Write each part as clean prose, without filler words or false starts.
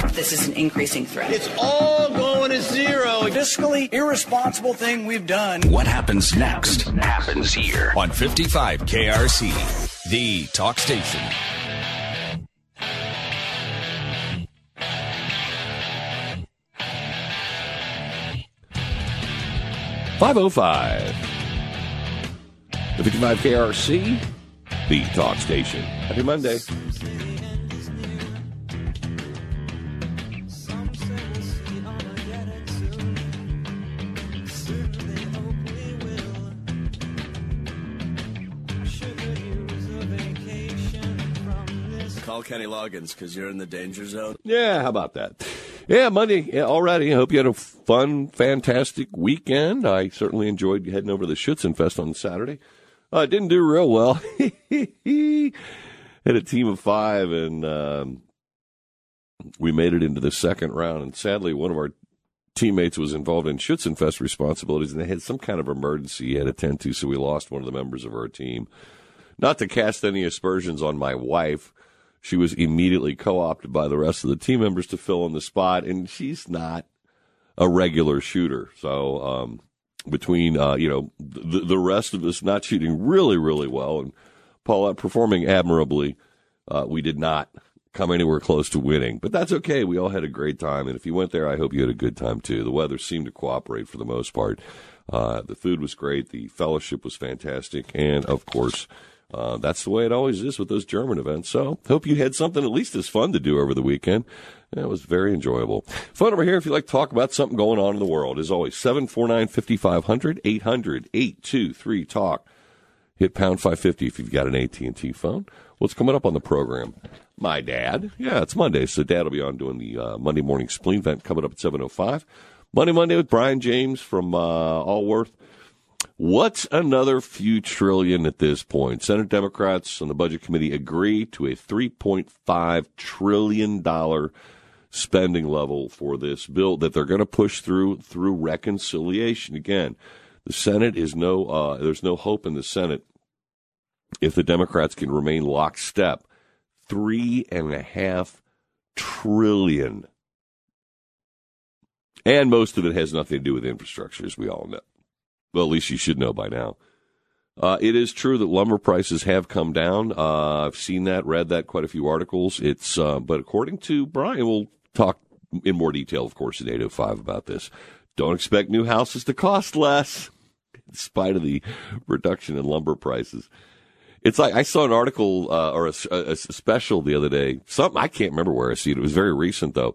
this is an increasing threat. It's all going to zero. Fiscally irresponsible thing we've done. What happens next happens here on 55 KRC, the talk station. .505. The 55 KRC, the talk station. Happy Monday. Call Kenny Loggins because you're in the danger zone. Yeah, how about that? Yeah, Monday already. I hope you had a fun, fantastic weekend. I certainly enjoyed heading over to the Schützenfest on Saturday. Didn't do real well. Had a team of 5, and we made it into the second round. And sadly, one of our teammates was involved in Schützenfest responsibilities, and they had some kind of emergency he had to attend to, so we lost one of the members of our team. Not to cast any aspersions on my wife. She was immediately co-opted by the rest of the team members to fill in the spot, and she's not a regular shooter. So between the rest of us not shooting really, really well and Paulette performing admirably, we did not come anywhere close to winning. But that's okay. We all had a great time, and if you went there, I hope you had a good time too. The weather seemed to cooperate for the most part. The food was great. The fellowship was fantastic, and of course, that's the way it always is with those German events. So hope you had something at least as fun to do over the weekend. It was very enjoyable. Phone number here if you'd like to talk about something going on in the world. As always, 749-5500, 800-823-TALK. Hit pound 550 if you've got an AT&T phone. What's coming up on the program? My dad. Yeah, it's Monday, so Dad will be on doing the Monday morning spleen event coming up at 7:05. Monday with Brian James from Allworth. What's another few trillion at this point? Senate Democrats on the Budget Committee agree to a $3.5 trillion spending level for this bill that they're going to push through reconciliation. Again, the Senate is there's no hope in the Senate if the Democrats can remain lockstep. $3.5 trillion. And most of it has nothing to do with infrastructure, as we all know. Well, at least you should know by now. It is true that lumber prices have come down. I've seen that, read that, quite a few articles. But according to Brian, we'll talk in more detail, of course, at 8:05 about this. Don't expect new houses to cost less, in spite of the reduction in lumber prices. It's like I saw an article or a special the other day. Something I can't remember where I see it. It was very recent, though.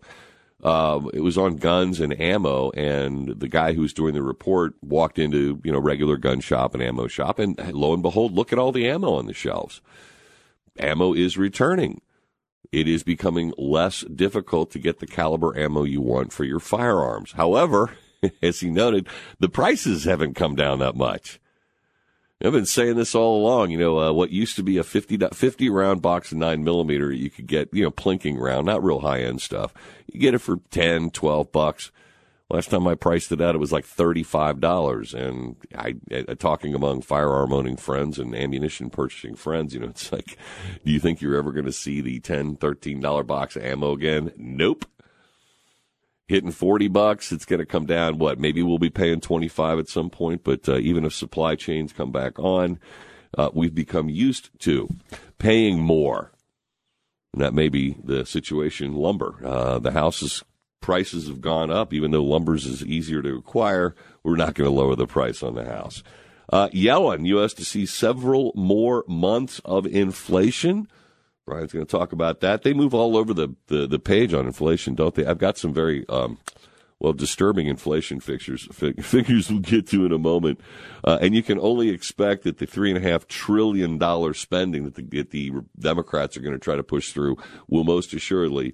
It was on guns and ammo, and the guy who was doing the report walked into, regular gun shop and ammo shop, and lo and behold, look at all the ammo on the shelves. Ammo is returning. It is becoming less difficult to get the caliber ammo you want for your firearms. However, as he noted, the prices haven't come down that much. I've been saying this all along. What used to be a 50 round box of 9mm, you could get, plinking round, not real high end stuff. You get it for $10, $12. Last time I priced it out, it was like $35. And talking among firearm owning friends and ammunition purchasing friends, it's like, do you think you're ever going to see the $10, $13 box of ammo again? Nope. Hitting $40, it's going to come down. Maybe we'll be paying $25 at some point, but even if supply chains come back on, we've become used to paying more. And that may be the situation in lumber. The house's prices have gone up. Even though lumber's is easier to acquire, we're not going to lower the price on the house. Yellen, U.S. to see several more months of inflation. Brian's going to talk about that. They move all over the page on inflation, don't they? I've got some very, disturbing inflation figures we'll get to in a moment. And you can only expect that the $3.5 trillion spending that the Democrats are going to try to push through will most assuredly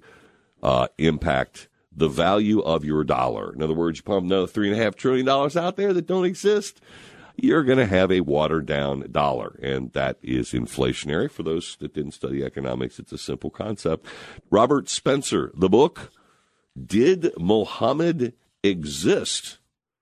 impact the value of your dollar. In other words, you pump another $3.5 trillion out there that don't exist, you're going to have a watered-down dollar, and that is inflationary. For those that didn't study economics, it's a simple concept. Robert Spencer, the book, Did Muhammad Exist?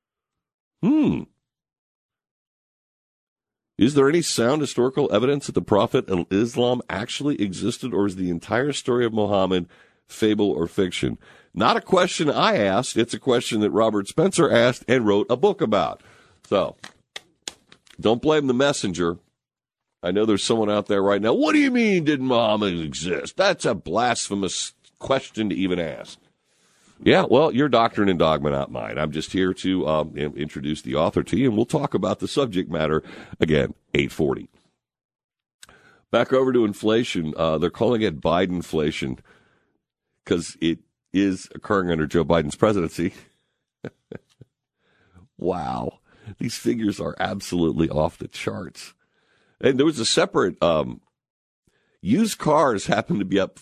Is there any sound historical evidence that the Prophet of Islam actually existed, or is the entire story of Muhammad fable or fiction? Not a question I asked. It's a question that Robert Spencer asked and wrote a book about. So don't blame the messenger. I know there's someone out there right now. What do you mean, did Muhammad exist? That's a blasphemous question to even ask. Yeah, well, your doctrine and dogma, not mine. I'm just here to introduce the author to you, and we'll talk about the subject matter again, 8:40. Back over to inflation. They're calling it Bidenflation because it is occurring under Joe Biden's presidency. Wow. These figures are absolutely off the charts. And there was a separate, used cars happen to be up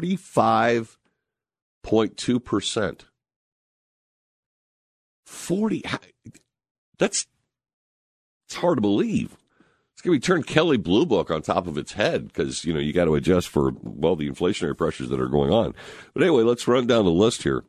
45.2%. 40, it's hard to believe. It's going to be turned Kelly Blue Book on top of its head because, you got to adjust for, well, the inflationary pressures that are going on. But anyway, let's run down the list here.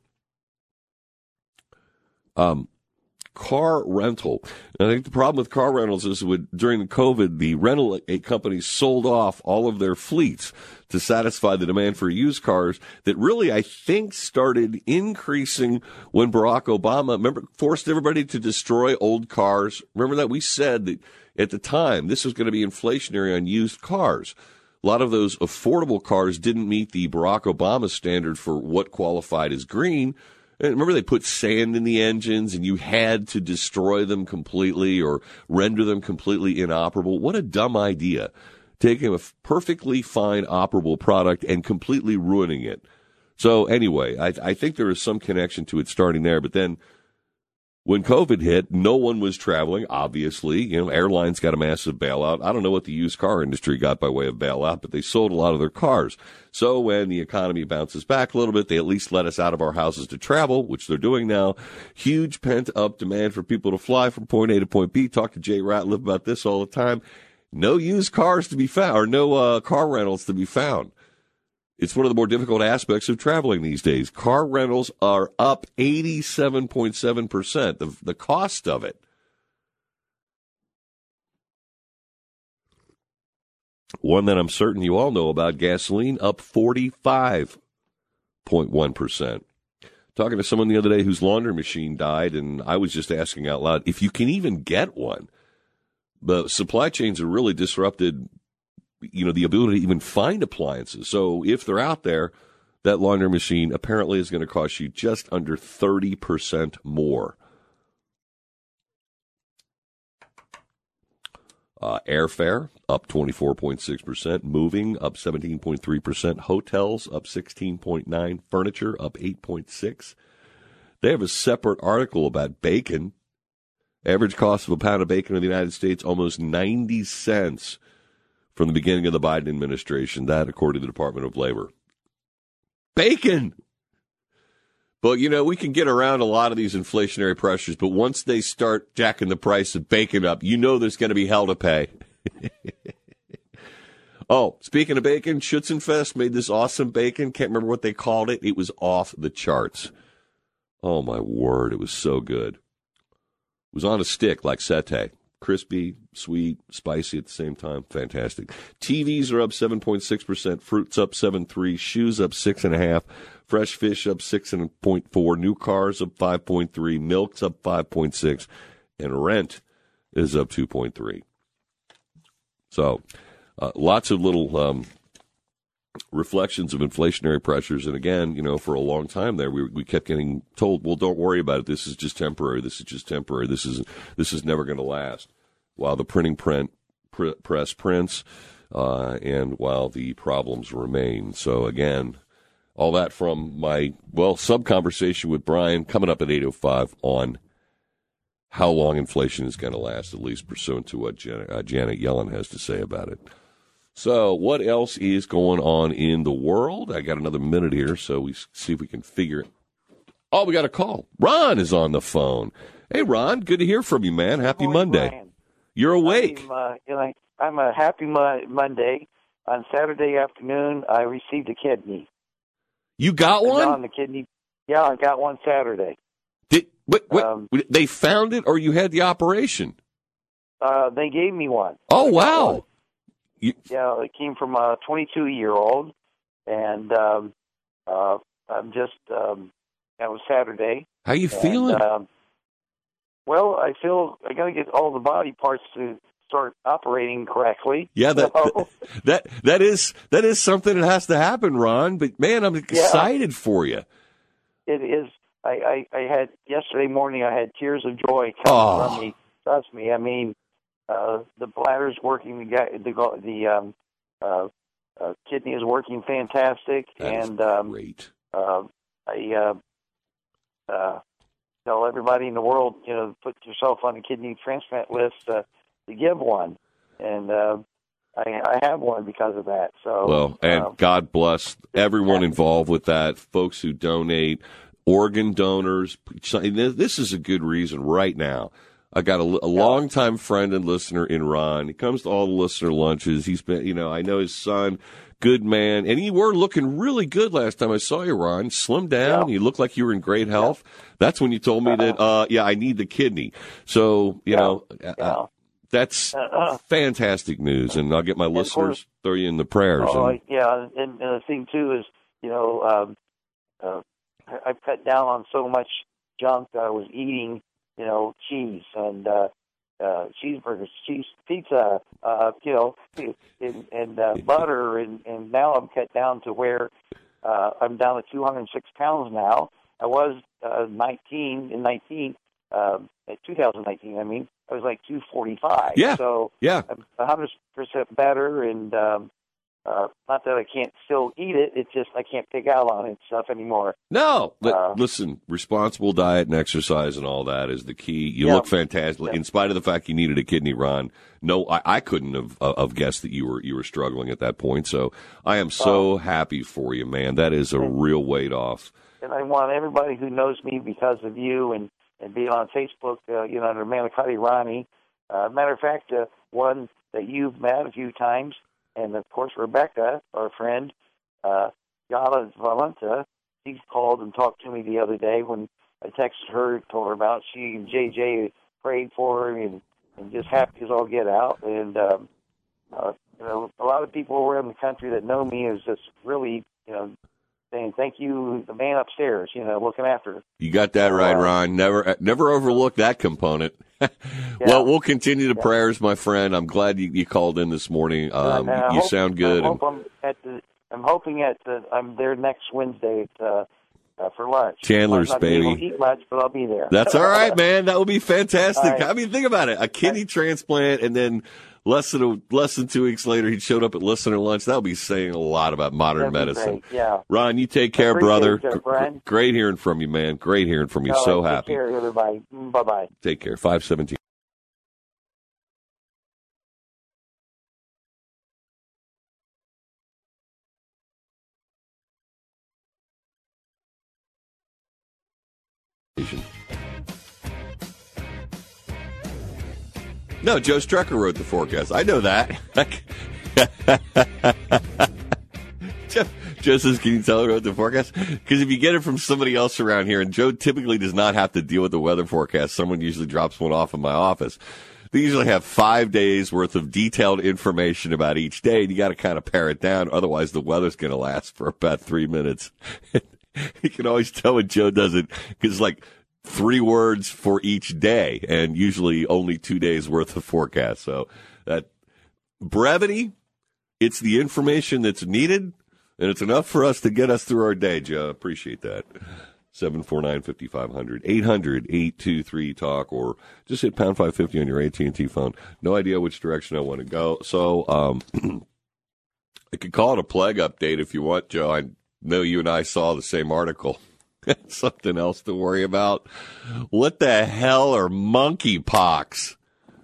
Car rental. And I think the problem with car rentals is during COVID, the rental companies sold off all of their fleets to satisfy the demand for used cars that really, I think, started increasing when Barack Obama, forced everybody to destroy old cars. Remember that? We said that at the time, this was going to be inflationary on used cars. A lot of those affordable cars didn't meet the Barack Obama standard for what qualified as green. Remember, they put sand in the engines, and you had to destroy them completely or render them completely inoperable. What a dumb idea, taking a perfectly fine, operable product and completely ruining it. So anyway, I think there is some connection to it starting there. But then when COVID hit, no one was traveling, obviously. Airlines got a massive bailout. I don't know what the used car industry got by way of bailout, but they sold a lot of their cars. So when the economy bounces back a little bit, they at least let us out of our houses to travel, which they're doing now. Huge pent-up demand for people to fly from point A to point B. Talk to Jay Ratliff about this all the time. No used cars to be found, or no car rentals to be found. It's one of the more difficult aspects of traveling these days. Car rentals are up 87.7%, the cost of it. One that I'm certain you all know about, gasoline up 45.1%. Talking to someone the other day whose laundry machine died, and I was just asking out loud, if you can even get one. The supply chains are really disrupted, the ability to even find appliances. So if they're out there, that laundry machine apparently is going to cost you just under 30% more. Airfare up 24.6%, moving up 17.3%, hotels up 16.9%, furniture up 8.6%. They have a separate article about bacon. Average cost of a pound of bacon in the United States, almost 90 cents from the beginning of the Biden administration. That, according to the Department of Labor. Bacon! But, we can get around a lot of these inflationary pressures, but once they start jacking the price of bacon up, there's going to be hell to pay. Oh, speaking of bacon, Schützenfest made this awesome bacon. Can't remember what they called it. It was off the charts. Oh, my word. It was so good. It was on a stick like satay. Crispy, sweet, spicy at the same time. Fantastic. TVs are up 7.6%. Fruits up 7.3%. Shoes up 6.5%. Fresh fish up 6.4%. New cars up 5.3%. Milk's up 5.6%. And rent is up 2.3%. So lots of little reflections of inflationary pressures. And again, for a long time there, we kept getting told, well, don't worry about it. This is just temporary. This is just temporary. This is never going to last. While the printing press prints, and while the problems remain. So again, all that from my, sub-conversation with Brian coming up at 8:05 on how long inflation is going to last, at least pursuant to what Janet Yellen has to say about it. So what else is going on in the world? I got another minute here, so we see if we can figure it. Oh, we got a call. Ron is on the phone. Hey, Ron, good to hear from you, man. Happy Monday. Brian. You're awake. I'm a happy Monday. On Saturday afternoon, I received a kidney. You got one? On the kidney. Yeah, I got one Saturday. They found it, or you had the operation? They gave me one. Oh, wow. Yeah, it came from a 22-year-old, and I'm just that was Saturday. How you feeling? Well, I feel I got to get all the body parts to start operating correctly. Yeah, that is something that has to happen, Ron. But man, I'm excited for you. It is. I had yesterday morning. I had tears of joy coming from me. Trust me. I mean, the bladder's working. The kidney is working fantastic, and great. I tell everybody in the world, put yourself on a kidney transplant list to give one, and I have one because of that. So well, and God bless everyone involved with that. Folks who donate, organ donors. This is a good reason right now. I got a longtime friend and listener in Ron. He comes to all the listener lunches. He's been, I know his son, good man. And you were looking really good last time I saw you, Ron. Slimmed down. You looked like you were in great health. That's when you told me that, I need the kidney. So, that's fantastic news. And I'll get my listeners, throw you in the prayers. And the thing, too, is, I've cut down on so much junk that I was eating. Cheese and cheeseburgers, cheese pizza, and butter, and now I'm cut down to where I'm down to 206 pounds now. I was 2019. I mean, I was like 245. Yeah. So I'm 100% better, and not that I can't still eat it. It's just I can't pick out on it stuff anymore. No, listen, responsible diet and exercise and all that is the key. You look fantastic. In spite of the fact you needed a kidney, Ron. No, I couldn't have guessed that you were struggling at that point. So I am so happy for you, man. That is a real weight off. And I want everybody who knows me because of you and be on Facebook, under Manicotti Ronnie. Matter of fact, one that you've met a few times. And, of course, Rebecca, our friend, Yala Valenta, she called and talked to me the other day when I texted her, told her about she and JJ prayed for her and just happy as all get out. And, a lot of people around the country that know me is just really, saying thank you, the man upstairs, looking after her. You got that right, Ron. Never overlook that component. Well, we'll continue the prayers, my friend. I'm glad you called in this morning. You sound good. I'm hoping I'm there next Wednesday for lunch. Chandler's, I'm not baby. able to eat much, but I'll be there. That's all right, man. That would be fantastic. Right. I mean, think about it. A kidney transplant, and then less than 2 weeks later, he showed up at listener lunch. That would be saying a lot about modern medicine. Great. Yeah. Ron, you take care, brother. It, Great hearing from you, man. Great hearing from you. So happy. Take care, everybody. Bye-bye. Take care. 517. No, Joe Strecker wrote the forecast. I know that. Joe says, can you tell who wrote the forecast? Because if you get it from somebody else around here, and Joe typically does not have to deal with the weather forecast, someone usually drops one off in my office. They usually have 5 days worth of detailed information about each day, and you got to kind of pare it down. Otherwise, the weather's going to last for about 3 minutes. You can always tell when Joe does it, because it's like 3 words for each day, and usually only 2 days worth of forecast. So that brevity, it's the information that's needed, and it's enough for us to get us through our day, Joe. Appreciate that. 749-5500, 800-823-TALK, or just hit pound 550 on your AT&T phone. No idea which direction I want to go. So I could call it a plague update if you want, Joe. I know you and I saw the same article. Something else to worry about. What the hell are monkeypox?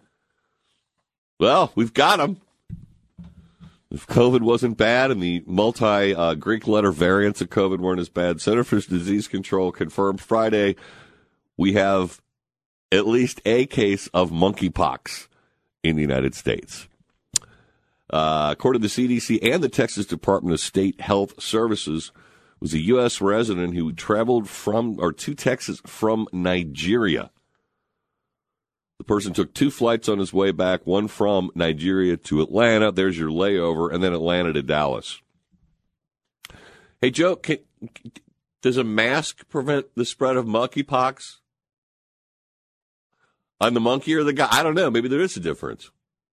Well, we've got them. If COVID wasn't bad and the multi-Greek letter variants of COVID weren't as bad, Center for Disease Control confirmed Friday we have at least a case of monkeypox in the United States. According to the CDC and the Texas Department of State Health Services, was a U.S. resident who traveled to Texas from Nigeria. The person took 2 flights on his way back, one from Nigeria to Atlanta. There's your layover, and then Atlanta to Dallas. Hey, Joe, Does a mask prevent the spread of monkeypox? On the monkey or the guy? I don't know. Maybe there is a difference.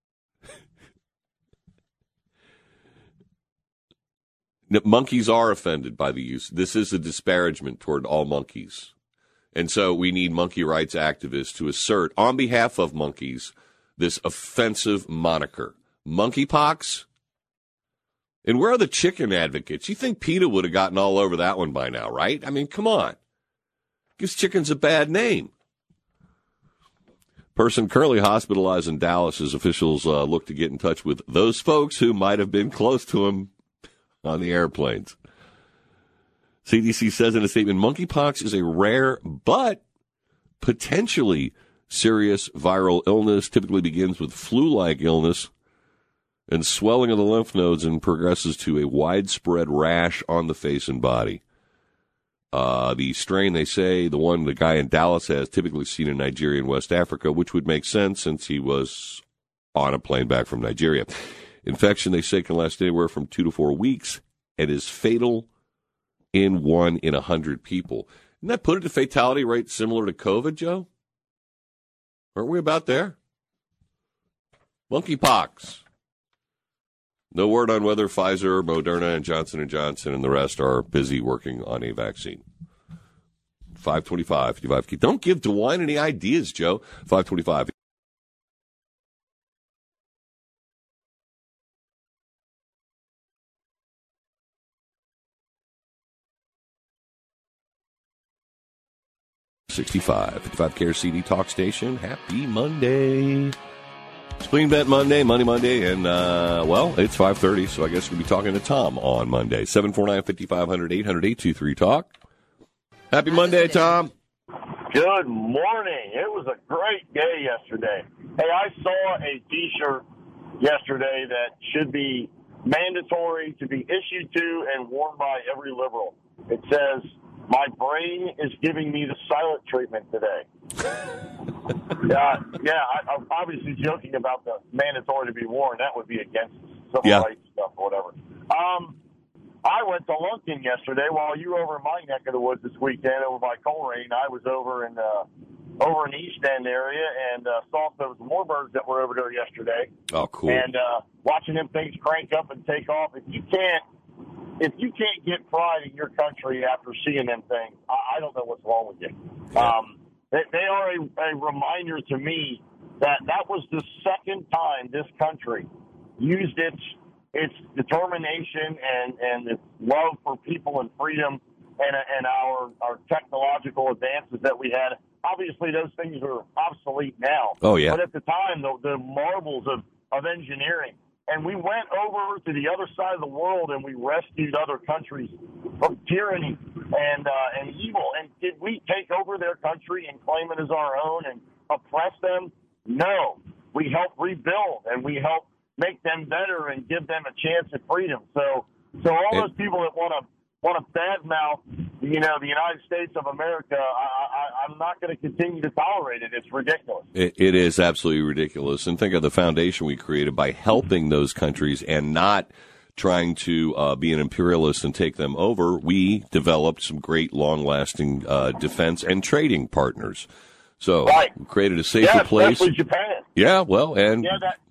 Monkeys are offended by the use. This is a disparagement toward all monkeys. And so we need monkey rights activists to assert, on behalf of monkeys, this offensive moniker. Monkeypox? And where are the chicken advocates? You think PETA would have gotten all over that one by now, right? I mean, come on. Gives chickens a bad name. Person currently hospitalized in Dallas as officials look to get in touch with those folks who might have been close to him on the airplanes. CDC says in a statement, monkeypox is a rare but potentially serious viral illness. Typically begins with flu-like illness and swelling of the lymph nodes and progresses to a widespread rash on the face and body. The strain, they say, the guy in Dallas has, typically seen in Nigeria and West Africa, which would make sense since he was on a plane back from Nigeria. Infection, they say, can last anywhere from 2 to 4 weeks and is fatal in 1 in 100 people. Isn't that put it to fatality rate similar to COVID, Joe? Aren't we about there? Monkeypox. No word on whether Pfizer, Moderna, and Johnson & Johnson and the rest are busy working on a vaccine. 525. Don't give DeWine any ideas, Joe. 525. $65. 55 KRCD Talk Station. Happy Monday. Spleen Bet Monday, Money Monday, and, it's 5:30, so I guess we'll be talking to Tom on Monday. 749-5500, 800-823-TALK. Happy Monday, Tom. Good morning. It was a great day yesterday. Hey, I saw a T-shirt yesterday that should be mandatory to be issued to and worn by every liberal. It says, "My brain is giving me the silent treatment today." I'm obviously joking about the mandatory to be worn. That would be against civil rights stuff or whatever. I went to Lunkin yesterday while you were over in my neck of the woods this weekend over by Coleraine. I was over in the East End area and saw those Warbirds that were over there yesterday. Oh, cool. And watching them things crank up and take off. If you can't get pride in your country after seeing them things, I don't know what's wrong with you. Yeah. They are a reminder to me that was the second time this country used its determination and its love for people and freedom and our technological advances that we had. Obviously, those things are obsolete now. Oh, yeah. But at the time, the marvels of engineering. And we went over to the other side of the world and we rescued other countries from tyranny and evil. And did we take over their country and claim it as our own and oppress them? No. We helped rebuild and we helped make them better and give them a chance at freedom. So all those people that want to badmouth, the United States of America, I'm not going to continue to tolerate it. It's ridiculous. It is absolutely ridiculous. And think of the foundation we created by helping those countries and not trying to be an imperialist and take them over. We developed some great, long-lasting defense and trading partners. So we created a safer place. Especially Japan. Yeah, well, and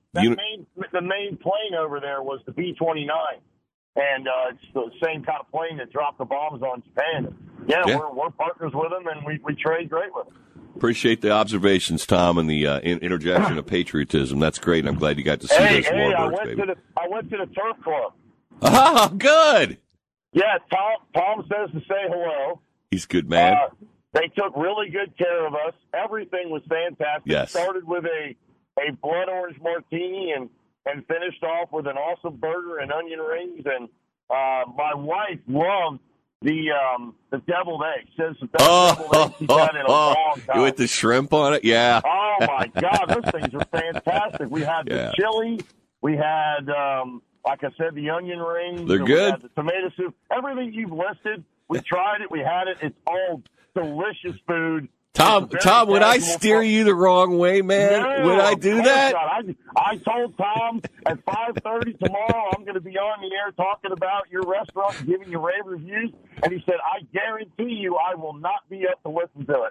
the main plane over there was the B-29. And it's the same kind of plane that dropped the bombs on Japan. We're partners with them, and we trade great with them. Appreciate the observations, Tom, and the interjection of patriotism. That's great. I'm glad you got to see those Warbirds, baby. I went to the Turf Club. Oh, good. Yeah, Tom says to say hello. He's a good man. They took really good care of us. Everything was fantastic. Yes. Started with a blood orange martini and finished off with an awesome burger and onion rings. And my wife loved the deviled eggs. Says the best deviled eggs she's had in a long time. With the shrimp on it? Yeah. Oh, my God. Those things are fantastic. We had the chili. We had, like I said, the onion rings. They're good. We had the tomato soup. Everything you've listed, we tried it. We had it. It's all delicious food. Tom, would I steer you the wrong way, man? No, would I do that? I told Tom at 5:30 tomorrow I'm going to be on the air talking about your restaurant and giving you rave reviews. And he said, I guarantee you I will not be up to listen to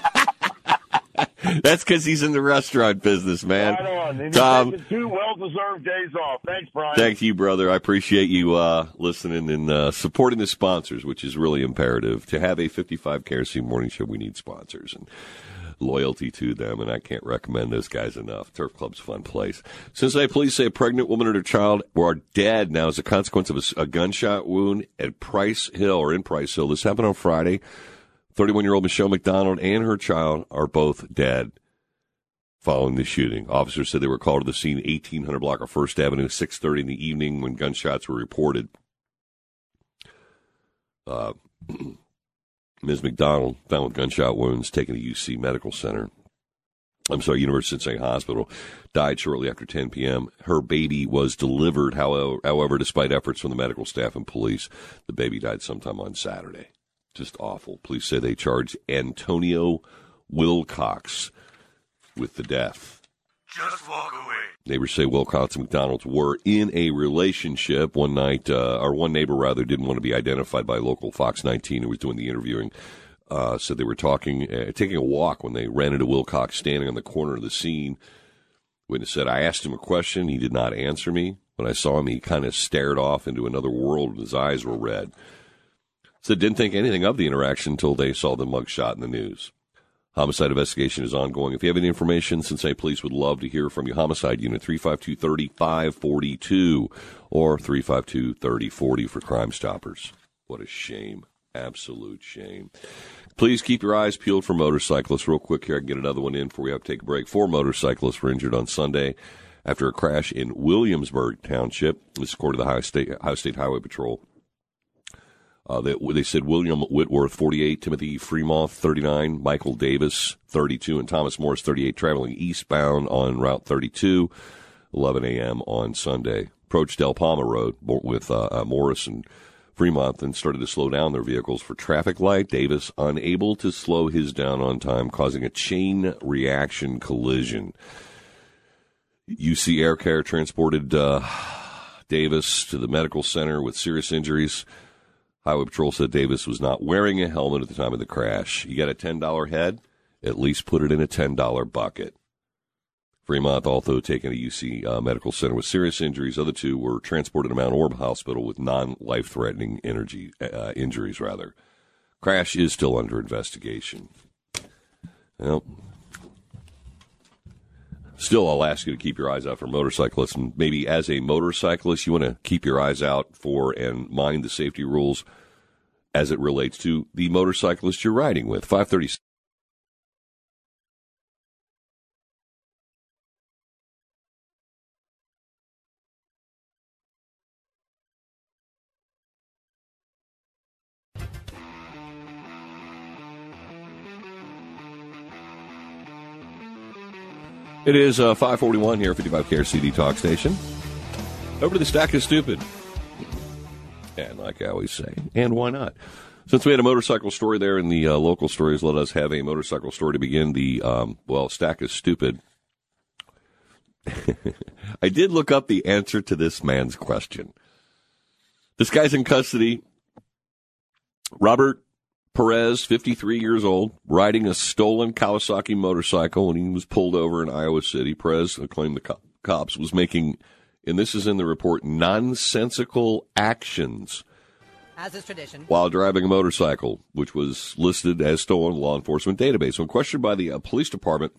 it. That's because he's in the restaurant business, man. Right on. And Tom, he's taking 2 well-deserved days off. Thanks, Brian. Thank you, brother. I appreciate you listening and supporting the sponsors, which is really imperative. To have a 55 KRC morning show, we need sponsors and loyalty to them, and I can't recommend those guys enough. Turf Club's a fun place. Cincinnati police say a pregnant woman and her child are dead now as a consequence of a gunshot wound at Price Hill, or in Price Hill. This happened on Friday. 31-year-old Michelle McDonald and her child are both dead following the shooting. Officers said they were called to the scene 1800 block of First Avenue, 6:30 in the evening when gunshots were reported. Ms. McDonald, found with gunshot wounds, taken to University of Cincinnati Hospital, died shortly after 10 p.m. Her baby was delivered, however, despite efforts from the medical staff and police. The baby died sometime on Saturday. Just awful. Police say they charged Antonio Wilcox with the death. Just walk away. Neighbors say Wilcox and McDonald's were in a relationship. One neighbor didn't want to be identified by local Fox 19 who was doing the interviewing. Said they were taking a walk when they ran into Wilcox standing on the corner of the scene. Witness said, I asked him a question. He did not answer me. When I saw him, he kind of stared off into another world and his eyes were red. Said didn't think anything of the interaction until they saw the mugshot in the news. Homicide investigation is ongoing. If you have any information, Cincinnati Police would love to hear from you. Homicide Unit 352-3542 or 352-3040 for Crime Stoppers. What a shame. Absolute shame. Please keep your eyes peeled for motorcyclists. Real quick here, I can get another one in before we have to take a break. 4 motorcyclists were injured on Sunday after a crash in Williamsburg Township. This is according to the Ohio State Highway Patrol. They said William Whitworth, 48, Timothy Fremont, 39, Michael Davis, 32, and Thomas Morris, 38, traveling eastbound on Route 32, 11 a.m. on Sunday. Approached Del Palma Road with Morris and Fremont, then started to slow down their vehicles for traffic light. Davis unable to slow his down on time, causing a chain reaction collision. UC Air Care transported Davis to the medical center with serious injuries. Highway Patrol said Davis was not wearing a helmet at the time of the crash. You got a $10 head? At least put it in a $10 bucket. Fremont also taken to UC Medical Center with serious injuries. Other 2 were transported to Mount Orb Hospital with non-life-threatening injuries. Crash is still under investigation. Well, still, I'll ask you to keep your eyes out for motorcyclists. And maybe as a motorcyclist, you want to keep your eyes out for and mind the safety rules as it relates to the motorcyclist you're riding with. 5:30. It is 5:41 here, 55 KRCD Talk Station. Over to the Stack is Stupid. And like I always say, and why not? Since we had a motorcycle story there in the local stories, let us have a motorcycle story to begin the, Stack is Stupid. I did look up the answer to this man's question. This guy's in custody. Robert Perez, 53 years old, riding a stolen Kawasaki motorcycle when he was pulled over in Iowa City. Perez claimed the cops was making, and this is in the report, nonsensical actions as is tradition while driving a motorcycle, which was listed as stolen in the law enforcement database. When questioned by the police department,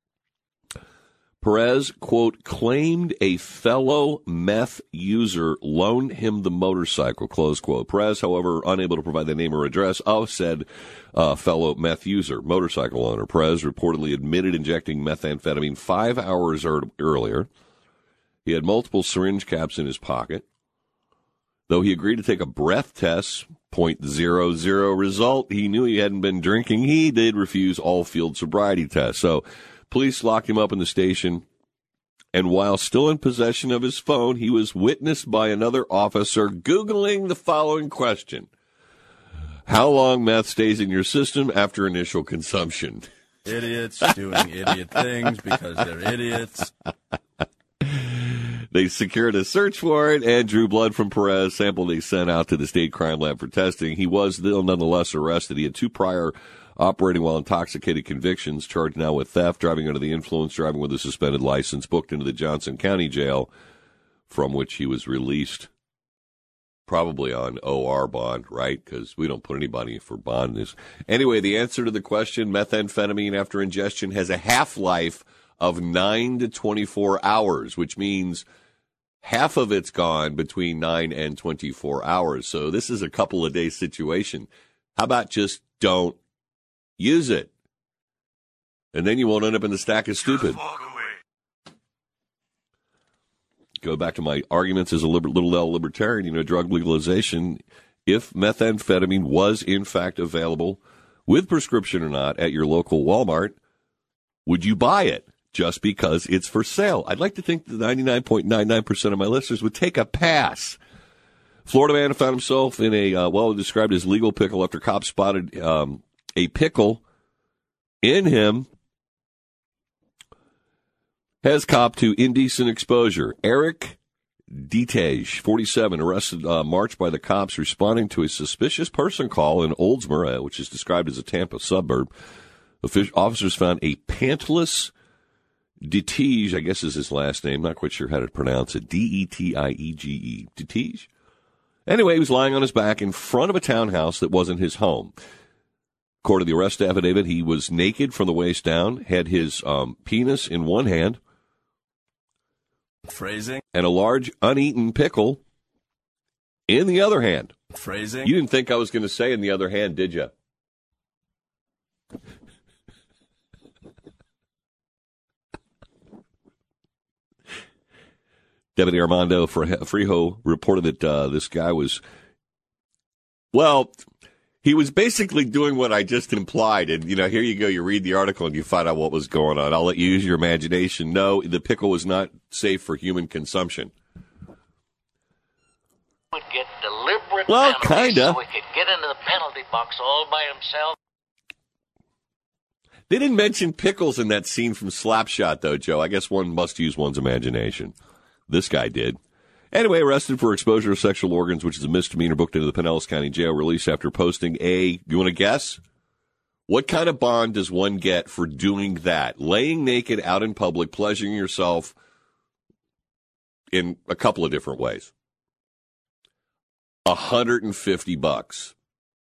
Perez, quote, claimed a fellow meth user loaned him the motorcycle, close quote. Perez, however, unable to provide the name or address of said fellow meth user, motorcycle owner. Perez reportedly admitted injecting methamphetamine 5 hours earlier. He had multiple syringe caps in his pocket. Though he agreed to take a breath test, 0.00 result, he knew he hadn't been drinking. He did refuse all field sobriety tests. So police locked him up in the station, and while still in possession of his phone, he was witnessed by another officer Googling the following question. How long meth stays in your system after initial consumption? Idiots doing idiot things because they're idiots. They secured a search warrant and drew blood from Perez, sample they sent out to the state crime lab for testing. He was still nonetheless arrested. He had 2 prior operating while intoxicated convictions, charged now with theft, driving under the influence, driving with a suspended license, booked into the Johnson County Jail, from which he was released. Probably on OR bond, right? Because we don't put anybody for bond. Anyway, the answer to the question, methamphetamine after ingestion has a half-life of 9 to 24 hours, which means half of it's gone between 9 and 24 hours. So this is a couple of days situation. How about just don't use it? And then you won't end up in the stack of stupid. Go back to my arguments as a little L libertarian, drug legalization. If methamphetamine was in fact available, with prescription or not, at your local Walmart, would you buy it just because it's for sale? I'd like to think that 99.99% of my listeners would take a pass. Florida man found himself in a, described as legal pickle after cops spotted a pickle in him. Has copped to indecent exposure. Eric Detage, 47, arrested March by the cops responding to a suspicious person call in Oldsmar, which is described as a Tampa suburb. Officers found a pantless Detige, I guess is his last name, not quite sure how to pronounce it, Detiege, Detige. Anyway, he was lying on his back in front of a townhouse that wasn't his home. According to the arrest affidavit, he was naked from the waist down, had his penis in one hand, phrasing, and a large uneaten pickle in the other hand. Phrasing. You didn't think I was going to say in the other hand, did you? Deputy Armando Frijo reported that this guy was, he was basically doing what I just implied. And, here you go. You read the article and you find out what was going on. I'll let you use your imagination. No, the pickle was not safe for human consumption. Would get deliberate well, penalties kind of. So he could get into the penalty box all by himself. They didn't mention pickles in that scene from Slapshot, though, Joe. I guess one must use one's imagination. This guy did. Anyway, arrested for exposure of sexual organs, which is a misdemeanor, booked into the Pinellas County Jail, released after posting you want to guess? What kind of bond does one get for doing that? Laying naked out in public, pleasuring yourself in a couple of different ways. $150.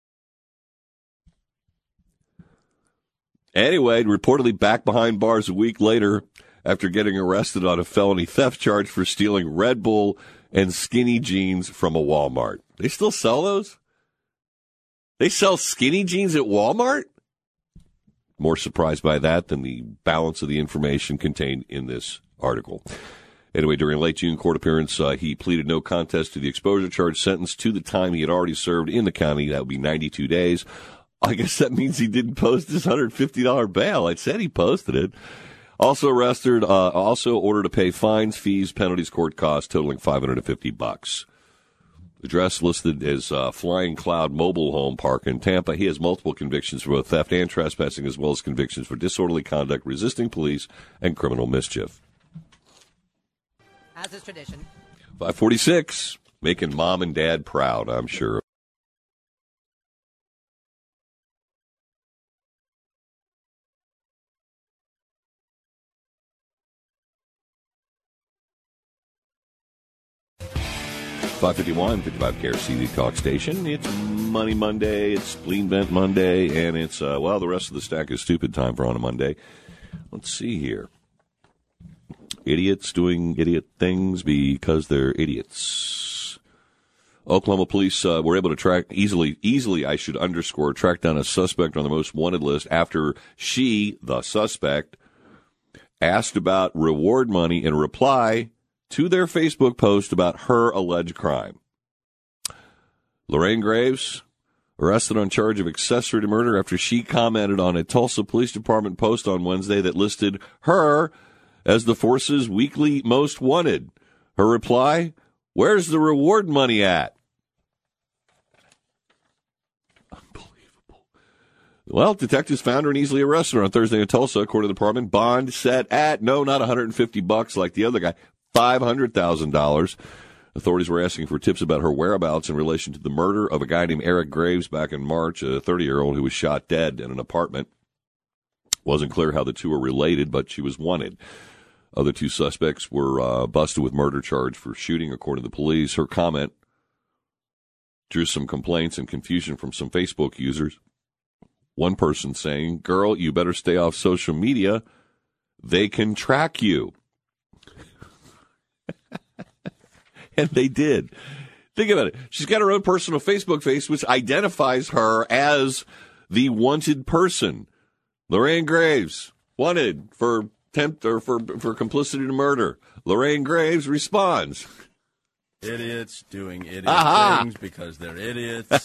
Anyway, reportedly back behind bars a week later after getting arrested on a felony theft charge for stealing Red Bull and skinny jeans from a Walmart. They still sell those? They sell skinny jeans at Walmart? More surprised by that than the balance of the information contained in this article. Anyway, during a late June court appearance, he pleaded no contest to the exposure charge, sentenced to the time he had already served in the county. That would be 92 days. I guess that means he didn't post his $150 bail. I said he posted it. Also arrested, also ordered to pay fines, fees, penalties, court costs, totaling $550. Address listed as Flying Cloud Mobile Home Park in Tampa. He has multiple convictions for both theft and trespassing, as well as convictions for disorderly conduct, resisting police, and criminal mischief. As is tradition. 546, making mom and dad proud, I'm sure. .551, 55 KRC, the talk station. It's Money Monday, it's Spleen Vent Monday, and it's, the rest of the stack is stupid time for on a Monday. Let's see here. Idiots doing idiot things because they're idiots. Oklahoma police were able to track easily, I should underscore, track down a suspect on the most wanted list after she, the suspect, asked about reward money in reply to their Facebook post about her alleged crime. Lorraine Graves, arrested on charge of accessory to murder after she commented on a Tulsa Police Department post on Wednesday that listed her as the force's weekly most wanted. Her reply, "Where's the reward money at?" Well, detectives found her and easily arrested her on Thursday in Tulsa, according to the department. Bond set at, no, not $150 like the other guy, $500,000. Authorities were asking for tips about her whereabouts in relation to the murder of a guy named Eric Graves back in March, a 30-year-old who was shot dead in an apartment. Wasn't clear how the two are related, but she was wanted. Other two suspects were busted with murder charge for shooting, according to the police. Her comment drew some complaints and confusion from some Facebook users. One person saying, "Girl, you better stay off social media. They can track you." And they did. Think about it. She's got her own personal Facebook page, which identifies her as the wanted person. Lorraine Graves, wanted for attempt or for complicity to murder. Lorraine Graves responds. Idiots doing idiot things because they're idiots.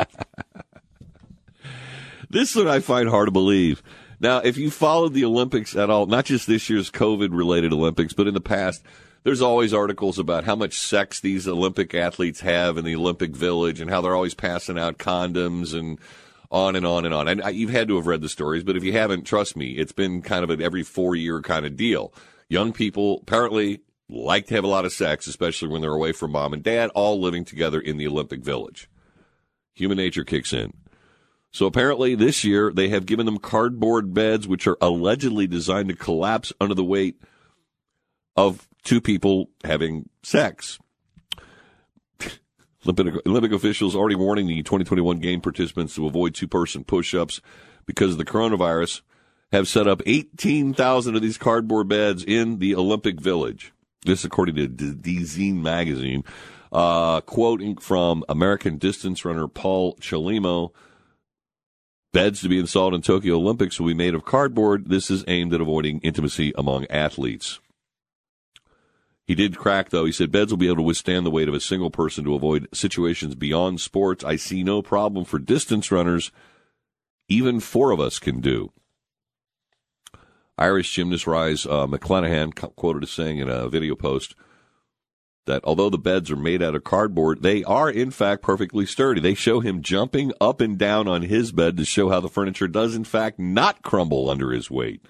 This one I find hard to believe. Now, if you followed the Olympics at all, not just this year's COVID-related Olympics, but in the past, there's always articles about how much sex these Olympic athletes have in the Olympic Village and how they're always passing out condoms and on and on and on. And you've had to have read the stories, but if you haven't, trust me, it's been kind of an every 4-year kind of deal. Young people apparently like to have a lot of sex, especially when they're away from mom and dad, all living together in the Olympic Village. Human nature kicks in. So apparently this year they have given them cardboard beds, which are allegedly designed to collapse under the weight of two people having sex. Olympic officials already warning the 2021 game participants to avoid two-person push-ups because of the coronavirus, have set up 18,000 of these cardboard beds in the Olympic Village. This according to DZine magazine. Quoting from American distance runner Paul Chelimo, beds to be installed in Tokyo Olympics will be made of cardboard. This is aimed at avoiding intimacy among athletes. He did crack, though. He said beds will be able to withstand the weight of a single person to avoid situations beyond sports. I see no problem for distance runners. Even 4 of us can do. Irish gymnast Rise McClanahan quoted as saying in a video post that although the beds are made out of cardboard, they are, in fact, perfectly sturdy. They show him jumping up and down on his bed to show how the furniture does, in fact, not crumble under his weight.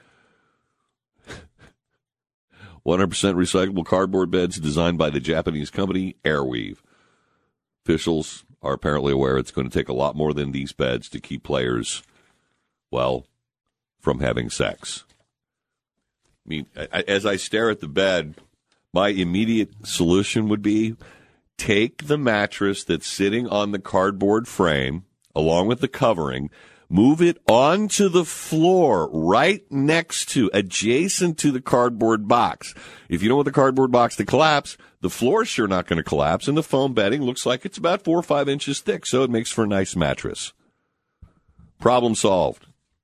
100% recyclable cardboard beds designed by the Japanese company Airweave. Officials are apparently aware it's going to take a lot more than these beds to keep players, well, from having sex. I mean, as I stare at the bed, my immediate solution would be take the mattress that's sitting on the cardboard frame, along with the covering, move it onto the floor right next to, adjacent to the cardboard box. If you don't want the cardboard box to collapse, the floor is sure not going to collapse, and the foam bedding looks like it's about 4 or 5 inches thick, so it makes for a nice mattress. Problem solved.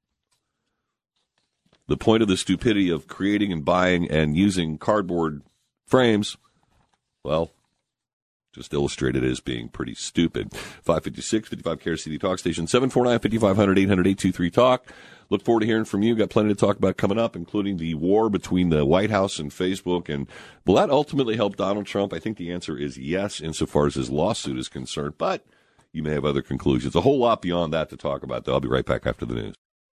The point of the stupidity of creating and buying and using cardboard frames, well, just illustrated as being pretty stupid. 556, 55 KRCD Talk Station, 749-5500, 800-823-TALK. Look forward to hearing from you. Got plenty to talk about coming up, including the war between the White House and Facebook. And will that ultimately help Donald Trump? I think the answer is yes, insofar as his lawsuit is concerned. But you may have other conclusions. A whole lot beyond that to talk about, though. I'll be right back after the news.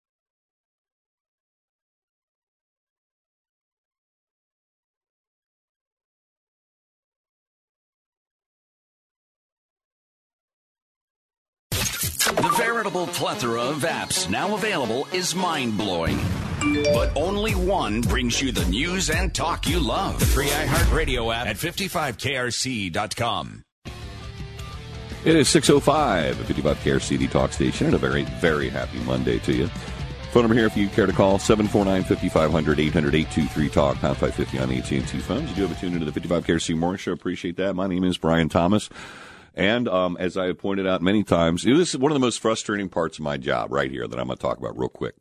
The veritable plethora of apps now available is mind-blowing. But only one brings you the news and talk you love. The free iHeartRadio app at 55krc.com. It is 6:05 at 55 KRCD Talk Station, and a very, very happy Monday to you. Phone number here if you care to call, 749-5500, 800-823-TALK, pound 550 on AT&T phones. You do have a tune into the 55 KRC Morning Show. Appreciate that. My name is Brian Thomas. And as I have pointed out many times, this is one of the most frustrating parts of my job right here that I'm going to talk about real quick.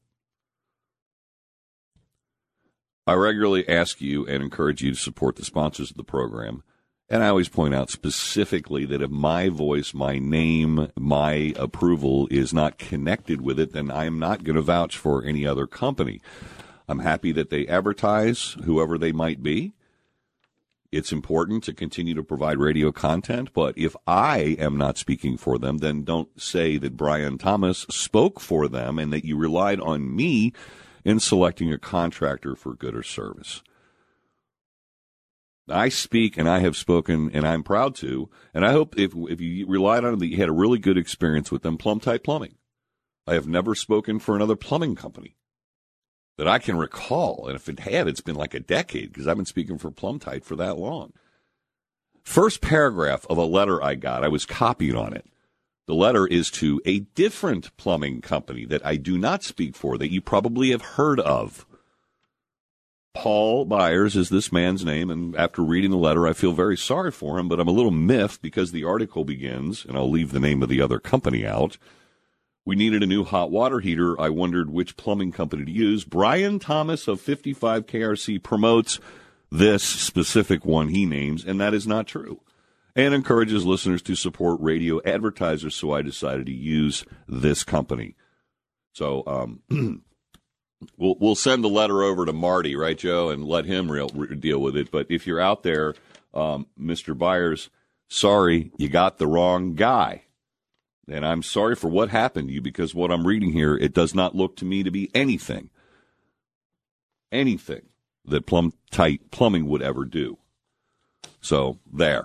I regularly ask you and encourage you to support the sponsors of the program. And I always point out specifically that if my voice, my name, my approval is not connected with it, then I am not going to vouch for any other company. I'm happy that they advertise, whoever they might be. It's important to continue to provide radio content, but if I am not speaking for them, then don't say that Brian Thomas spoke for them and that you relied on me in selecting a contractor for good or service. I speak, and I have spoken, and I'm proud to, and I hope if you relied on it, that you had a really good experience with them, Plum-Tight Plumbing. I have never spoken for another plumbing company that I can recall, and if it had, it's been like a decade, because I've been speaking for Plum-Tight for that long. First paragraph of a letter I got, I was copied on it. The letter is to a different plumbing company that I do not speak for, that you probably have heard of. Paul Byers is this man's name, and after reading the letter, I feel very sorry for him, but I'm a little miffed because the article begins, and I'll leave the name of the other company out. We needed a new hot water heater. I wondered which plumbing company to use. Brian Thomas of 55 KRC promotes this specific one he names, and that is not true, and encourages listeners to support radio advertisers, so I decided to use this company. So we'll send the letter over to Marty, right, Joe, and let him deal with it. But if you're out there, Mr. Byers, sorry, you got the wrong guy. And I'm sorry for what happened to you, because what I'm reading here, it does not look to me to be anything that Plum-Tight Plumbing would ever do. So, there.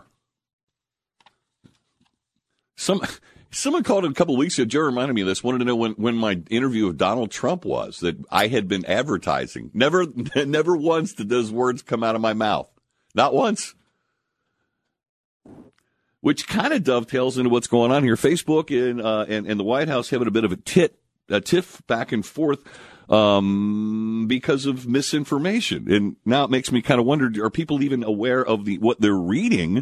Someone called a couple of weeks ago, Joe reminded me of this, wanted to know when my interview with Donald Trump was, that I had been advertising. Never once did those words come out of my mouth. Not once. Which kind of dovetails into what's going on here. Facebook and the White House having a bit of a tiff back and forth because of misinformation. And now it makes me kind of wonder, are people even aware of what they're reading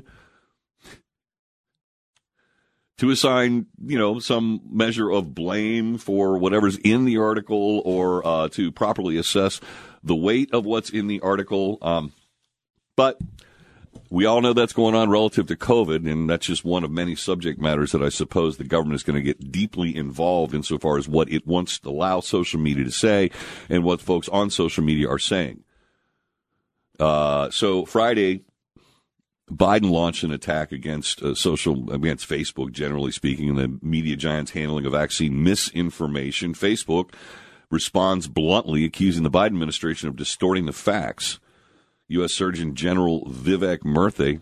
to assign, some measure of blame for whatever's in the article, or to properly assess the weight of what's in the article? But we all know that's going on relative to COVID, and that's just one of many subject matters that I suppose the government is going to get deeply involved insofar as what it wants to allow social media to say and what folks on social media are saying. So Friday, Biden launched an attack against against Facebook, generally speaking, and the media giant's handling of vaccine misinformation. Facebook responds bluntly, accusing the Biden administration of distorting the facts. U.S. Surgeon General Vivek Murthy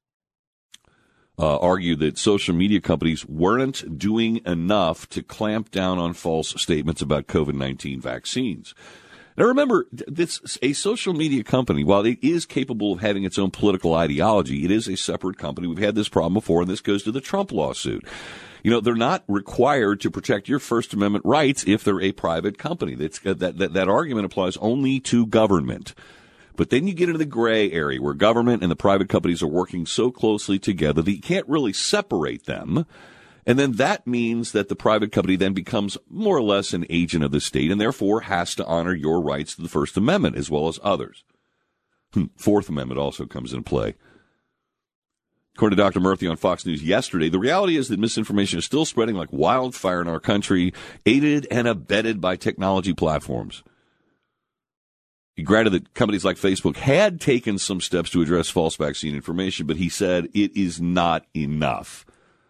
argued that social media companies weren't doing enough to clamp down on false statements about COVID-19 vaccines. Now, remember, a social media company, while it is capable of having its own political ideology, it is a separate company. We've had this problem before, and this goes to the Trump lawsuit. They're not required to protect your First Amendment rights if they're a private company. That argument applies only to government. But then you get into the gray area where government and the private companies are working so closely together that you can't really separate them. And then that means that the private company then becomes more or less an agent of the state and therefore has to honor your rights to the First Amendment as well as others. Fourth Amendment also comes into play. According to Dr. Murthy on Fox News yesterday, the reality is that misinformation is still spreading like wildfire in our country, aided and abetted by technology platforms. He granted that companies like Facebook had taken some steps to address false vaccine information, but he said it is not enough.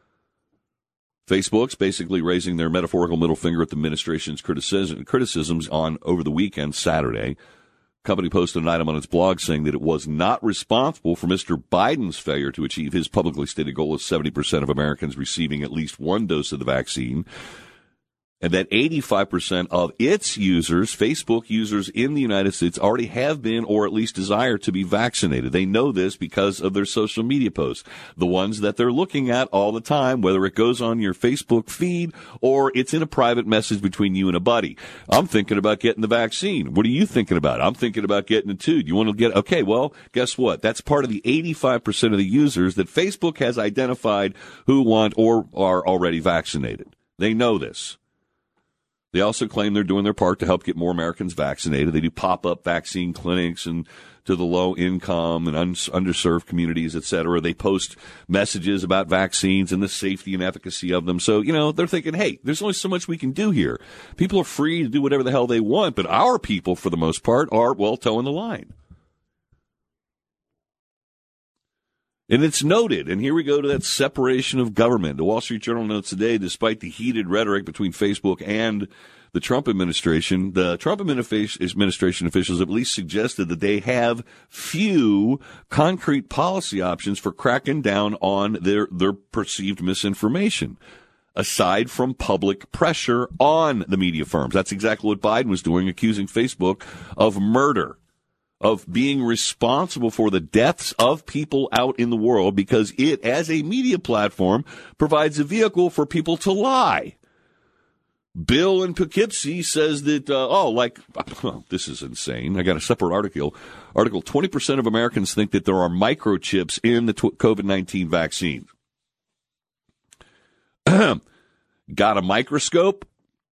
Facebook's basically raising their metaphorical middle finger at the administration's criticisms on over the weekend, Saturday. The company posted an item on its blog saying that it was not responsible for Mr. Biden's failure to achieve his publicly stated goal of 70% of Americans receiving at least one dose of the vaccine, and that 85% of its users, Facebook users in the United States, already have been or at least desire to be vaccinated. They know this because of their social media posts, the ones that they're looking at all the time, whether it goes on your Facebook feed or it's in a private message between you and a buddy. I'm thinking about getting the vaccine. What are you thinking about? I'm thinking about getting it too. You want to get, okay, well, guess what? That's part of the 85% of the users that Facebook has identified who want or are already vaccinated. They know this. They also claim they're doing their part to help get more Americans vaccinated. They do pop-up vaccine clinics and to the low-income and underserved communities, et cetera. They post messages about vaccines and the safety and efficacy of them. So, they're thinking, hey, there's only so much we can do here. People are free to do whatever the hell they want, but our people, for the most part, are, well, toeing the line. And it's noted, and here we go to that separation of government. The Wall Street Journal notes today, despite the heated rhetoric between Facebook and the Trump administration, the Trump administration officials have at least suggested that they have few concrete policy options for cracking down on their perceived misinformation, aside from public pressure on the media firms. That's exactly what Biden was doing, accusing Facebook of murder, of being responsible for the deaths of people out in the world because it, as a media platform, provides a vehicle for people to lie. Bill in Poughkeepsie says that, this is insane. I got a separate article. 20% of Americans think that there are microchips in the COVID-19 vaccine. Got a microscope?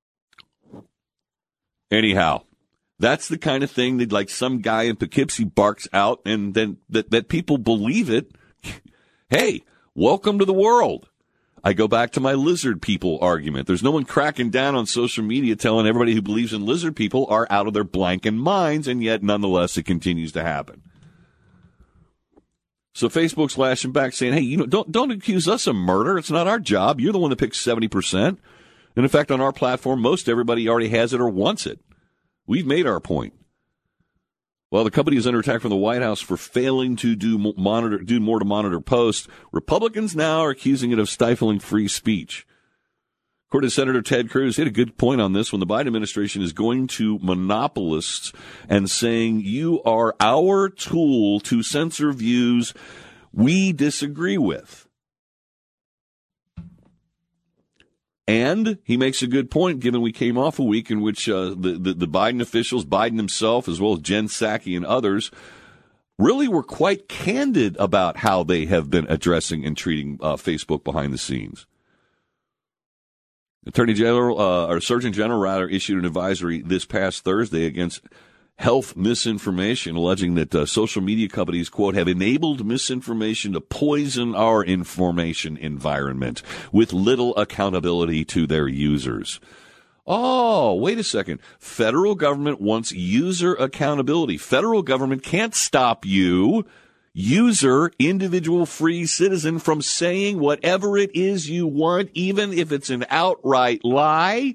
Anyhow, that's the kind of thing that, like, some guy in Poughkeepsie barks out and then that people believe it. Hey, welcome to the world. I go back to my lizard people argument. There's no one cracking down on social media telling everybody who believes in lizard people are out of their blanking minds, and yet, nonetheless, it continues to happen. So Facebook's lashing back saying, hey, don't accuse us of murder. It's not our job. You're the one that picks 70%. And in fact, on our platform, most everybody already has it or wants it. We've made our point. While the company is under attack from the White House for failing to do more to monitor posts, Republicans now are accusing it of stifling free speech. According to Senator Ted Cruz, he had a good point on this when the Biden administration is going to monopolists and saying, you are our tool to censor views we disagree with. And he makes a good point, given we came off a week in which the Biden officials, Biden himself, as well as Jen Psaki and others, really were quite candid about how they have been addressing and treating Facebook behind the scenes. Surgeon General issued an advisory this past Thursday against health misinformation, alleging that social media companies, quote, have enabled misinformation to poison our information environment with little accountability to their users. Oh, wait a second. Federal government wants user accountability. Federal government can't stop you, user, individual free citizen, from saying whatever it is you want, even if it's an outright lie.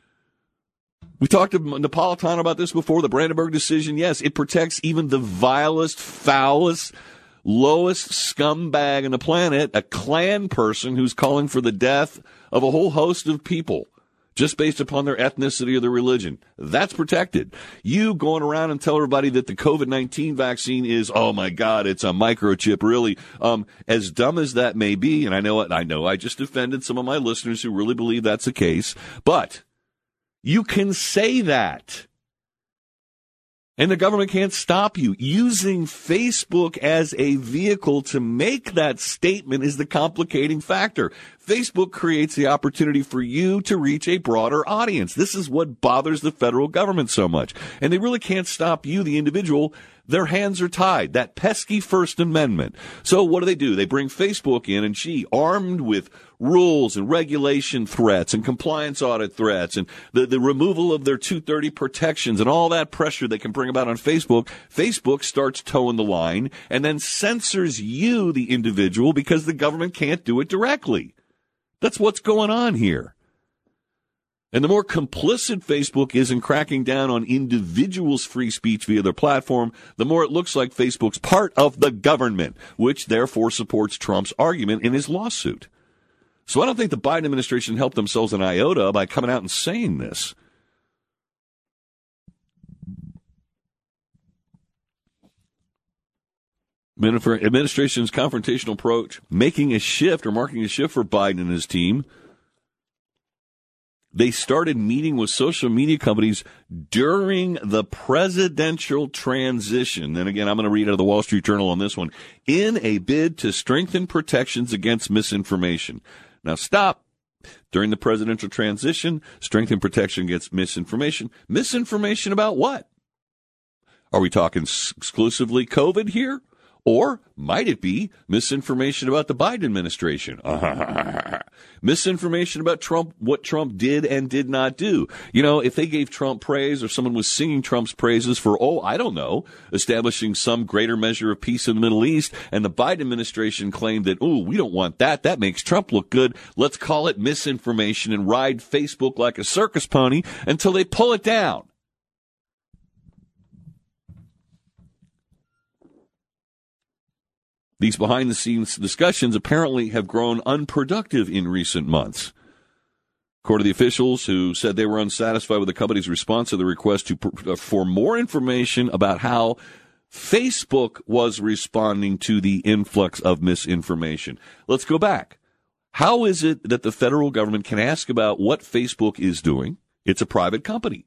We talked to Napolitano about this before, the Brandenburg decision. Yes, it protects even the vilest, foulest, lowest scumbag on the planet, a Klan person who's calling for the death of a whole host of people just based upon their ethnicity or their religion. That's protected. You going around and tell everybody that the COVID-19 vaccine is, oh my God, it's a microchip, really. As dumb as that may be, and I know I just offended some of my listeners who really believe that's the case, but you can say that, and the government can't stop you. Using Facebook as a vehicle to make that statement is the complicating factor. Facebook creates the opportunity for you to reach a broader audience. This is what bothers the federal government so much. And they really can't stop you, the individual. Their hands are tied. That pesky First Amendment. So what do? They bring Facebook in, and armed with rules and regulation threats and compliance audit threats and the removal of their 230 protections and all that pressure they can bring about on Facebook, Facebook starts towing the line and then censors you, the individual, because the government can't do it directly. That's what's going on here. And the more complicit Facebook is in cracking down on individuals' free speech via their platform, the more it looks like Facebook's part of the government, which therefore supports Trump's argument in his lawsuit. So I don't think the Biden administration helped themselves an iota by coming out and saying this. Administration's confrontational approach, marking a shift for Biden and his team. They started meeting with social media companies during the presidential transition. And again, I'm going to read out of the Wall Street Journal on this one. In a bid to strengthen protections against misinformation. Now stop. During the presidential transition, strengthen protection against misinformation. Misinformation about what? Are we talking exclusively COVID here? Or might it be misinformation about the Biden administration? Misinformation about Trump, what Trump did and did not do. You know, if they gave Trump praise or someone was singing Trump's praises for, I don't know, establishing some greater measure of peace in the Middle East, and the Biden administration claimed that, we don't want that. That makes Trump look good. Let's call it misinformation and ride Facebook like a circus pony until they pull it down. These behind-the-scenes discussions apparently have grown unproductive in recent months. According to the officials who said they were unsatisfied with the company's response to the request for more information about how Facebook was responding to the influx of misinformation. Let's go back. How is it that the federal government can ask about what Facebook is doing? It's a private company.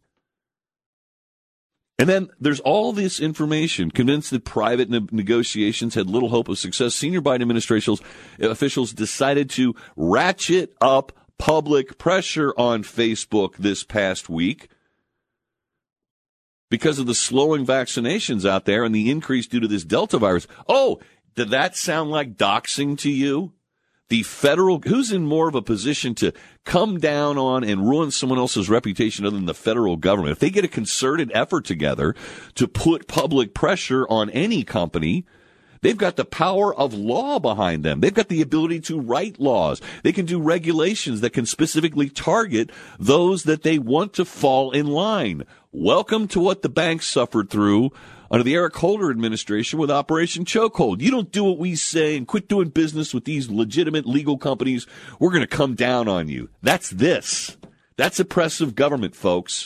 And then there's all this information. Convinced that private negotiations had little hope of success, senior Biden administration officials decided to ratchet up public pressure on Facebook this past week because of the slowing vaccinations out there and the increase due to this Delta virus. Did that sound like doxing to you? The federal, who's in more of a position to come down on and ruin someone else's reputation other than the federal government? If they get a concerted effort together to put public pressure on any company, they've got the power of law behind them. They've got the ability to write laws. They can do regulations that can specifically target those that they want to fall in line. Welcome to what the banks suffered through under the Eric Holder administration with Operation Chokehold. You don't do what we say and quit doing business with these legitimate legal companies, we're going to come down on you. That's this. That's oppressive government, folks.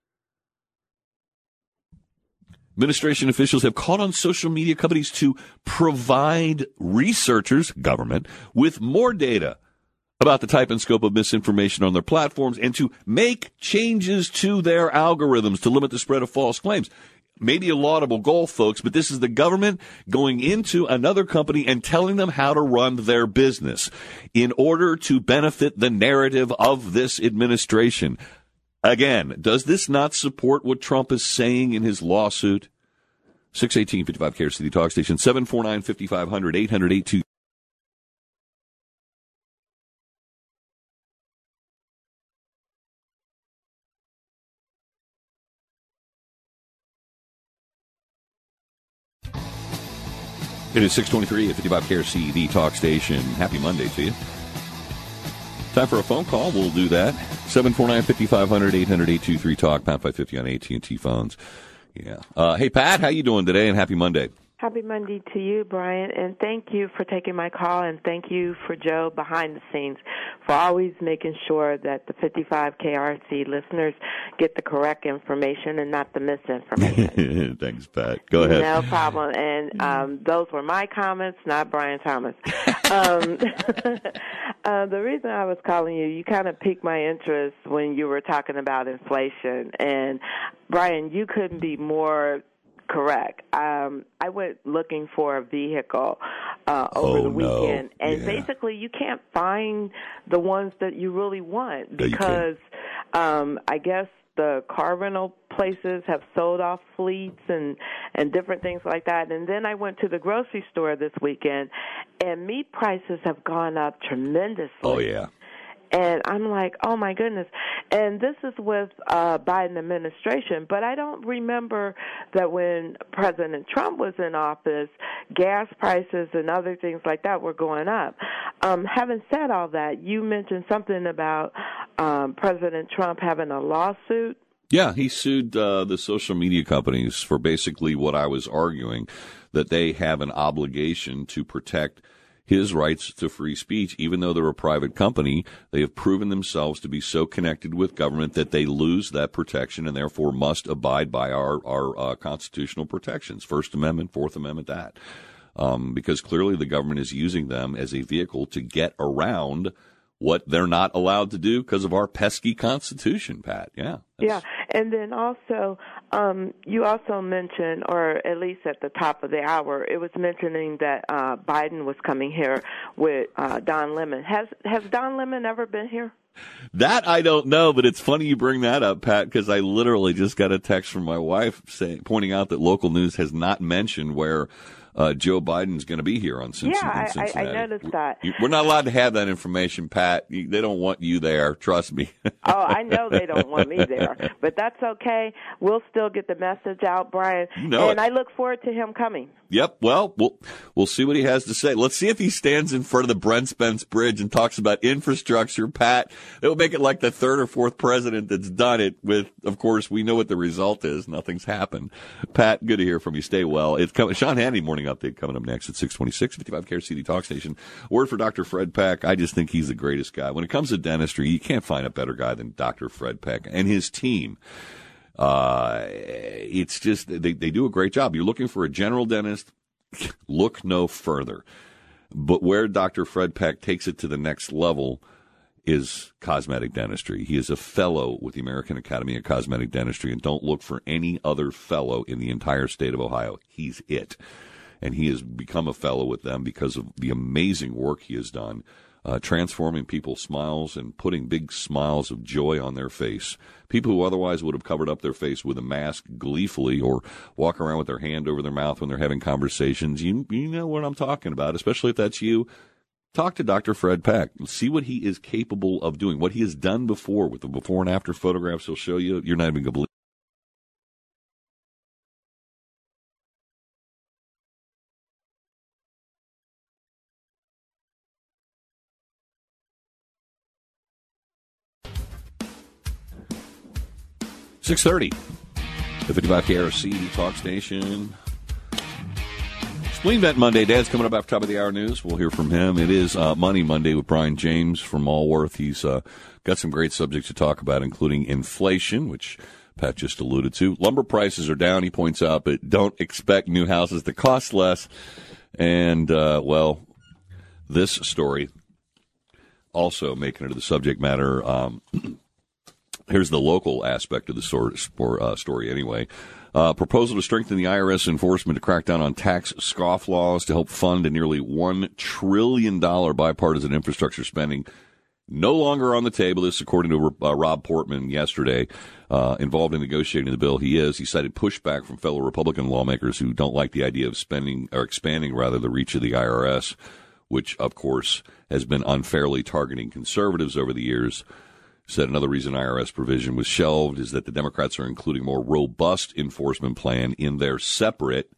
Administration officials have called on social media companies to provide researchers, government, with more data about the type and scope of misinformation on their platforms and to make changes to their algorithms to limit the spread of false claims. Maybe a laudable goal, folks, but this is the government going into another company and telling them how to run their business in order to benefit the narrative of this administration. Again, does this not support what Trump is saying in his lawsuit? 618-55 KRCD City Talk Station, 749-5500, 800-82. It is 6:23 at 55 KRC, the talk station. Happy Monday to you. Time for a phone call. We'll do that. 749-5500, 800-823-TALK, pound 550 on AT&T phones. Yeah. Hey, Pat, how you doing today? And happy Monday. Happy Monday to you, Brian, and thank you for taking my call, and thank you for Joe behind the scenes for always making sure that the 55 KRC listeners get the correct information and not the misinformation. Thanks, Pat. Go ahead. No problem. And those were my comments, not Brian Thomas. The reason I was calling you, you kind of piqued my interest when you were talking about inflation. And, Brian, you couldn't be more correct. I went looking for a vehicle over the weekend, and basically you can't find the ones that you really want because I guess the car rental places have sold off fleets and different things like that. And then I went to the grocery store this weekend, and meat prices have gone up tremendously. Oh, yeah. And I'm like, oh, my goodness. And this is with Biden administration. But I don't remember that when President Trump was in office, gas prices and other things like that were going up. Having said all that, you mentioned something about President Trump having a lawsuit. Yeah, he sued the social media companies for basically what I was arguing, that they have an obligation to protect his rights to free speech. Even though they're a private company, they have proven themselves to be so connected with government that they lose that protection and therefore must abide by our constitutional protections, First Amendment, Fourth Amendment, that. Because clearly the government is using them as a vehicle to get around what they're not allowed to do because of our pesky Constitution, Pat. Yeah. Yeah, and then also, you also mentioned, or at least at the top of the hour, it was mentioning that Biden was coming here with Don Lemon. Has Don Lemon ever been here? That I don't know, but it's funny you bring that up, Pat, because I literally just got a text from my wife pointing out that local news has not mentioned where Joe Biden's going to be here on Cincinnati. Yeah, I noticed that. We're not allowed to have that information, Pat. They don't want you there. Trust me. Oh, I know they don't want me there, but that's okay. We'll still get the message out, Brian. And I look forward to him coming. Yep. Well, we'll see what he has to say. Let's see if he stands in front of the Brent Spence Bridge and talks about infrastructure, Pat. It will make it like the third or fourth president that's done it with, of course, we know what the result is. Nothing's happened. Pat, good to hear from you. Stay well. It's coming. Sean Hannity Morning Update coming up next at 6:26, 55 KRCD Talk Station. Word for Dr. Fred Peck. I just think he's the greatest guy. When it comes to dentistry, you can't find a better guy than Dr. Fred Peck and his team. It's just, they do a great job. You're looking for a general dentist, look no further. But where Dr. Fred Peck takes it to the next level is cosmetic dentistry. He is a fellow with the American Academy of Cosmetic Dentistry, and don't look for any other fellow in the entire state of Ohio. He's it. And he has become a fellow with them because of the amazing work he has done, transforming people's smiles and putting big smiles of joy on their face. People who otherwise would have covered up their face with a mask gleefully or walk around with their hand over their mouth when they're having conversations. You know what I'm talking about, especially if that's you. Talk to Dr. Fred Peck. See what he is capable of doing, what he has done before with the before and after photographs he'll show you. You're not even going to believe. $6:30, the 55 KRCD Talk Station. Spleen Vent Monday. Dad's coming up after top of the hour news. We'll hear from him. It is Money Monday with Brian James from Allworth. He's got some great subjects to talk about, including inflation, which Pat just alluded to. Lumber prices are down, he points out, but don't expect new houses to cost less. And, well, this story also making it to the subject matter. Here's the local aspect of the story anyway. Proposal to strengthen the IRS enforcement to crack down on tax scofflaws to help fund a nearly $1 trillion bipartisan infrastructure spending. No longer on the table. This, according to Rob Portman yesterday, involved in negotiating the bill. He cited pushback from fellow Republican lawmakers who don't like the idea of expanding the reach of the IRS, which, of course, has been unfairly targeting conservatives over the years. Said another reason IRS provision was shelved is that the Democrats are including a more robust enforcement plan in their separate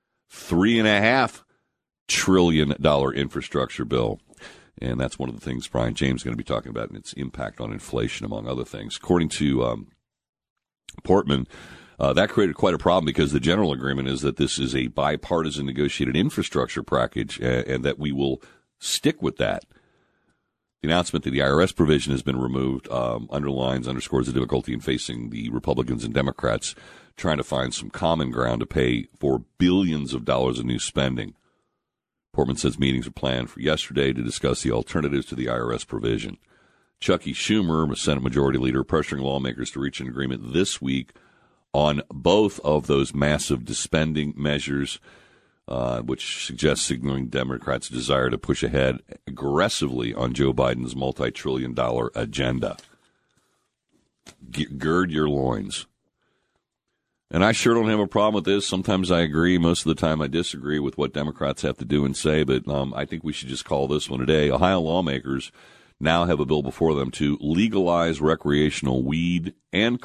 $3.5 trillion infrastructure bill. And that's one of the things Brian James is going to be talking about, and its impact on inflation, among other things. According to Portman, that created quite a problem because the general agreement is that this is a bipartisan negotiated infrastructure package and that we will stick with that. The announcement that the IRS provision has been removed underscores the difficulty in facing the Republicans and Democrats trying to find some common ground to pay for billions of dollars of new spending. Portman says meetings are planned for yesterday to discuss the alternatives to the IRS provision. Chucky Schumer, a Senate Majority Leader, pressuring lawmakers to reach an agreement this week on both of those massive spending measures, which suggests signaling Democrats' desire to push ahead aggressively on Joe Biden's multi-trillion-dollar agenda. Gird your loins. And I sure don't have a problem with this. Sometimes I agree. Most of the time I disagree with what Democrats have to do and say, but I think we should just call this one a day. Ohio lawmakers now have a bill before them to legalize recreational weed and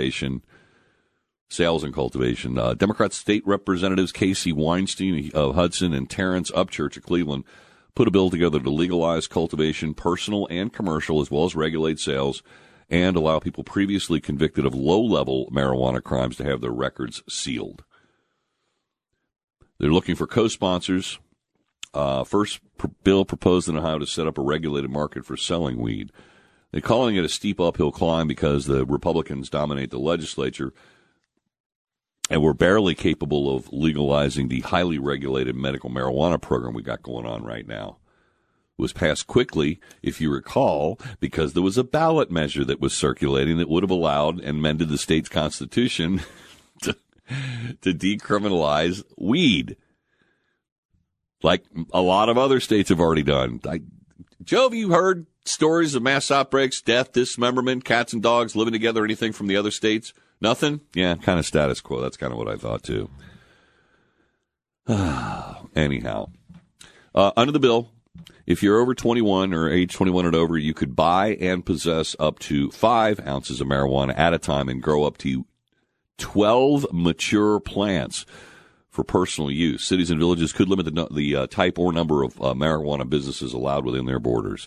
sales and cultivation. Democrat state representatives Casey Weinstein of Hudson and Terrence Upchurch of Cleveland put a bill together to legalize cultivation, personal and commercial, as well as regulate sales, and allow people previously convicted of low-level marijuana crimes to have their records sealed. They're looking for co-sponsors. First bill proposed in Ohio to set up a regulated market for selling weed. They're calling it a steep uphill climb because the Republicans dominate the legislature, and we're barely capable of legalizing the highly regulated medical marijuana program we got going on right now. It was passed quickly, if you recall, because there was a ballot measure that was circulating that would have allowed and amended the state's constitution to decriminalize weed, like a lot of other states have already done. Joe, have you heard stories of mass outbreaks, death, dismemberment, cats and dogs living together, anything from the other states? Nothing? Yeah, kind of status quo. That's kind of what I thought, too. Anyhow, under the bill, if you're over 21 or age 21 and over, you could buy and possess up to 5 ounces of marijuana at a time and grow up to 12 mature plants for personal use. Cities and villages could limit the type or number of marijuana businesses allowed within their borders.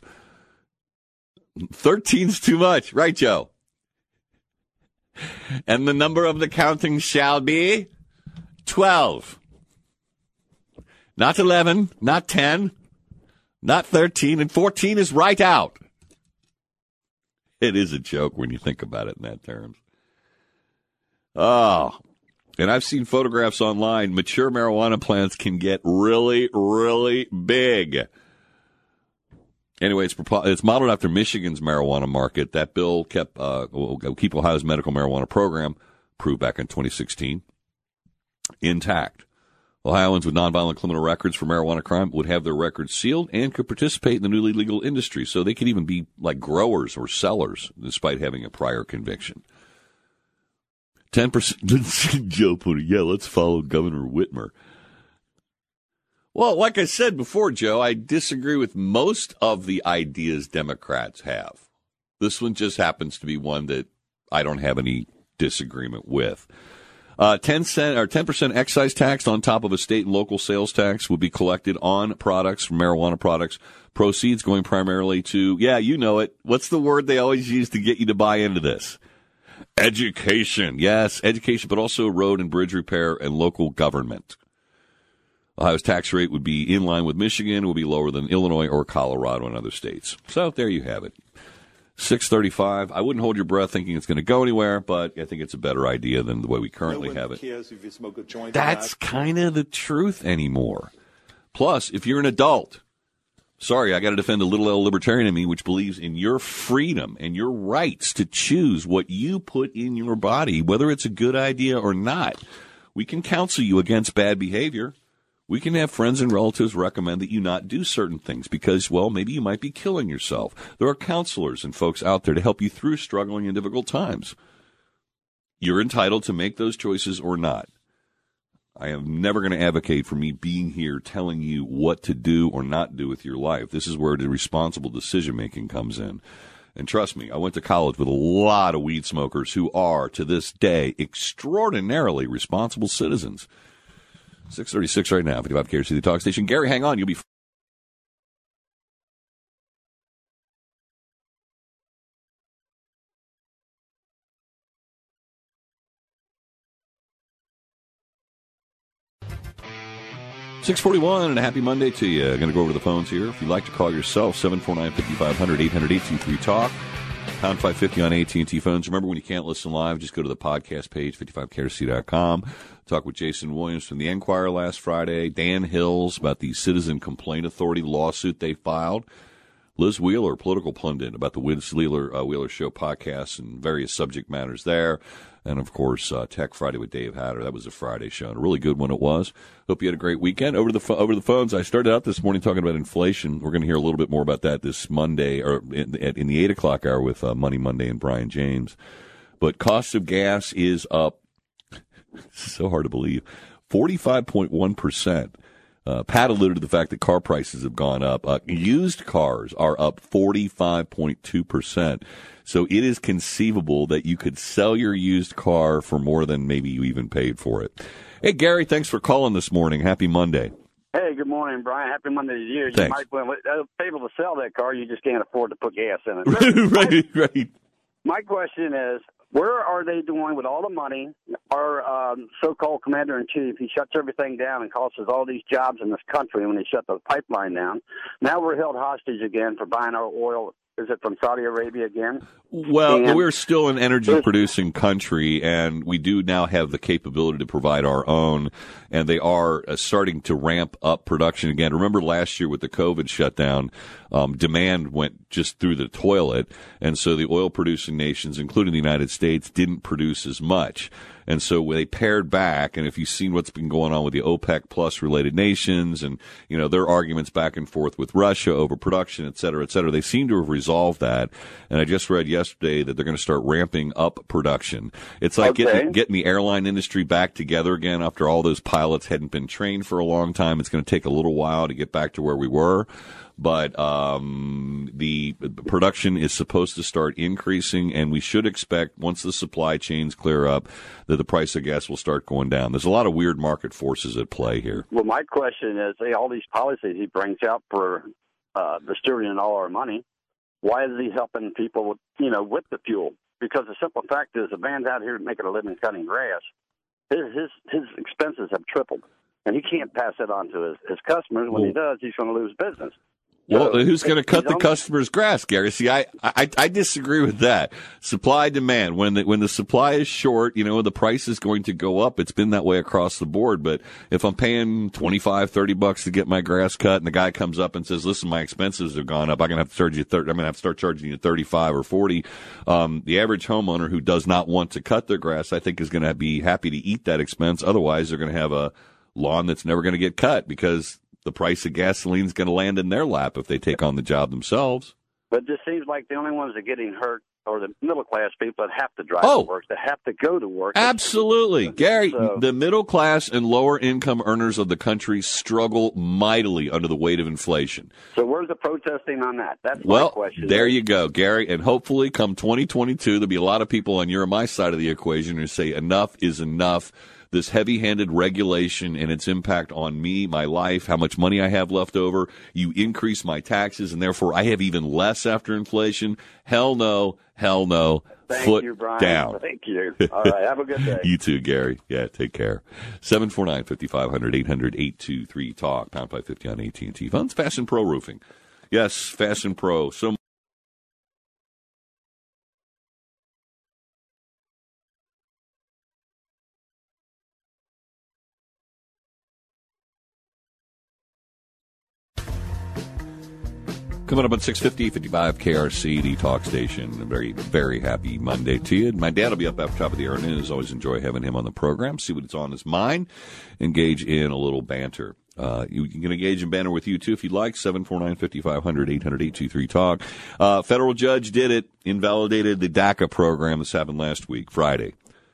13's too much, right, Joe? And the number of the counting shall be 12. Not 11, not 10, not 13, and 14 is right out. It is a joke when you think about it in that terms. Oh, and I've seen photographs online. Mature marijuana plants can get really, really big. Anyway, it's modeled after Michigan's marijuana market. That bill will keep Ohio's medical marijuana program, approved back in 2016, intact. Ohioans with nonviolent criminal records for marijuana crime would have their records sealed and could participate in the newly legal industry. So they could even be like growers or sellers despite having a prior conviction. 10%. Joe put it, yeah, let's follow Governor Whitmer. Well, like I said before, Joe, I disagree with most of the ideas Democrats have. This one just happens to be one that I don't have any disagreement with. 10% excise tax on top of a state and local sales tax would be collected on products, marijuana products. Proceeds going primarily to, yeah, you know it. What's the word they always use to get you to buy into this? Education. Yes, education, but also road and bridge repair and local government. Ohio's tax rate would be in line with Michigan. It would be lower than Illinois or Colorado and other states. So there you have it. 6:35. I wouldn't hold your breath thinking it's going to go anywhere, but I think it's a better idea than the way we currently have it. That's kind of the truth anymore. Plus, if you're an adult, sorry, I got to defend the little L libertarian in me, which believes in your freedom and your rights to choose what you put in your body, whether it's a good idea or not. We can counsel you against bad behavior. We can have friends and relatives recommend that you not do certain things because, well, maybe you might be killing yourself. There are counselors and folks out there to help you through struggling in difficult times. You're entitled to make those choices or not. I am never going to advocate for me being here telling you what to do or not do with your life. This is where the responsible decision-making comes in. And trust me, I went to college with a lot of weed smokers who are, to this day, extraordinarily responsible citizens. 6:36 right now, 55 KRC, the talk station. Gary, hang on. You'll be... $6:41 and a happy Monday to you. Going to go over to the phones here. If you'd like to call yourself, 749-5500, 800-833-TALK, pound 550 on AT&T phones. Remember, when you can't listen live, just go to the podcast page, 55krc.com. Talk with Jason Williams from the Enquirer last Friday. Dan Hills about the Citizen Complaint Authority lawsuit they filed. Liz Wheeler, political pundit, about the Wiz Wheeler Show podcast and various subject matters there. And, of course, Tech Friday with Dave Hatter. That was a Friday show, and a really good one it was. Hope you had a great weekend. Over the phones, I started out this morning talking about inflation. We're going to hear a little bit more about that this Monday, or in the 8 o'clock hour with Money Monday and Brian James. But cost of gas is up. So hard to believe. 45.1%. Pat alluded to the fact that car prices have gone up. Used cars are up 45.2%. So it is conceivable that you could sell your used car for more than maybe you even paid for it. Hey, Gary, thanks for calling this morning. Happy Monday. Hey, good morning, Brian. Happy Monday to you. Thanks. You might be able to sell that car. You just can't afford to put gas in it. Right. My question is, where are they doing with all the money? Our so-called commander-in-chief, he shuts everything down and costs us all these jobs in this country when he shut the pipeline down. Now we're held hostage again for buying our oil. Is it from Saudi Arabia again? Well, we're still an energy-producing country, and we do now have the capability to provide our own, and they are starting to ramp up production again. Remember last year with the COVID shutdown, demand went just through the toilet, and so the oil-producing nations, including the United States, didn't produce as much. And so they pared back, and if you've seen what's been going on with the OPEC plus related nations and, their arguments back and forth with Russia over production, et cetera, they seem to have resolved that. And I just read yesterday that they're going to start ramping up production. It's like getting the airline industry back together again after all those pilots hadn't been trained for a long time. It's going to take a little while to get back to where we were. But the production is supposed to start increasing, and we should expect, once the supply chains clear up, that the price of gas will start going down. There's a lot of weird market forces at play here. Well, my question is, all these policies he brings out for distributing all our money, why is he helping people with the fuel? Because the simple fact is, the man's out here making a living cutting grass. His expenses have tripled, and he can't pass it on to his customers. When he does, he's going to lose business. Well, who's going to cut the customer's grass, Gary? See, I disagree with that. Supply demand. When the supply is short, the price is going to go up. It's been that way across the board. But if I'm paying $25-$30 to get my grass cut, and the guy comes up and says, "Listen, my expenses have gone up. I'm going to have to charge you I'm going to have to start charging you $35 or $40." The average homeowner who does not want to cut their grass, I think, is going to be happy to eat that expense. Otherwise, they're going to have a lawn that's never going to get cut because the price of gasoline is going to land in their lap if they take on the job themselves. But it just seems like the only ones that are getting hurt are the middle-class people that have to drive to work, that have to go to work. Absolutely. Gary, the middle-class and lower-income earners of the country struggle mightily under the weight of inflation. So where's the protesting on that? That's my question. There you go, Gary. And hopefully come 2022, there'll be a lot of people on your and my side of the equation who say enough is enough. This heavy-handed regulation and its impact on me, my life, how much money I have left over. You increase my taxes, and therefore I have even less after inflation. Hell no. Thank you, Brian. Down. Thank you. All right, have a good day. You too, Gary. Yeah, take care. 749-5500, 800-823-TALK, pound 550 on AT&T. Funds, Fashion Pro Roofing. Yes, Fashion Pro. So coming up on 650, 55 KRC, the talk station. A very, very happy Monday to you. My dad will be up after top of the hour news. Always enjoy having him on the program. See what's on his mind. Engage in a little banter. You can engage in banter with you, too, if you'd like. 749-5500, 800-823-TALK. Federal judge did it. Invalidated the DACA program. This happened last week, Friday.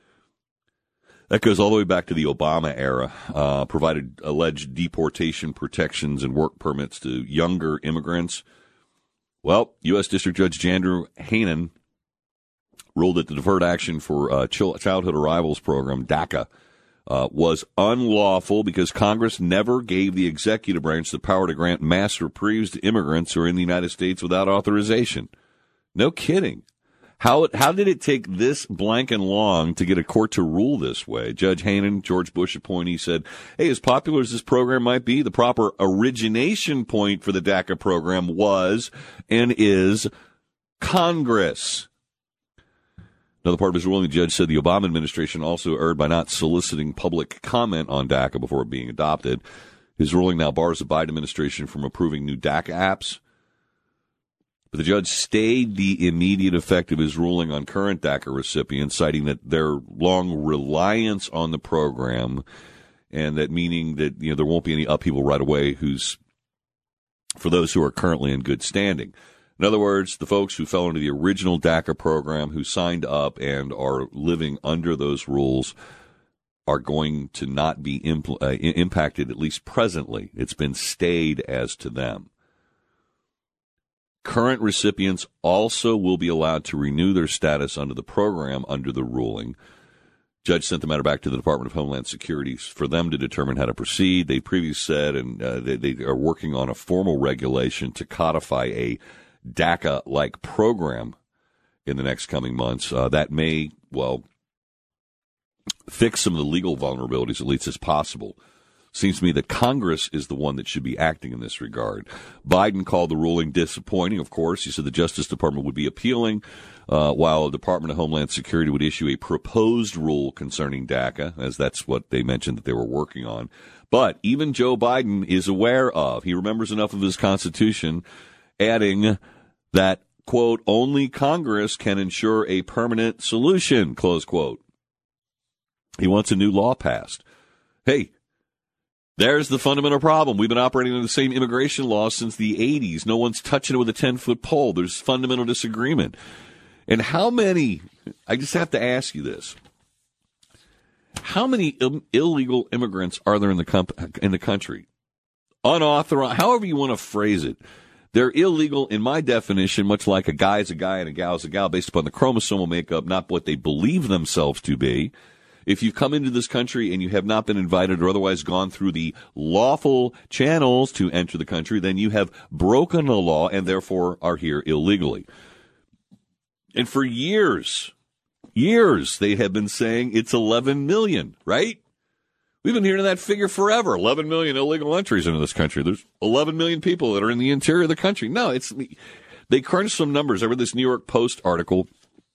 That goes all the way back to the Obama era, provided alleged deportation protections and work permits to younger immigrants. Well, U.S. District Judge Andrew Hanen ruled that the Deferred Action for Childhood Arrivals Program, DACA, was unlawful because Congress never gave the executive branch the power to grant mass reprieves to immigrants who are in the United States without authorization. No kidding. How did it take this blank and long to get a court to rule this way? Judge Hanen, George Bush appointee, said, hey, as popular as this program might be, the proper origination point for the DACA program was and is Congress. Another part of his ruling, the judge said the Obama administration also erred by not soliciting public comment on DACA before being adopted. His ruling now bars the Biden administration from approving new DACA apps. But the judge stayed the immediate effect of his ruling on current DACA recipients, citing that their long reliance on the program, and that meaning that there won't be any upheaval right away for those who are currently in good standing. In other words, the folks who fell into the original DACA program, who signed up and are living under those rules, are going to not be impacted, at least presently. It's been stayed as to them. Current recipients also will be allowed to renew their status under the program under the ruling. Judge sent the matter back to the Department of Homeland Security for them to determine how to proceed. They previously said, and they are working on a formal regulation to codify a DACA-like program in the next coming months. That may, fix some of the legal vulnerabilities, at least as possible. Seems to me that Congress is the one that should be acting in this regard. Biden called the ruling disappointing, of course. He said the Justice Department would be appealing, while the Department of Homeland Security would issue a proposed rule concerning DACA, as that's what they mentioned that they were working on. But even Joe Biden is aware of, he remembers enough of his Constitution, adding that, quote, only Congress can ensure a permanent solution, close quote. He wants a new law passed. Hey, there's the fundamental problem. We've been operating under the same immigration laws since the 80s. No one's touching it with a 10-foot pole. There's fundamental disagreement. And how many, I just have to ask you this, how many illegal immigrants are there in the country? Unauthorized, however you want to phrase it. They're illegal in my definition, much like a guy is a guy and a gal is a gal, based upon the chromosomal makeup, not what they believe themselves to be. If you've come into this country and you have not been invited or otherwise gone through the lawful channels to enter the country, then you have broken the law and therefore are here illegally. And for years, they have been saying it's 11 million, right? We've been hearing that figure forever, 11 million illegal entries into this country. There's 11 million people that are in the interior of the country. No, they crunched some numbers. I read this New York Post article,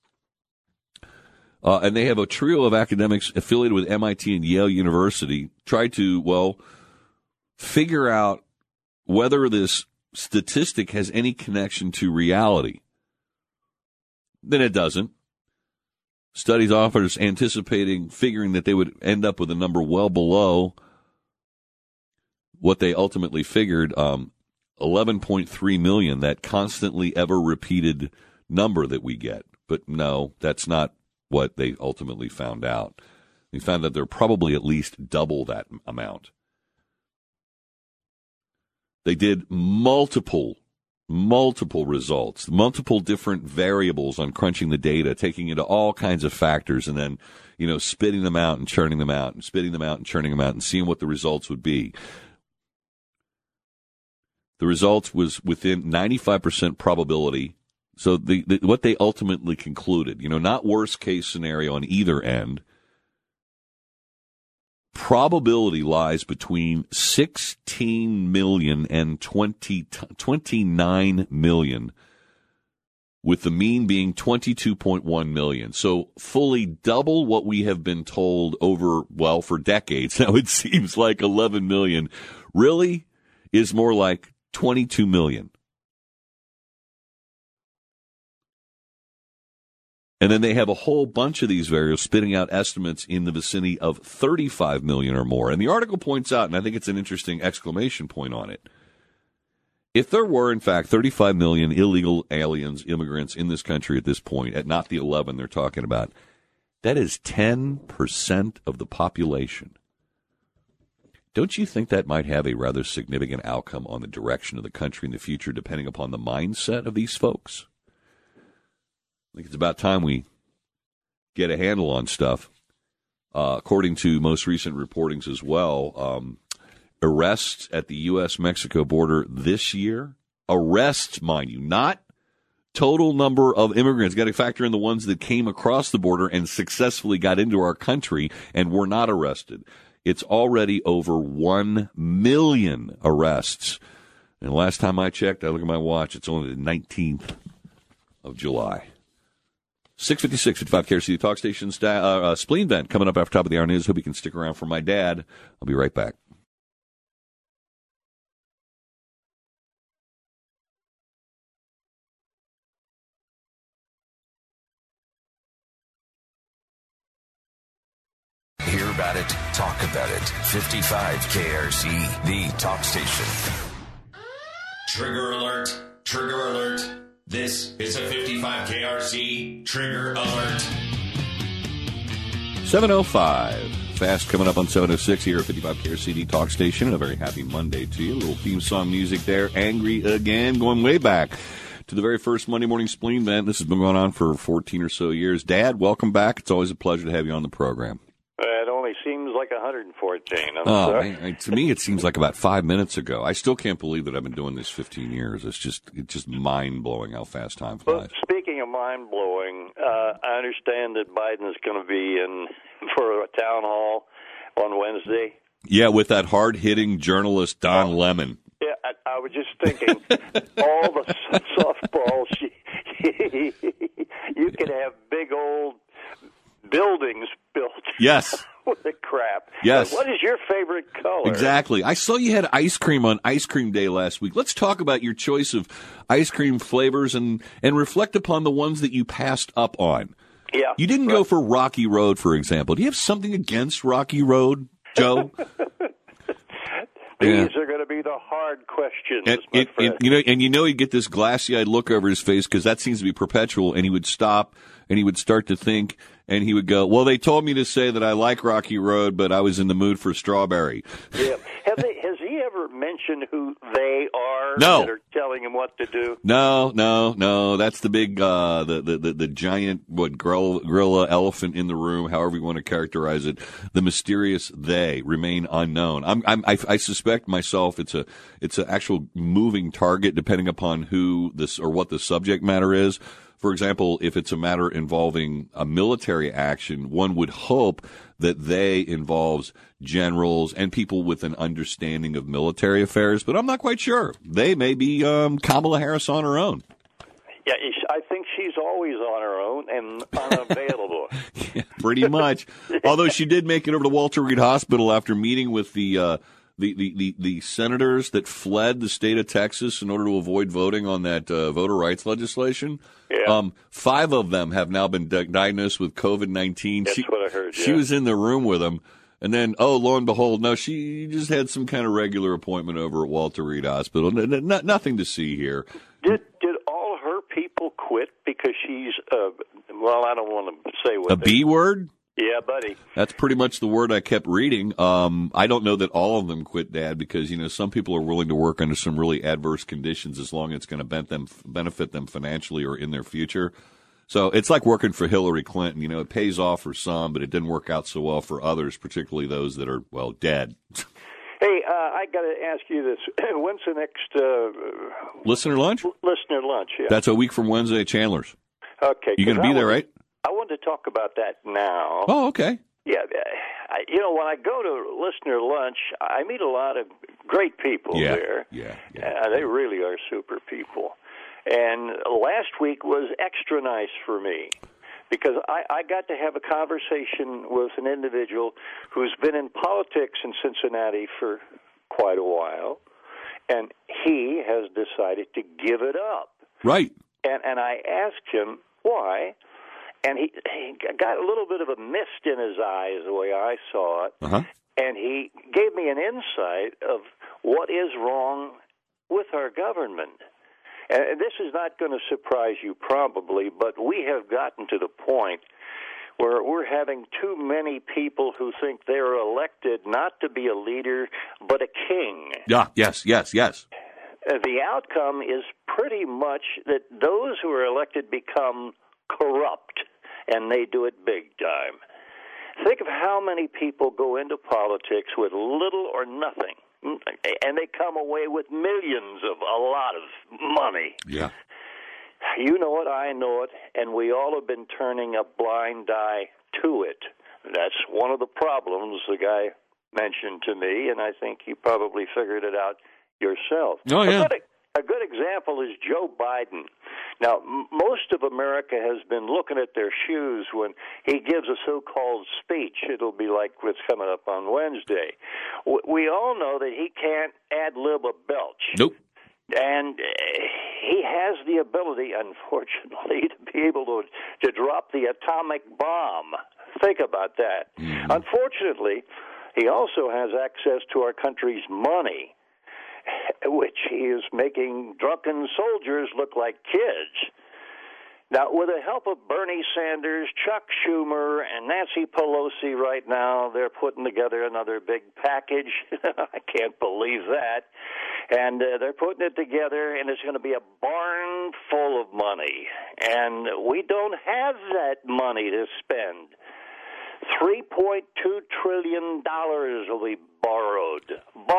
and they have a trio of academics affiliated with MIT and Yale University try to, figure out whether this statistic has any connection to reality. Then it doesn't. Studies authors figuring that they would end up with a number well below what they ultimately figured, 11.3 million, that constantly ever repeated number that we get. But no, that's not what they ultimately found out. They found that they're probably at least double that amount. They did multiple results, multiple different variables on crunching the data, taking into all kinds of factors, and then, spitting them out and churning them out and spitting them out and churning them out and seeing what the results would be. The results was within 95% probability. So what they ultimately concluded, not worst case scenario on either end, probability lies between 16 million and 29 million, with the mean being 22.1 million. So fully double what we have been told for decades. Now it seems like 11 million really is more like 22 million. And then they have a whole bunch of these variables spitting out estimates in the vicinity of 35 million or more. And the article points out, and I think it's an interesting exclamation point on it, if there were, in fact, 35 million illegal aliens, immigrants in this country at this point, at not the 11 they're talking about, that is 10% of the population. Don't you think that might have a rather significant outcome on the direction of the country in the future, depending upon the mindset of these folks? I think it's about time we get a handle on stuff. According to most recent reportings as well, arrests at the U.S.-Mexico border this year, arrests, mind you, not total number of immigrants. Got to factor in the ones that came across the border and successfully got into our country and were not arrested. It's already over 1 million arrests. And last time I checked, I look at my watch, it's only the 19th of July. 6:56, 55 KRC Talk Station Spleen Vent coming up after top of the hour news. Hope you can stick around for my dad. I'll be right back. Hear about it, talk about it. 55 KRC, the talk station. Trigger alert, trigger alert. This is a 55 KRC Trigger Alert. 7:05. Fast coming up on 7:06 here at 55 KRC Talk Station. A very happy Monday to you. A little theme song music there. Angry Again, going way back to the very first Monday morning Spleen Vent. This has been going on for 14 or so years. Dad, welcome back. It's always a pleasure to have you on the program. It only seems like 114. To me, it seems like about 5 minutes ago. I still can't believe that I've been doing this 15 years. It's just mind-blowing how fast time flies. Well, speaking of mind-blowing, I understand that Biden is going to be in for a town hall on Wednesday. Yeah, with that hard-hitting journalist, Don Lemon. Yeah, I was just thinking, all the softballs, you could have big old buildings built. Yes. With the crap. Yes. What is your favorite color? Exactly. I saw you had ice cream on Ice Cream Day last week. Let's talk about your choice of ice cream flavors and reflect upon the ones that you passed up on. Yeah. You didn't go for Rocky Road, for example. Do you have something against Rocky Road, Joe? These are going to be the hard questions, my friend. And he'd get this glassy-eyed look over his face because that seems to be perpetual, and he would stop, and he would start to think, and he would go, well, they told me to say that I like Rocky Road, but I was in the mood for strawberry. Yeah. Has he ever mentioned who they are that are telling him what to do? No. That's the big, the giant, gorilla, elephant in the room, however you want to characterize it. The mysterious they remain unknown. I suspect myself it's an actual moving target depending upon who this or what the subject matter is. For example, if it's a matter involving a military action, one would hope that they involves generals and people with an understanding of military affairs, but I'm not quite sure. They may be Kamala Harris on her own. Yeah, I think she's always on her own and unavailable. Yeah, pretty much. Although she did make it over to Walter Reed Hospital after meeting with the senators that fled the state of Texas in order to avoid voting on that voter rights legislation. Yeah. 5 of them have now been diagnosed with COVID-19. That's what I heard, She was in the room with them. And then, lo and behold, no, she just had some kind of regular appointment over at Walter Reed Hospital. Nothing to see here. Did all her people quit because she's, I don't want to say what B word? Yeah, buddy. That's pretty much the word I kept reading. I don't know that all of them quit, Dad, because, some people are willing to work under some really adverse conditions as long as it's going to benefit them financially or in their future. So it's like working for Hillary Clinton. It pays off for some, but it didn't work out so well for others, particularly those that are, dead. Hey, I got to ask you this. When's the next... Listener lunch? Listener lunch, yeah. That's a week from Wednesday at Chandler's. Okay. You going to be there, right? I wanted to talk about that now. Oh, okay. Yeah, when I go to listener lunch, I meet a lot of great people there. Yeah. They really are super people. And last week was extra nice for me because I got to have a conversation with an individual who's been in politics in Cincinnati for quite a while, and he has decided to give it up. Right. And I asked him why. And he got a little bit of a mist in his eyes, the way I saw it. Uh-huh. And he gave me an insight of what is wrong with our government. And this is not going to surprise you probably, but we have gotten to the point where we're having too many people who think they're elected not to be a leader, but a king. Yeah, yes. The outcome is pretty much that those who are elected become corrupt, and they do it big time. Think of how many people go into politics with little or nothing, and they come away with millions of a lot of money. Yeah. You know it, I know it, and we all have been turning a blind eye to it. That's one of the problems the guy mentioned to me, and I think you probably figured it out yourself. Oh, yeah. A good example is Joe Biden. Now, most of America has been looking at their shoes when he gives a so-called speech. It'll be like what's coming up on Wednesday. We all know that he can't ad-lib a belch. Nope. And he has the ability, unfortunately, to be able to drop the atomic bomb. Think about that. Mm-hmm. Unfortunately, he also has access to our country's money, which he is making drunken soldiers look like kids. Now, with the help of Bernie Sanders, Chuck Schumer, and Nancy Pelosi right now, they're putting together another big package. I can't believe that. And they're putting it together, and it's going to be a barn full of money. And we don't have that money to spend. $3.2 trillion will be borrowed.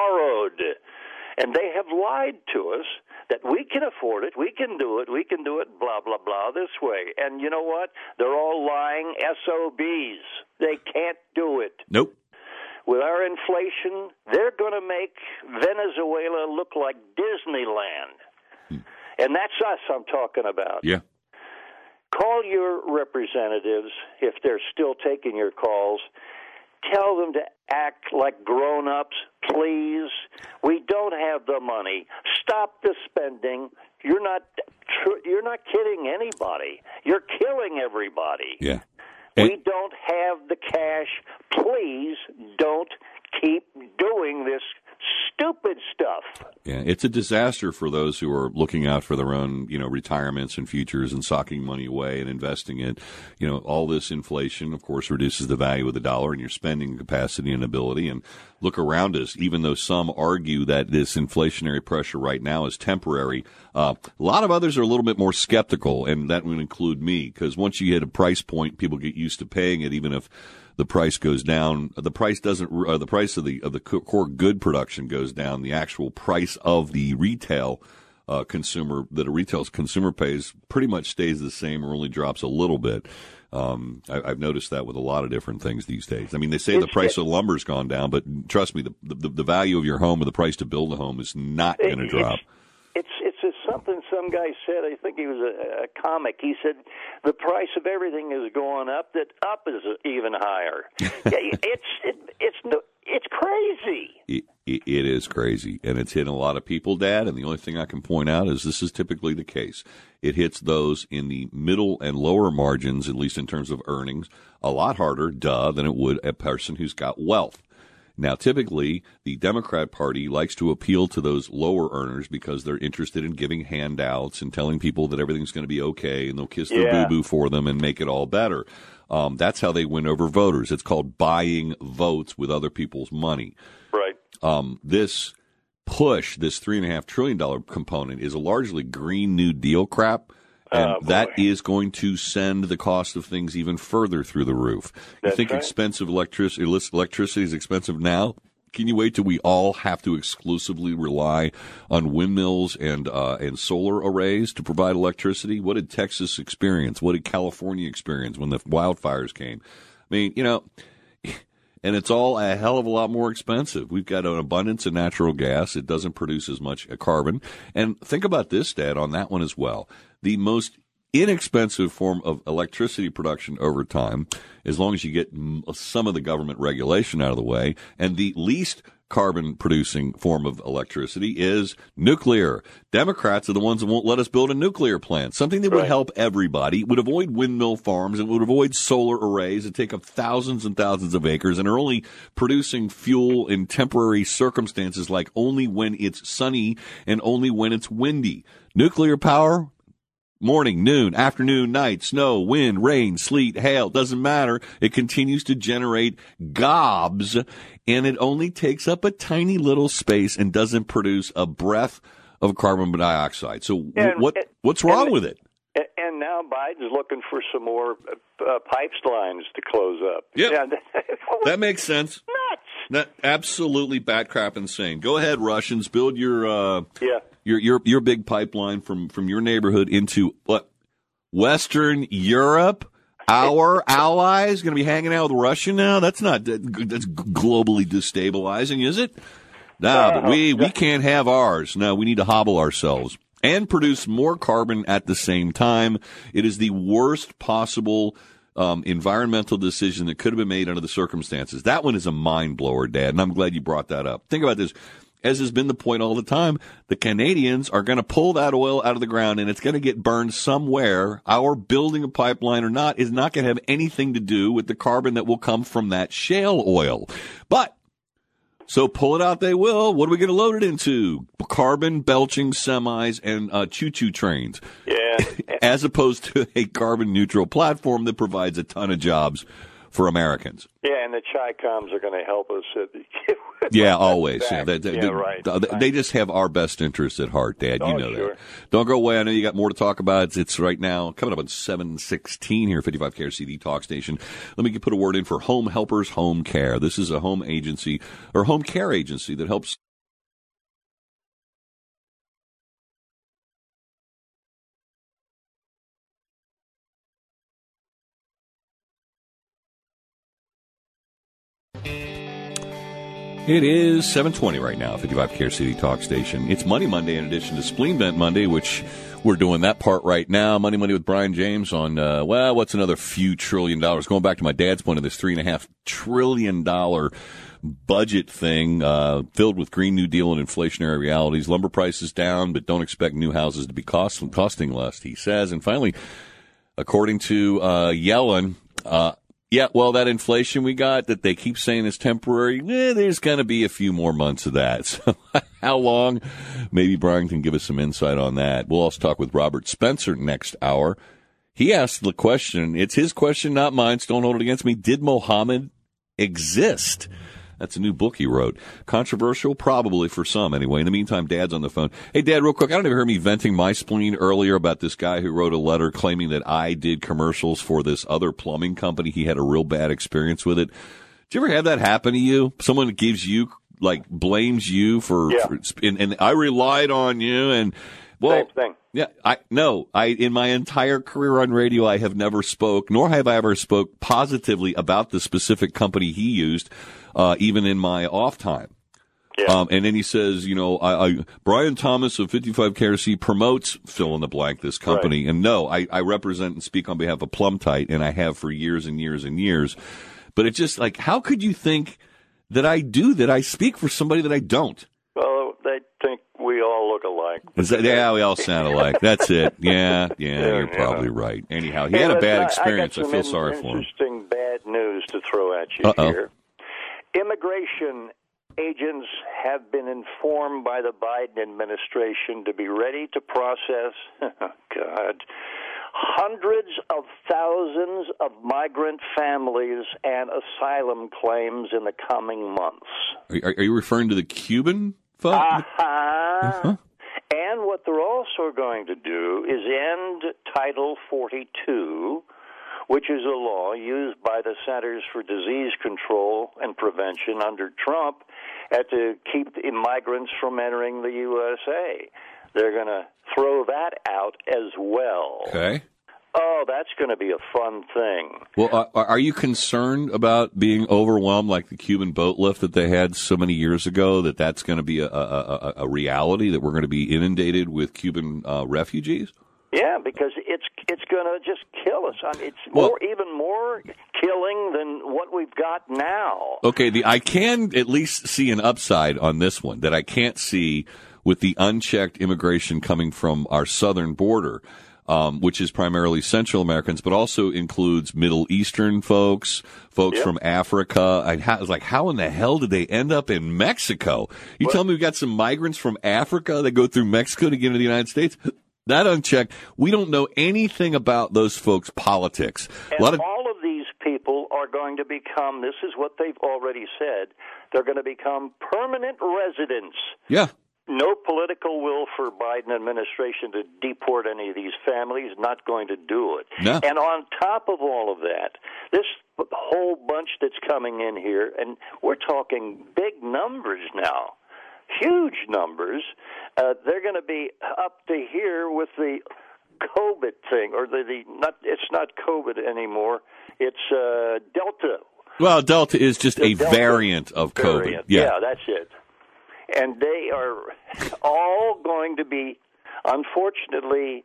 And they have lied to us that we can afford it, we can do it, blah, blah, blah, this way. And you know what? They're all lying SOBs. They can't do it. Nope. With our inflation, they're going to make Venezuela look like Disneyland. And that's us I'm talking about. Yeah. Call your representatives, if they're still taking your calls. Tell them to act like grown-ups, please. We don't have the money. Stop the spending. You're not You're not kidding anybody. You're killing everybody. Yeah. We don't have the cash. Please don't keep doing this stupid stuff. Yeah, it's a disaster for those who are looking out for their own, retirements and futures and socking money away and investing it. All this inflation, of course, reduces the value of the dollar and your spending capacity and ability. And look around us, even though some argue that this inflationary pressure right now is temporary, a lot of others are a little bit more skeptical, and that would include me, because once you hit a price point, people get used to paying it, even if the price goes down. The price doesn't. The price of the core good production goes down. The actual price of the retail consumer that a retail consumer pays pretty much stays the same, or only drops a little bit. I've noticed that with a lot of different things these days. I mean, they say the price of lumber's gone down, but trust me, the value of your home or the price to build a home is not going to drop. It's something some guy said. I think he was a comic. He said the price of everything is going up. That up is even higher. It's crazy. It is crazy, and it's hitting a lot of people, Dad. And the only thing I can point out is this is typically the case. It hits those in the middle and lower margins, at least in terms of earnings, a lot harder, than it would a person who's got wealth. Now, typically, the Democrat Party likes to appeal to those lower earners because they're interested in giving handouts and telling people that everything's going to be okay and they'll kiss their boo-boo for them and make it all better. That's how they win over voters. It's called buying votes with other people's money. Right. This push, this $3.5 trillion component, is a largely Green New Deal crap. And that is going to send the cost of things even further through the roof. You think expensive electricity is expensive now? Can you wait till we all have to exclusively rely on windmills and solar arrays to provide electricity? What did Texas experience? What did California experience when the wildfires came? I mean, and it's all a hell of a lot more expensive. We've got an abundance of natural gas. It doesn't produce as much carbon. And think about this, Dad, on that one as well. The most inexpensive form of electricity production over time, as long as you get some of the government regulation out of the way, and the least carbon-producing form of electricity is nuclear. Democrats are the ones that won't let us build a nuclear plant, something that would help everybody. It would avoid windmill farms. It would avoid solar arrays that take up thousands and thousands of acres and are only producing fuel in temporary circumstances, like only when it's sunny and only when it's windy. Nuclear power, morning, noon, afternoon, night, snow, wind, rain, sleet, hail, doesn't matter. It continues to generate gobs, and it only takes up a tiny little space and doesn't produce a breath of carbon dioxide. So what's wrong with it? And now Biden's looking for some more pipelines to close up. Yep. Yeah, that makes sense. Nuts. Absolutely bat crap insane. Go ahead, Russians. Build your your big pipeline from your neighborhood into what? Western Europe? Our allies going to be hanging out with Russia now? That's globally destabilizing, is it? No, but we can't have ours. No, we need to hobble ourselves and produce more carbon at the same time. It is the worst possible environmental decision that could have been made under the circumstances. That one is a mind blower, Dad, and I'm glad you brought that up. Think about this. As has been the point all the time, the Canadians are going to pull that oil out of the ground, and it's going to get burned somewhere. Our building a pipeline or not is not going to have anything to do with the carbon that will come from that shale oil. But so pull it out they will. What are we going to load it into? Carbon-belching semis and choo-choo trains. Yeah. As opposed to a carbon-neutral platform that provides a ton of jobs for Americans. Yeah, and the Chi-Coms are going to help us. Yeah, always. Yeah, right. They just have our best interests at heart, Dad. You know that. Don't go away. I know you got more to talk about. It's right now coming up on 7:16 here, 55 KRC, the talk station. Let me put a word in for Home Helpers Home Care. This is a home agency or home care agency that helps. It is 7:20 right now, 55 KRC Talk Station. It's Money Monday in addition to Spleen Vent Monday, which We're doing that part right now. Money with Brian James on, what's another few $1 trillion? Going back to my dad's point of this $3.5 trillion budget thing filled with Green New Deal and inflationary realities. Lumber prices down, but don't expect new houses to be costing less, he says. And finally, according to Yellen, that inflation we got that they keep saying is temporary, there's going to be a few more months of that. So how long? Maybe Brian can give us some insight on that. We'll also talk with Robert Spencer next hour. He asked the question. It's his question, not mine. So don't hold it against me. Did Mohammed exist? That's a new book he wrote. Controversial, probably for some anyway. In the meantime, Dad's on the phone. Hey, Dad, real quick, I don't even hear me venting my spleen earlier about this guy who wrote a letter claiming that I did commercials for this other plumbing company. He had a real bad experience with it. Did you ever have that happen to you? Someone gives you, blames you for and I relied on you and, same thing. Yeah, in my entire career on radio, I have never spoke, nor have I ever spoke positively about the specific company he used, even in my off time. Yeah. And then he says, Brian Thomas of 55 KRC promotes fill in the blank this company. Right. And I represent and speak on behalf of Plumtite, and I have for years and years and years. But it's just how could you think that I speak for somebody that I don't? Well, they think we all look alike. We all sound alike. That's it. Yeah, you're probably right. Anyhow, he had a bad experience. I feel sorry for him. Interesting bad news to throw at you here. Immigration agents have been informed by the Biden administration to be ready to process, hundreds of thousands of migrant families and asylum claims in the coming months. Are you referring to the Cuban folks? And what they're also going to do is end Title 42, which is a law used by the Centers for Disease Control and Prevention under Trump to keep the immigrants from entering the USA. They're going to throw that out as well. Okay. Oh, that's going to be a fun thing. Well, are you concerned about being overwhelmed like the Cuban boat lift that they had so many years ago, that's going to be a reality, that we're going to be inundated with Cuban refugees? Yeah, because it's going to just kill us. I mean, it's even more killing than what we've got now. Okay, I can at least see an upside on this one that I can't see with the unchecked immigration coming from our southern border, which is primarily Central Americans, but also includes Middle Eastern folks from Africa. I was like, how in the hell did they end up in Mexico? You tell me we got some migrants from Africa that go through Mexico to get into the United States? That unchecked. We don't know anything about those folks' politics. And all of these people are going to become, this is what they've already said, they're going to become permanent residents. Yeah. No political will for Biden administration to deport any of these families, not going to do it. No. And on top of all of that, this whole bunch that's coming in here, and we're talking big numbers now, huge numbers, they're going to be up to here with the COVID thing, or it's not COVID anymore, it's Delta. Well, Delta is just a variant of COVID. Yeah, that's it. And they are all going to be, unfortunately,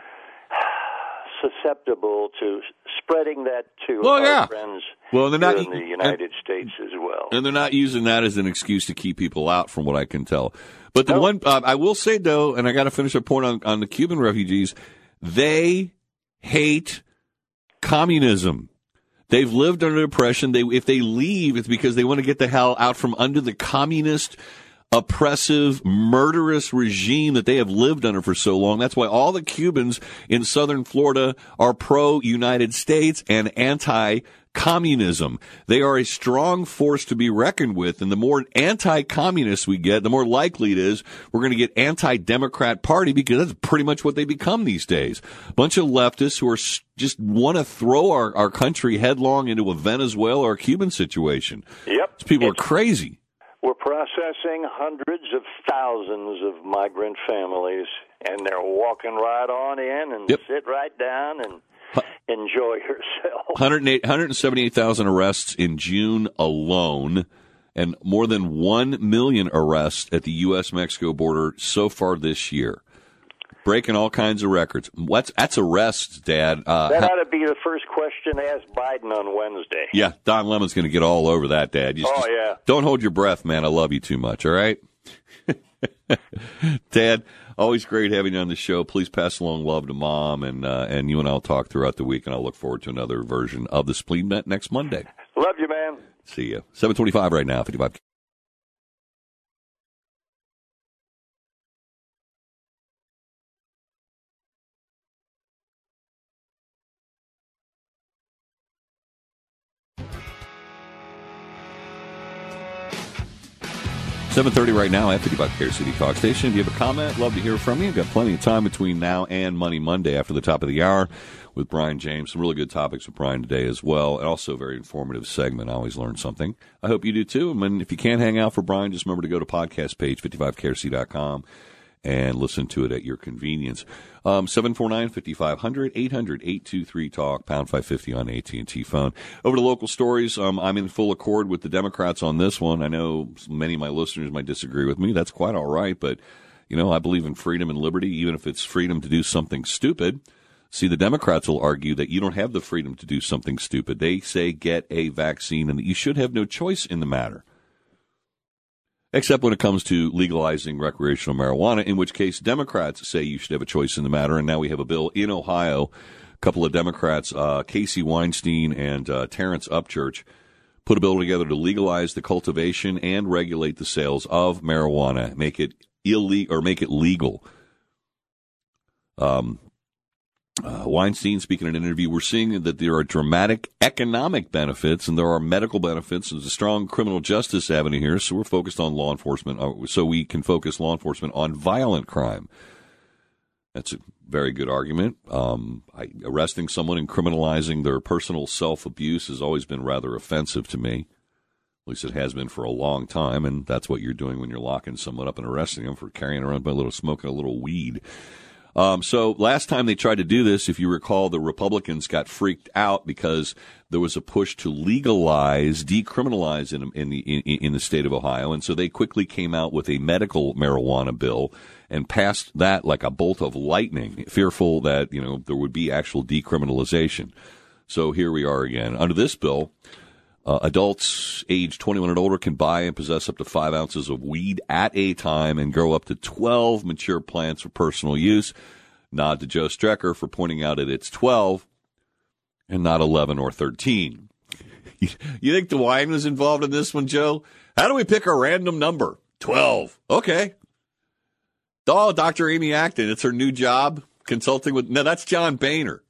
susceptible to spreading that to our friends here in the United States as well. And they're not using that as an excuse to keep people out, from what I can tell. But the one I will say, though, and I got to finish a point on the Cuban refugees, they hate communism. They've lived under oppression. If they leave, it's because they want to get the hell out from under the communist, oppressive, murderous regime that they have lived under for so long. That's why all the Cubans in southern Florida are pro-United States and anti-communism. They are a strong force to be reckoned with, and the more anti-communists we get, the more likely it is we're going to get anti-Democrat Party, because that's pretty much what they become these days. A bunch of leftists who are just want to throw our country headlong into a Venezuela or Cuban situation. Yep. These people are crazy. We're processing hundreds of thousands of migrant families, and they're walking right on in and sit right down and enjoy yourself. 178,000 arrests in June alone, and more than 1 million arrests at the U.S.-Mexico border so far this year. breaking all kinds of records. That's arrests, Dad. That ought to be the first question asked Biden on Wednesday. Yeah, Don Lemon's going to get all over that, Dad. Just don't hold your breath, man. I love you too much, all right? Dad, always great having you on the show. Please pass along love to Mom, and you and I will talk throughout the week, and I'll look forward to another version of the Spleen Net next Monday. Love you, man. See you. 7:25 right now, 55. $7:30 right now at 55 Care City Talk Station. If you have a comment, love to hear from you. We've got plenty of time between now and Money Monday after the top of the hour with Brian James. Some really good topics with Brian today as well, and also a very informative segment. I always learn something. I hope you do too. And if you can't hang out for Brian, just remember to go to podcast page, 55careC.com, and listen to it at your convenience. 749-5500, 800-823-TALK, pound 550 on AT&T phone. Over to local stories. I'm in full accord with the Democrats on this one. I know many of my listeners might disagree with me. That's quite all right, but, I believe in freedom and liberty, even if it's freedom to do something stupid. See, the Democrats will argue that you don't have the freedom to do something stupid. They say get a vaccine and that you should have no choice in the matter. Except when it comes to legalizing recreational marijuana, in which case Democrats say you should have a choice in the matter. And now we have a bill in Ohio. A couple of Democrats, Casey Weinstein and Terrence Upchurch, put a bill together to legalize the cultivation and regulate the sales of marijuana, make it illegal or make it legal. Weinstein, speaking in an interview, we're seeing that there are dramatic economic benefits and there are medical benefits. There's a strong criminal justice avenue here, so we're focused on law enforcement, so we can focus law enforcement on violent crime. That's a very good argument. Arresting someone and criminalizing their personal self-abuse has always been rather offensive to me. At least it has been for a long time, and that's what you're doing when you're locking someone up and arresting them for carrying around smoking a little weed. So last time they tried to do this, if you recall, the Republicans got freaked out because there was a push to legalize, decriminalize in the state of Ohio, and so they quickly came out with a medical marijuana bill and passed that like a bolt of lightning, fearful that there would be actual decriminalization. So here we are again under this bill. Adults age 21 and older can buy and possess up to 5 ounces of weed at a time and grow up to 12 mature plants for personal use. Nod to Joe Strecker for pointing out that it's 12 and not 11 or 13. You think the wine was involved in this one, Joe? How do we pick a random number? 12. Okay. Oh, Dr. Amy Acton. It's her new job consulting with... No, that's John Boehner.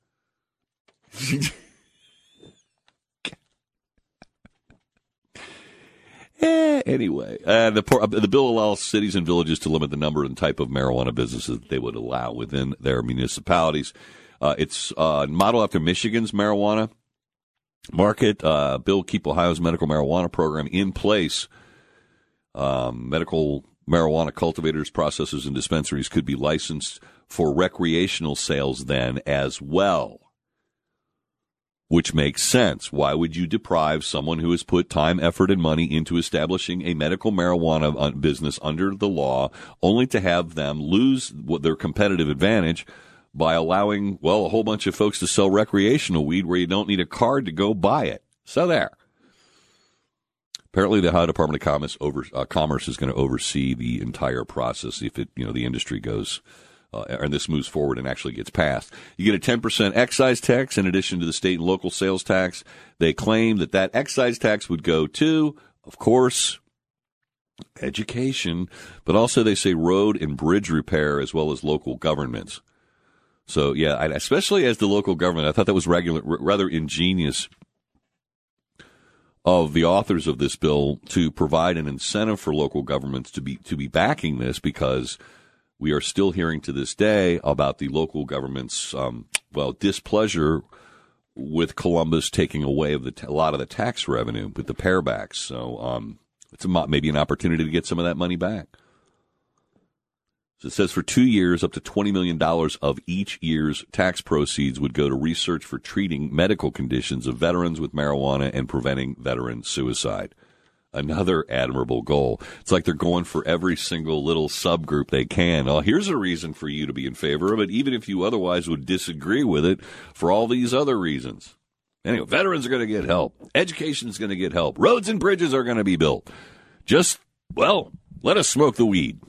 Anyway, the bill allows cities and villages to limit the number and type of marijuana businesses that they would allow within their municipalities. It's modeled after Michigan's marijuana market. Bill keep Ohio's medical marijuana program in place. Medical marijuana cultivators, processors, and dispensaries could be licensed for recreational sales then as well. Which makes sense. Why would you deprive someone who has put time, effort, and money into establishing a medical marijuana business under the law only to have them lose their competitive advantage by allowing, a whole bunch of folks to sell recreational weed where you don't need a card to go buy it? So there. Apparently, the Ohio Department of Commerce is going to oversee the entire process if the industry goes... and this moves forward and actually gets passed. You get a 10% excise tax in addition to the state and local sales tax. They claim that excise tax would go to, of course, education, but also they say road and bridge repair as well as local governments. So, yeah, especially as the local government, I thought that was rather ingenious of the authors of this bill to provide an incentive for local governments to be backing this, because we are still hearing to this day about the local government's, displeasure with Columbus taking away a lot of the tax revenue with the parebacks. So it's maybe an opportunity to get some of that money back. So it says for 2 years, up to $20 million of each year's tax proceeds would go to research for treating medical conditions of veterans with marijuana and preventing veteran suicide. Another admirable goal. It's like they're going for every single little subgroup they can. Oh, here's a reason for you to be in favor of it, even if you otherwise would disagree with it for all these other reasons. Anyway, veterans are going to get help. Education is going to get help. Roads and bridges are going to be built. Just, well, let us smoke the weed.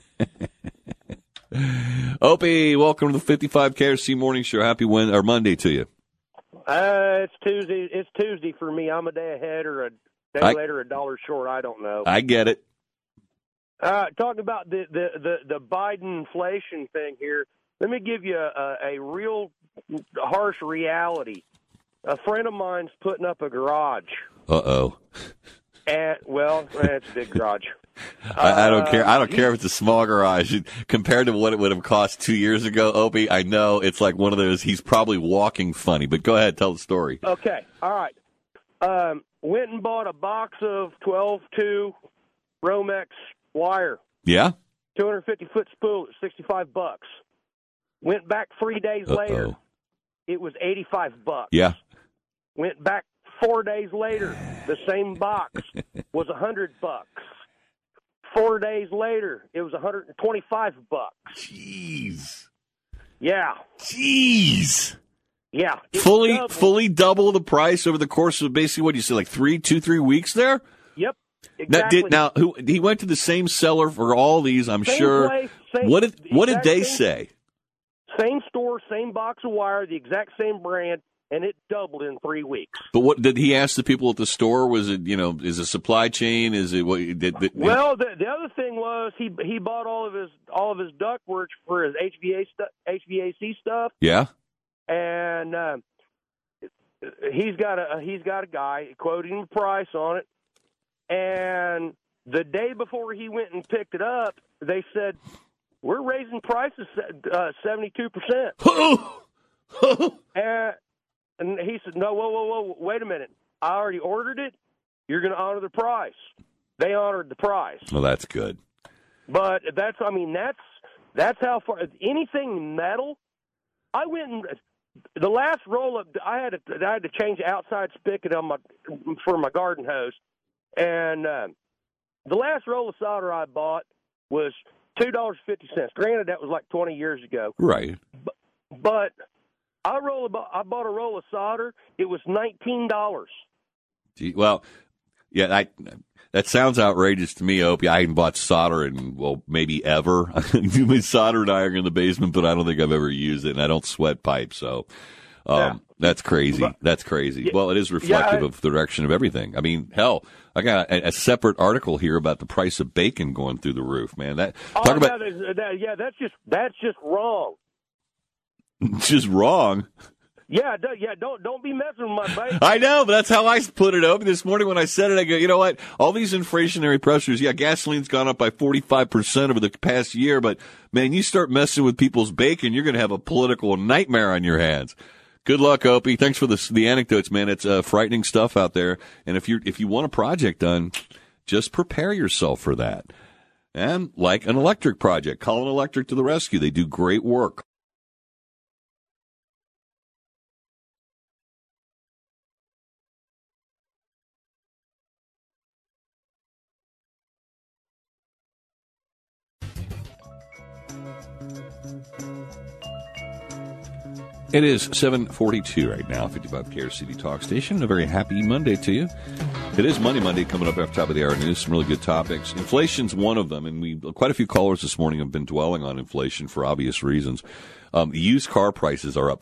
Opie, welcome to the 55 KRC Morning Show. Happy Monday to you. It's Tuesday. It's Tuesday for me. I'm a day ahead or a day later, a dollar short. I don't know. I get it. Talking about the Biden inflation thing here, let me give you a real harsh reality. A friend of mine's putting up a garage. Uh-oh. Well, it's a big garage. I don't care. I don't care if it's a small garage. Compared to what it would have cost 2 years ago, Opie, I know it's like one of those, he's probably walking funny. But go ahead, tell the story. Okay. All right. Went and bought a box of 12-2 Romex wire. Yeah? 250-foot spool at $65. Went back 3 days later. It was $85. Yeah. Went back 4 days later. The same box was $100. 4 days later, it was $125. Jeez. Yeah. Jeez. Yeah. Fully double the price over the course of basically, what do you say, like 3 weeks there? Yep. Exactly. He went to the same seller for all these, I'm same sure. Place, what did they say? Same store, same box of wire, the exact same brand, and it doubled in 3 weeks. But what did he ask the people at the store? Was it, is it supply chain? Is it what? Well, the other thing was he bought all of his ductwork for his HVAC stuff. Yeah. And he's got a guy quoting the price on it. And the day before he went and picked it up, they said, "We're raising prices 72%." And he said, "No, whoa, wait a minute. I already ordered it. You're going to honor the price." They honored the price. Well, that's good. But that's how far anything metal. I went and the last roll up. I had to change the outside spigot for my garden hose, and the last roll of solder I bought was $2.50. Granted, that was like 20 years ago. Right. But I bought a roll of solder. It was $19. Well, yeah, that sounds outrageous to me, Opie. I haven't bought solder in, maybe ever. My solder and iron in the basement, but I don't think I've ever used it, and I don't sweat pipes, so that's crazy. That's crazy. Yeah, well, it is reflective of the direction of everything. I mean, hell, I got a separate article here about the price of bacon going through the roof, man. That's just wrong. It's just wrong. Yeah, don't be messing with my bacon. I know, but that's how I put it up this morning when I said it. I go, you know what? All these inflationary pressures, gasoline's gone up by 45% over the past year, but man, you start messing with people's bacon, you're going to have a political nightmare on your hands. Good luck, Opie. Thanks for the anecdotes, man. It's frightening stuff out there, and if you want a project done, just prepare yourself for that. And like an electric project, call an electric to the rescue. They do great work. It is 7:42 right now, 55 KRCD Talk Station. A very happy Monday to you. It is Monday coming up after top of the hour news. Some really good topics. Inflation's one of them, and quite a few callers this morning have been dwelling on inflation for obvious reasons. Used car prices are up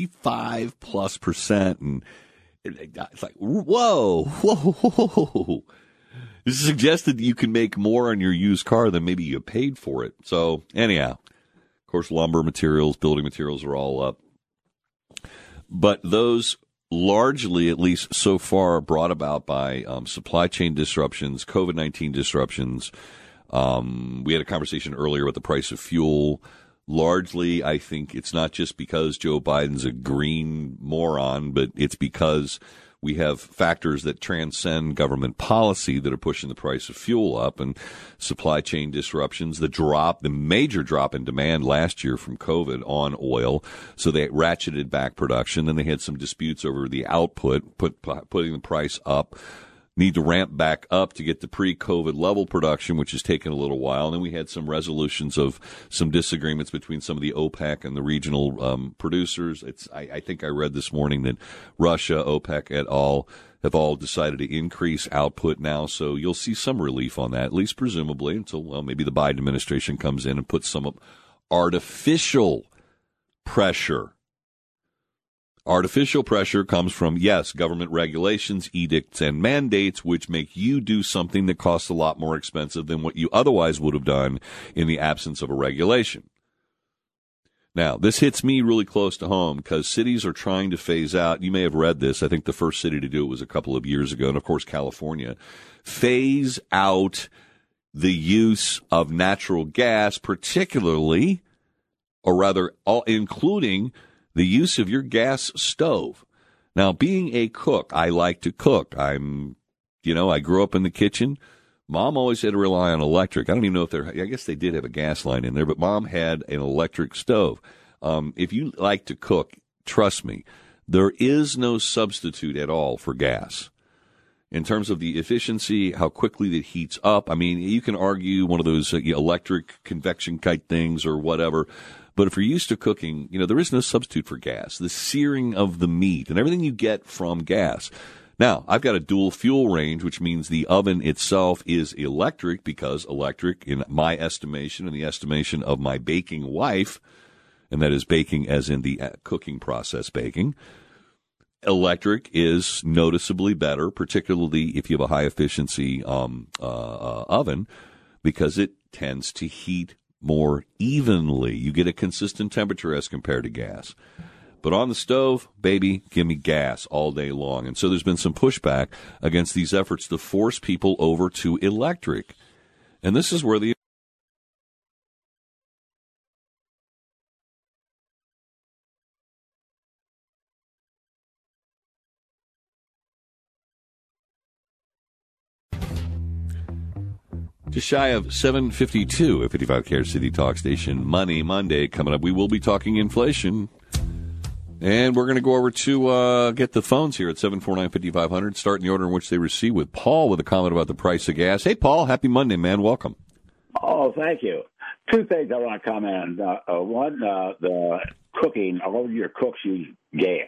45+%, and it's like, whoa. This suggested that you can make more on your used car than maybe you paid for it. So anyhow, of course, lumber materials, building materials are all up. But those largely, at least so far, brought about by supply chain disruptions, COVID-19 disruptions. We had a conversation earlier about the price of fuel. Largely, I think it's not just because Joe Biden's a green moron, but it's because we have factors that transcend government policy that are pushing the price of fuel up, and supply chain disruptions, the major drop in demand last year from COVID on oil. So they ratcheted back production. Then they had some disputes over the output, putting the price up. need to ramp back up to get to pre-COVID level production, which has taken a little while. And then we had some resolutions of some disagreements between some of the OPEC and the regional producers. I think I read this morning that Russia, OPEC et al. Have all decided to increase output now. So you'll see some relief on that, at least presumably, until, well, maybe the Biden administration comes in and puts some artificial pressure. Artificial pressure comes from, yes, government regulations, edicts, and mandates, which make you do something that costs a lot more expensive than what you otherwise would have done in the absence of a regulation. Now, this hits me really close to home because cities are trying to phase out. You may have read this. I think the first city to do it was a couple of years ago, and of course, California. Phase out the use of natural gas, particularly, or rather, including the use of your gas stove. Now, being a cook, I like to cook. I grew up in the kitchen. Mom always had to rely on electric. I don't even know if I guess they did have a gas line in there, but Mom had an electric stove. If you like to cook, trust me, there is no substitute at all for gas. In terms of the efficiency, how quickly it heats up, I mean, you can argue one of those electric convection kite things or whatever, but if you're used to cooking, there is no substitute for gas. The searing of the meat and everything you get from gas. Now, I've got a dual fuel range, which means the oven itself is electric because electric, in my estimation and the estimation of my baking wife, and that is baking as in the cooking process baking, electric is noticeably better, particularly if you have a high-efficiency oven, because it tends to heat more evenly. You get a consistent temperature as compared to gas. But on the stove, baby, give me gas all day long. And so there's been some pushback against these efforts to force people over to electric. And this is where the just shy of 7:52 at 55 KRCD Talk Station. Money Monday coming up. We will be talking inflation. And we're going to go over to get the phones here at 749-5500, start in the order in which they receive with Paul with a comment about the price of gas. Hey, Paul, happy Monday, man. Welcome. Oh, thank you. Two things I want to comment on. One, the cooking, all of your cooks use gas.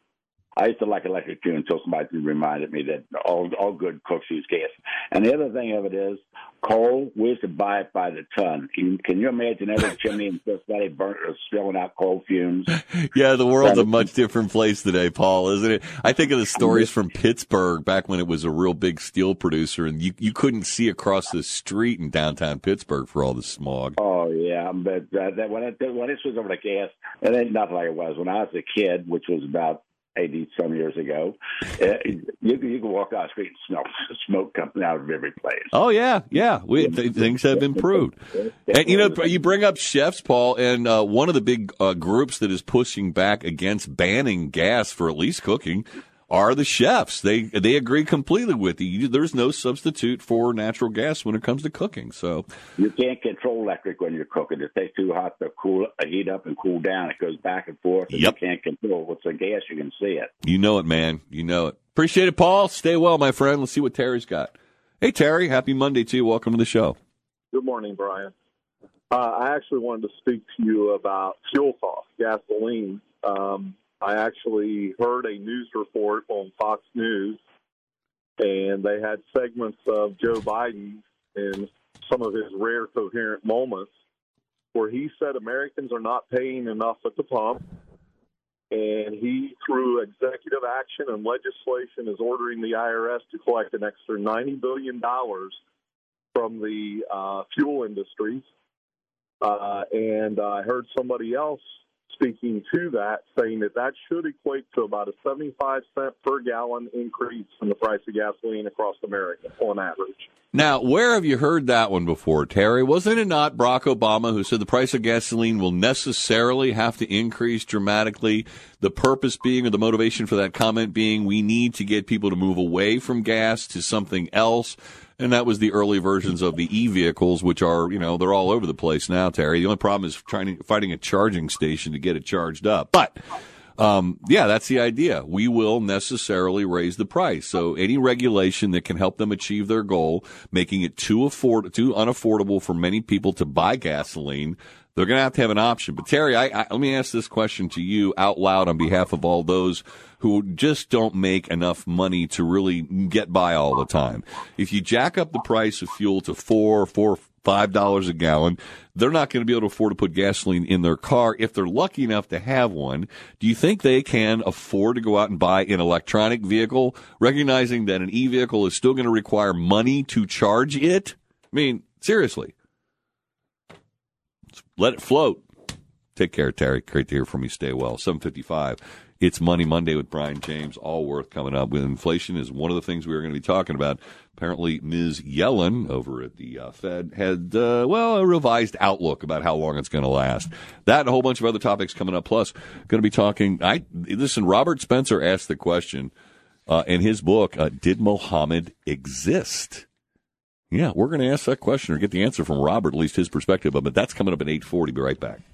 I used to like electric too until somebody reminded me that all good cooks use gas. And the other thing of it is coal. We used to buy it by the ton. Can you imagine every chimney in Cincinnati burnt or spilling out coal fumes? Yeah, the world's a much different place today, Paul, isn't it? I think of the stories from Pittsburgh back when it was a real big steel producer, and you couldn't see across the street in downtown Pittsburgh for all the smog. Oh yeah, but when this was over the gas, it ain't nothing like it was when I was a kid, which was about 80-some years ago. You could walk down the street and smell smoke coming out of every place. Oh, yeah. Things have improved. And, you bring up chefs, Paul, and one of the big groups that is pushing back against banning gas for at least cooking are the chefs. They agree completely with you. There's no substitute for natural gas when it comes to cooking. So you can't control electric when you're cooking. It takes too hot to heat up and cool down. It goes back and forth. And yep. You can't control. With the gas, you can see it. You know it, man. You know it. Appreciate it, Paul. Stay well, my friend. Let's see what Terry's got. Hey, Terry. Happy Monday to you. Welcome to the show. Good morning, Brian. I actually wanted to speak to you about fuel costs, gasoline. I actually heard a news report on Fox News, and they had segments of Joe Biden in some of his rare coherent moments where he said Americans are not paying enough at the pump, and he, through executive action and legislation, is ordering the IRS to collect an extra $90 billion from the fuel industries. And I heard somebody else speaking to that, saying that should equate to about a 75-cent per gallon increase in the price of gasoline across America on average. Now, where have you heard that one before, Terry? Wasn't it not Barack Obama who said the price of gasoline will necessarily have to increase dramatically? The purpose being, or the motivation for that comment being, we need to get people to move away from gas to something else. And that was the early versions of the e-vehicles, which are, they're all over the place now, Terry. The only problem is finding a charging station to get it charged up. But Yeah, that's the idea. We will necessarily raise the price. So any regulation that can help them achieve their goal, making it too unaffordable for many people to buy gasoline, they're going to have an option. But Terry, let me ask this question to you out loud on behalf of all those who just don't make enough money to really get by all the time. If you jack up the price of fuel to $5 a gallon, they're not going to be able to afford to put gasoline in their car if they're lucky enough to have one. Do you think they can afford to go out and buy an electronic vehicle, recognizing that an e-vehicle is still going to require money to charge it? I mean, seriously. Let it float. Take care, Terry. Great to hear from you. Stay well. 7:55. It's Money Monday with Brian James. Allworth coming up. With inflation is one of the things we are going to be talking about. Apparently, Ms. Yellen over at the Fed had, a revised outlook about how long it's going to last. That and a whole bunch of other topics coming up. Plus, going to be talking. Listen, Robert Spencer asked the question in his book, did Muhammad exist? Yeah, we're going to ask that question or get the answer from Robert, at least his perspective of it. That's coming up at 8:40. Be right back.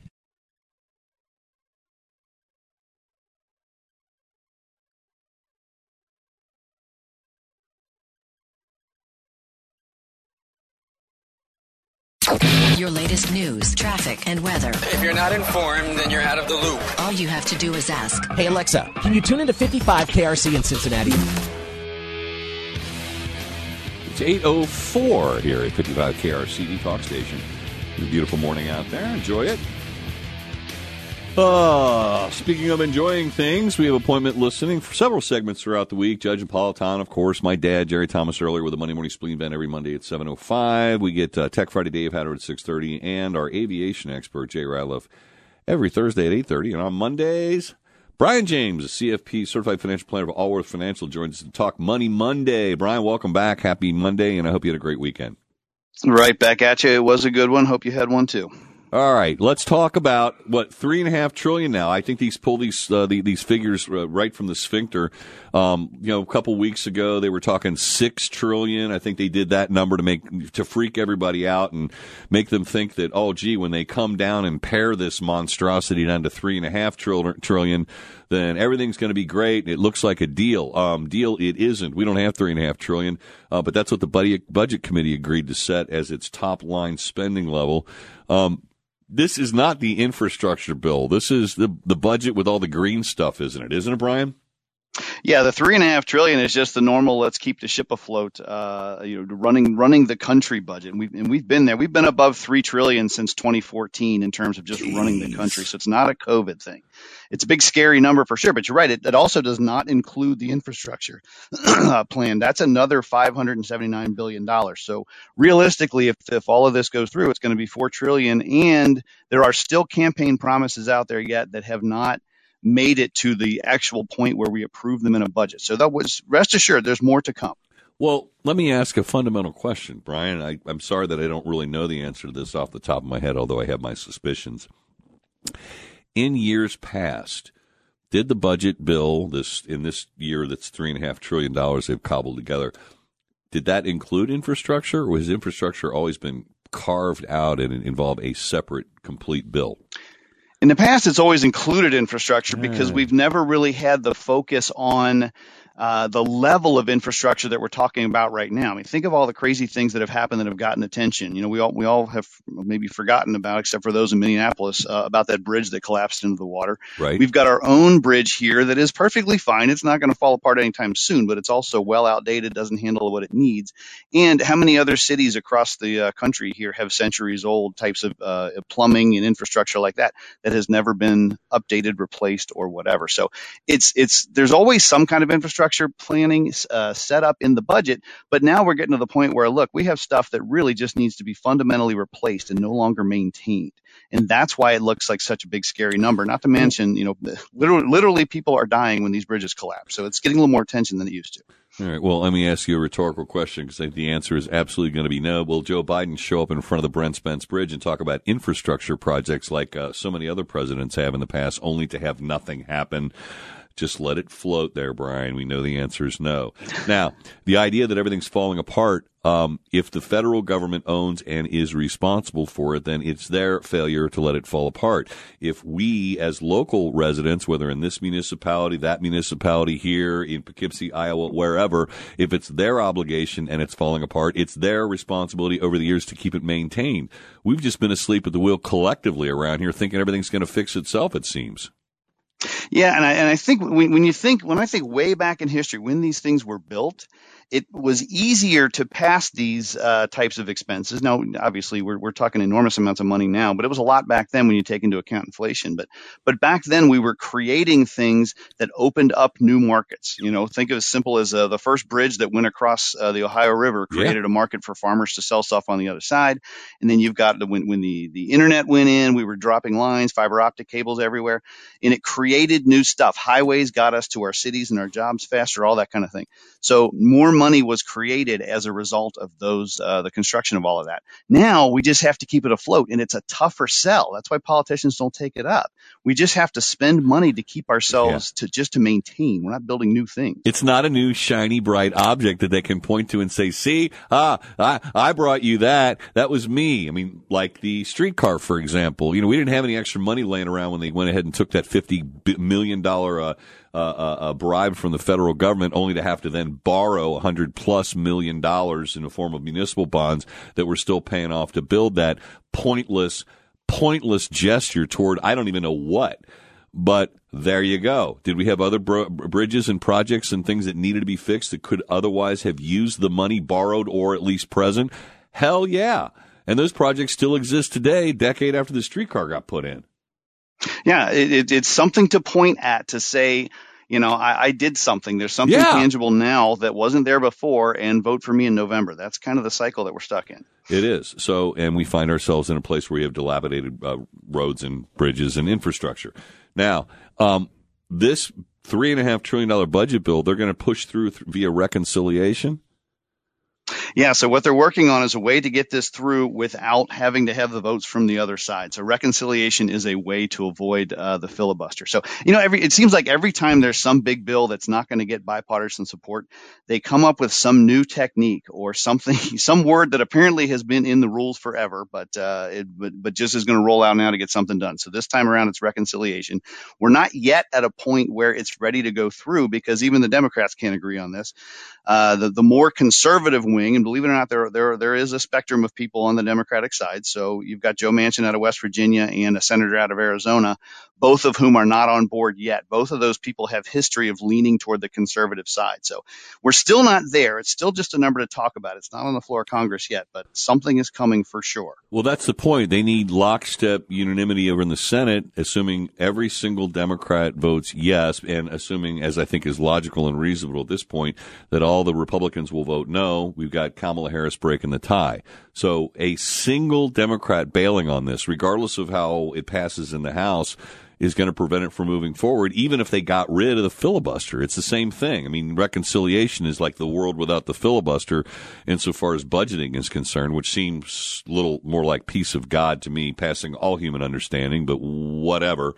Your latest news, traffic, and weather. If you're not informed, then you're out of the loop. All you have to do is ask. Hey, Alexa, can you tune into 55 KRC in Cincinnati? It's 8:04 here at 55 KRC, the talk station. It's a beautiful morning out there. Enjoy it. Speaking of enjoying things, we have appointment listening for several segments throughout the week. Judge Napolitano, of course, my dad, Jerry Thomas, earlier with the Monday Morning Spleen Bend every Monday at 7:05. We get Tech Friday Dave Hatter at 6:30, and our aviation expert, Jay Ryloff, every Thursday at 8:30. And on Mondays, Brian James, a CFP, Certified Financial Planner of Allworth Financial, joins us to talk Money Monday. Brian, welcome back. Happy Monday, and I hope you had a great weekend. Right back at you. It was a good one. Hope you had one, too. All right, let's talk about $3.5 trillion now. I think these figures right from the sphincter. A couple weeks ago they were talking $6 trillion. I think they did that number to freak everybody out and make them think that, oh, gee, when they come down and pare this monstrosity down to $3.5 trillion, then everything's going to be great. It looks like a deal. Deal it isn't. We don't have $3.5 trillion, but that's what the budget committee agreed to set as its top line spending level. This is not the infrastructure bill. This is the budget with all the green stuff, isn't it? Isn't it, Brian? Yeah, the $3.5 trillion is just the normal. Let's keep the ship afloat. Running the country budget, and we've been there. We've been above $3 trillion since 2014 in terms of just running the country. So it's not a COVID thing. It's a big, scary number for sure. But you're right. It also does not include the infrastructure plan. That's another $579 billion. So realistically, if all of this goes through, it's going to be $4 trillion. And there are still campaign promises out there yet that have not made it to the actual point where we approve them in a budget. So rest assured, there's more to come. Well, let me ask a fundamental question, Brian. I'm sorry that I don't really know the answer to this off the top of my head, although I have my suspicions. In years past, did the budget bill in this year that's $3.5 trillion they've cobbled together, did that include infrastructure, or has infrastructure always been carved out and involve a separate, complete bill? In the past, it's always included infrastructure because we've never really had the focus on the level of infrastructure that we're talking about right now. I mean, think of all the crazy things that have happened that have gotten attention. We all have maybe forgotten about, except for those in Minneapolis, about that bridge that collapsed into the water. Right. We've got our own bridge here that is perfectly fine. It's not going to fall apart anytime soon, but it's also well outdated, doesn't handle what it needs. And how many other cities across the country here have centuries-old types of plumbing and infrastructure like that has never been updated, replaced, or whatever. So there's always some kind of infrastructure planning set up in the budget, but now we're getting to the point where, look, we have stuff that really just needs to be fundamentally replaced and no longer maintained. And that's why it looks like such a big, scary number. Not to mention, literally people are dying when these bridges collapse. So it's getting a little more attention than it used to. All right. Well, let me ask you a rhetorical question, because I think the answer is absolutely going to be no. Will Joe Biden show up in front of the Brent Spence Bridge and talk about infrastructure projects like so many other presidents have in the past, only to have nothing happen? Just let it float there, Brian. We know the answer is no. Now, the idea that everything's falling apart, if the federal government owns and is responsible for it, then it's their failure to let it fall apart. If we, as local residents, whether in this municipality, that municipality here, in Poughkeepsie, Iowa, wherever, if it's their obligation and it's falling apart, it's their responsibility over the years to keep it maintained. We've just been asleep at the wheel collectively around here thinking everything's going to fix itself, it seems. Yeah, and I think when I think way back in history, when these things were built, it was easier to pass these types of expenses. Now, obviously, we're talking enormous amounts of money now, but it was a lot back then when you take into account inflation. But back then, we were creating things that opened up new markets. You know, think of as simple as the first bridge that went across the Ohio River created a market for farmers to sell stuff on the other side. And then you've got when the internet went in, we were dropping lines, fiber optic cables everywhere, and it created new stuff. Highways got us to our cities and our jobs faster, all that kind of thing. So more money was created as a result of the construction of all of that. Now we just have to keep it afloat, and it's a tougher sell. That's why politicians don't take it up. We just have to spend money to keep ourselves to maintain. We're not building new things. It's not a new shiny bright object that they can point to and say, see, I brought you that. That was me. I mean, like the streetcar, for example. You know, we didn't have any extra money laying around when they went ahead and took that $50 million a bribe from the federal government, only to have to then borrow $100+ million in the form of municipal bonds that we're still paying off to build that pointless gesture toward I don't even know what. But there you go. Did we have other bridges and projects and things that needed to be fixed that could otherwise have used the money borrowed or at least present? Hell yeah. And those projects still exist today, decade after the streetcar got put in. Yeah, it's something to point at, to say, you know, I did something. There's something tangible now that wasn't there before, and vote for me in November. That's kind of the cycle that we're stuck in. It is. So, and we find ourselves in a place where we have dilapidated roads and bridges and infrastructure. Now, this $3.5 trillion budget bill, they're going to push through via reconciliation. Yeah, so what they're working on is a way to get this through without having to have the votes from the other side. So reconciliation is a way to avoid the filibuster. So, you know, it seems like every time there's some big bill that's not going to get bipartisan support, they come up with some new technique or something, some word that apparently has been in the rules forever, but just is going to roll out now to get something done. So this time around, it's reconciliation. We're not yet at a point where it's ready to go through, because even the Democrats can't agree on this. The more conservative wing, and believe it or not, there is a spectrum of people on the Democratic side. So you've got Joe Manchin out of West Virginia and a senator out of Arizona, both of whom are not on board yet. Both of those people have history of leaning toward the conservative side. So we're still not there. It's still just a number to talk about. It's not on the floor of Congress yet, but something is coming for sure. Well, that's the point. They need lockstep unanimity over in the Senate, assuming every single Democrat votes yes, and assuming, as I think is logical and reasonable at this point, that all the Republicans will vote no. We've got Kamala Harris breaking the tie. So a single Democrat bailing on this, regardless of how it passes in the House, is going to prevent it from moving forward, even if they got rid of the filibuster. It's the same thing. I mean, reconciliation is like the world without the filibuster insofar as budgeting is concerned, which seems a little more like peace of God to me, passing all human understanding, but whatever.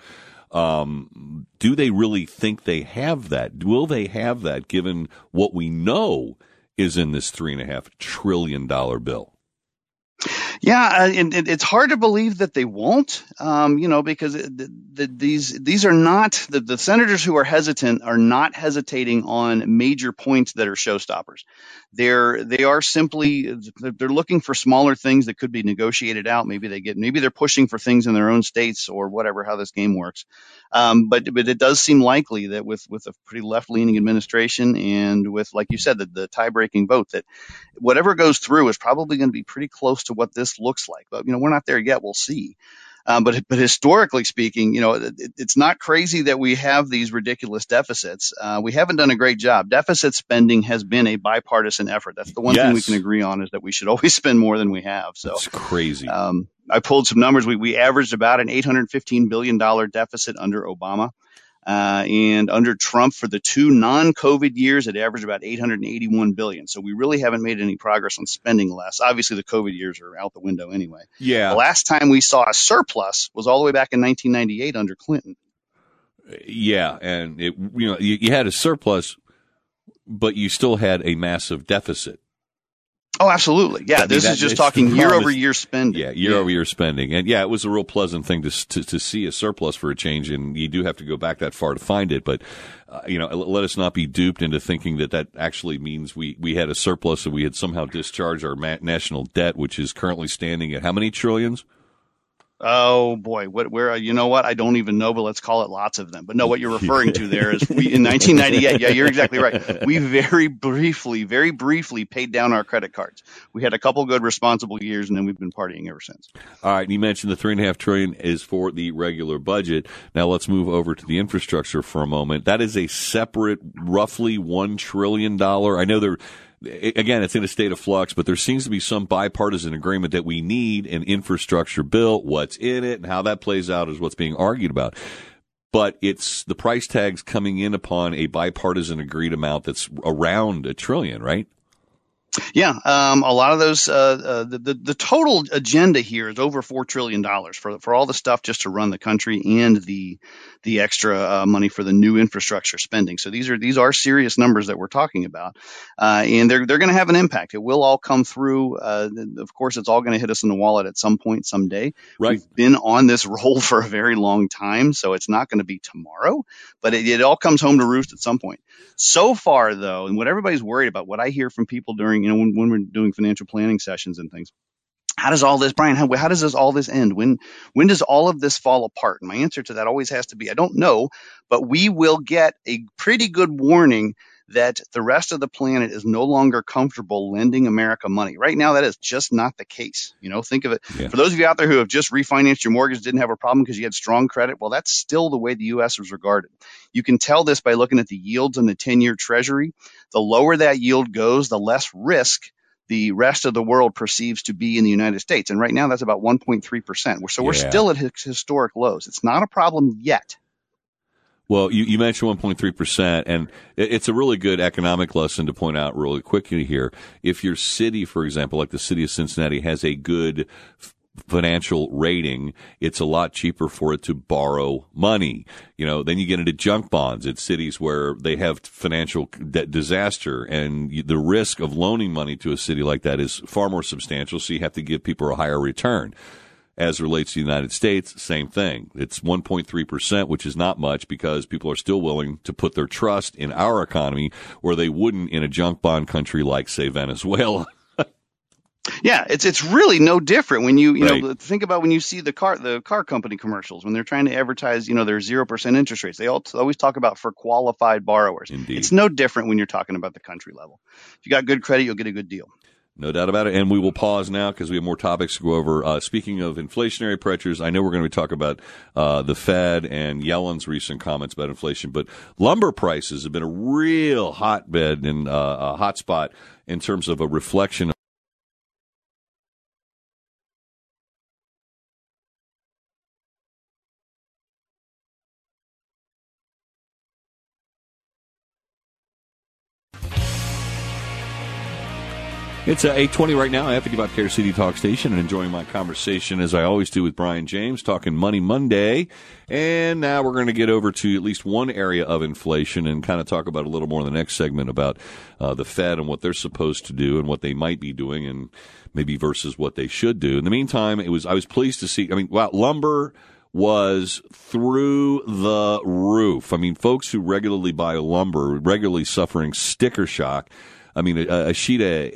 Do they really think they have that? Will they have that given what we know is in this $3.5 trillion bill? Yeah, and it's hard to believe that they won't, because these are not the senators who are hesitant are not hesitating on major points that are showstoppers. They are simply they're looking for smaller things that could be negotiated out. Maybe they're pushing for things in their own states or whatever, how this game works. But it does seem likely that with a pretty left-leaning administration and with, like you said, the tie-breaking vote, that whatever goes through is probably going to be pretty close to what this looks like. But, we're not there yet. We'll see. But historically speaking, it's not crazy that we have these ridiculous deficits. We haven't done a great job. Deficit spending has been a bipartisan effort. That's the one thing we can agree on, is that we should always spend more than we have. So it's crazy. I pulled some numbers. We averaged about an $815 billion deficit under Obama. And under Trump, for the two non-COVID years, it averaged about $881 billion. So we really haven't made any progress on spending less. Obviously, the COVID years are out the window anyway. Yeah. The last time we saw a surplus was all the way back in 1998 under Clinton. Yeah, and you had a surplus, but you still had a massive deficit. Oh, absolutely. Yeah, this is just talking year-over-year spending. Yeah, year-over-year spending. And, yeah, it was a real pleasant thing to see a surplus for a change, and you do have to go back that far to find it. But, let us not be duped into thinking that actually means we had a surplus and we had somehow discharged our national debt, which is currently standing at how many trillions? Oh boy, you know what? I don't even know, but let's call it lots of them. But no, what you're referring to there is in 1998. Yeah, you're exactly right. We very briefly paid down our credit cards. We had a couple good responsible years, and then we've been partying ever since. All right, and you mentioned the $3.5 trillion is for the regular budget. Now let's move over to the infrastructure for a moment. That is a separate, roughly $1 trillion. I know again, it's in a state of flux, but there seems to be some bipartisan agreement that we need an infrastructure bill. What's in it and how that plays out is what's being argued about. But it's the price tags coming in upon a bipartisan agreed amount that's around $1 trillion, right? Yeah, a lot of those. The total agenda here is over $4 trillion for all the stuff just to run the country and the extra money for the new infrastructure spending. So these are serious numbers that we're talking about, and they're going to have an impact. It will all come through. Of course, it's all going to hit us in the wallet at some point, someday. Right. We've been on this roll for a very long time, so it's not going to be tomorrow, but it all comes home to roost at some point. So far, though, and what everybody's worried about, what I hear from people during, when we're doing financial planning sessions and things, how does all this, Brian, how does all this end? When does all of this fall apart? And my answer to that always has to be, I don't know, but we will get a pretty good warning that the rest of the planet is no longer comfortable lending America money. Right now, that is just not the case. Think of it. Yeah. For those of you out there who have just refinanced your mortgage, didn't have a problem because you had strong credit, well, that's still the way the U.S. was regarded. You can tell this by looking at the yields on the 10-year Treasury. The lower that yield goes, the less risk the rest of the world perceives to be in the United States. And right now, that's about 1.3%. So we're still at historic lows. It's not a problem yet. Well, you mentioned 1.3%, and it's a really good economic lesson to point out really quickly here. If your city, for example, like the city of Cincinnati, has a good financial rating, it's a lot cheaper for it to borrow money. Then you get into junk bonds. It's cities where they have financial disaster, and the risk of loaning money to a city like that is far more substantial, so you have to give people a higher return. As relates to the United States, same thing. It's 1.3%, which is not much because people are still willing to put their trust in our economy where they wouldn't in a junk bond country like, say, Venezuela. Yeah, it's really no different when you Right. think about when you see the car company commercials when they're trying to advertise their 0% interest rates. They always talk about for qualified borrowers. Indeed. It's no different when you're talking about the country level. If you got good credit, you'll get a good deal. No doubt about it. And we will pause now because we have more topics to go over. Speaking of inflationary pressures, I know we're going to be talking about the Fed and Yellen's recent comments about inflation, but lumber prices have been a real hotbed and a hot spot in terms of a reflection. It's 8:20 right now. I have to give out Care City Talk Station and enjoying my conversation as I always do with Brian James, talking Money Monday. And now we're going to get over to at least one area of inflation and kind of talk about a little more in the next segment about the Fed and what they're supposed to do and what they might be doing and maybe versus what they should do. In the meantime, I was pleased to see, lumber was through the roof. folks who regularly buy lumber, regularly suffering sticker shock. A sheet of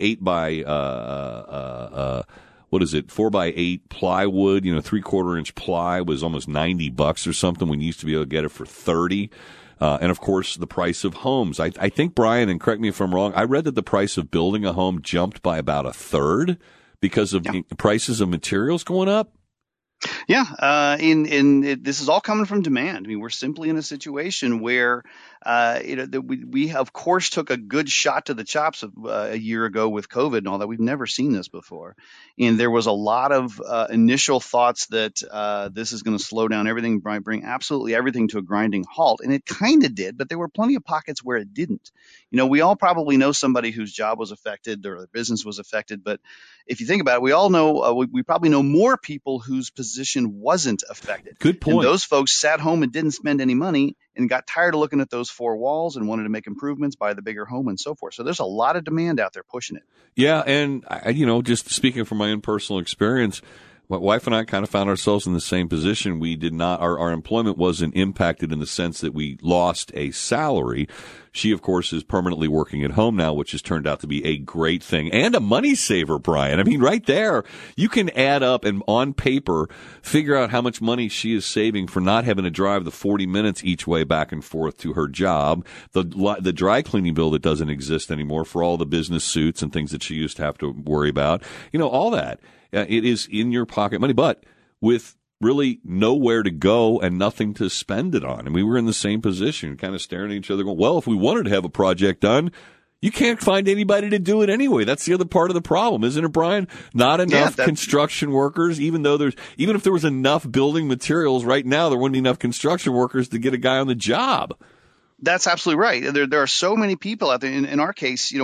4x8 plywood, 3/4 inch ply was almost $90 or something when you used to be able to get it for $30. And of course, the price of homes. I think, Brian, and correct me if I'm wrong, I read that the price of building a home jumped by about a third because of the prices of materials going up. Yeah, this is all coming from demand. We're simply in a situation where, we of course took a good shot to the chops a year ago with COVID and all that. We've never seen this before, and there was a lot of initial thoughts that this is going to slow down everything, bring absolutely everything to a grinding halt, and it kind of did. But there were plenty of pockets where it didn't. We all probably know somebody whose job was affected or their business was affected. But if you think about it, we all know, we probably know more people whose position wasn't affected. Good point. And those folks sat home and didn't spend any money and got tired of looking at those four walls and wanted to make improvements, buy the bigger home and so forth. So there's a lot of demand out there pushing it. Yeah. And, just speaking from my own personal experience, my wife and I kind of found ourselves in the same position. We did not, our employment wasn't impacted in the sense that we lost a salary. She, of course, is permanently working at home now, which has turned out to be a great thing and a money saver, Brian. I mean, right there, you can add up and on paper figure out how much money she is saving for not having to drive the 40 minutes each way back and forth to her job. The dry cleaning bill that doesn't exist anymore for all the business suits and things that she used to have to worry about. All that. It is in your pocket money, but with really nowhere to go and nothing to spend it on. And we were in the same position, kind of staring at each other going, well, if we wanted to have a project done, you can't find anybody to do it anyway. That's the other part of the problem, isn't it, Brian? Not enough construction workers, even if there was enough building materials right now, there wouldn't be enough construction workers to get a guy on the job. That's absolutely right. There are so many people out there. In our case,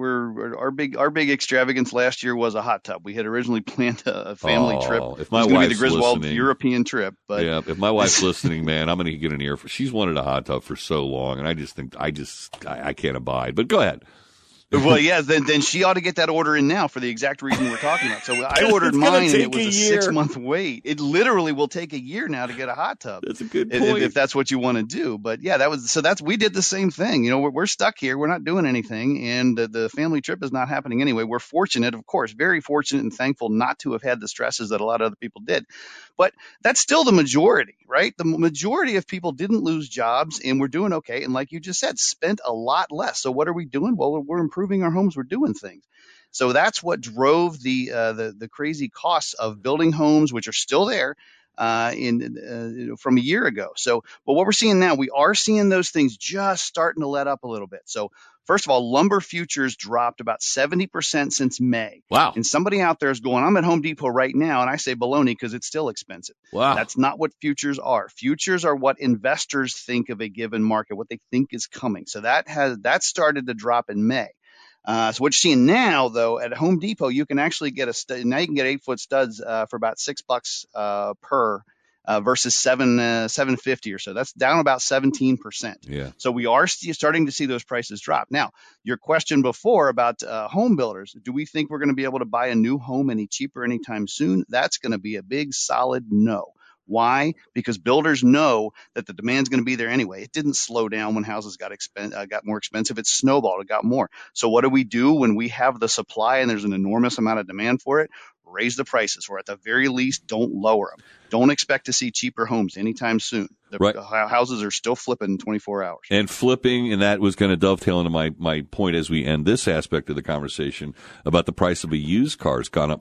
our big extravagance last year was a hot tub. We had originally planned a family trip. If my wife's going to be the Griswold listening, European trip, but yeah, if my wife's listening, man, I'm going to get an ear for. She's wanted a hot tub for so long, and I just think I can't abide. But go ahead. Well, yeah, then she ought to get that order in now for the exact reason we're talking about. So I ordered mine, and it was a 6-month wait. It literally will take a year now to get a hot tub. That's a good point. If that's what you want to do. But yeah, we did the same thing. We're stuck here. We're not doing anything, and the family trip is not happening anyway. We're fortunate, of course, very fortunate and thankful not to have had the stresses that a lot of other people did. But that's still the majority, right? The majority of people didn't lose jobs, and we're doing okay. And like you just said, spent a lot less. So what are we doing? Well, we're improving our homes. We're doing things. So that's what drove the crazy costs of building homes, which are still there from a year ago. So, but what we're seeing now, we are seeing those things just starting to let up a little bit. So first of all, lumber futures dropped about 70% since May. Wow. And somebody out there is going, I'm at Home Depot right now, and I say baloney because it's still expensive. Wow. That's not what futures are. Futures are what investors think of a given market, what they think is coming. So that started to drop in May. So what you're seeing now, though, at Home Depot, you can actually get now you can get 8-foot studs for about $6 per versus $7.50 or so. That's down about 17%. Yeah. So we are starting to see those prices drop. Now, your question before about home builders, do we think we're going to be able to buy a new home any cheaper anytime soon? That's going to be a big solid no. Why? Because builders know that the demand's going to be there anyway. It didn't slow down when houses got more expensive. It snowballed. It got more. So what do we do when we have the supply and there's an enormous amount of demand for it? Raise the prices, or at the very least, don't lower them. Don't expect to see cheaper homes anytime soon. The houses are still flipping in 24 hours. And flipping, and that was going to dovetail into my point as we end this aspect of the conversation about the price of a used car has gone up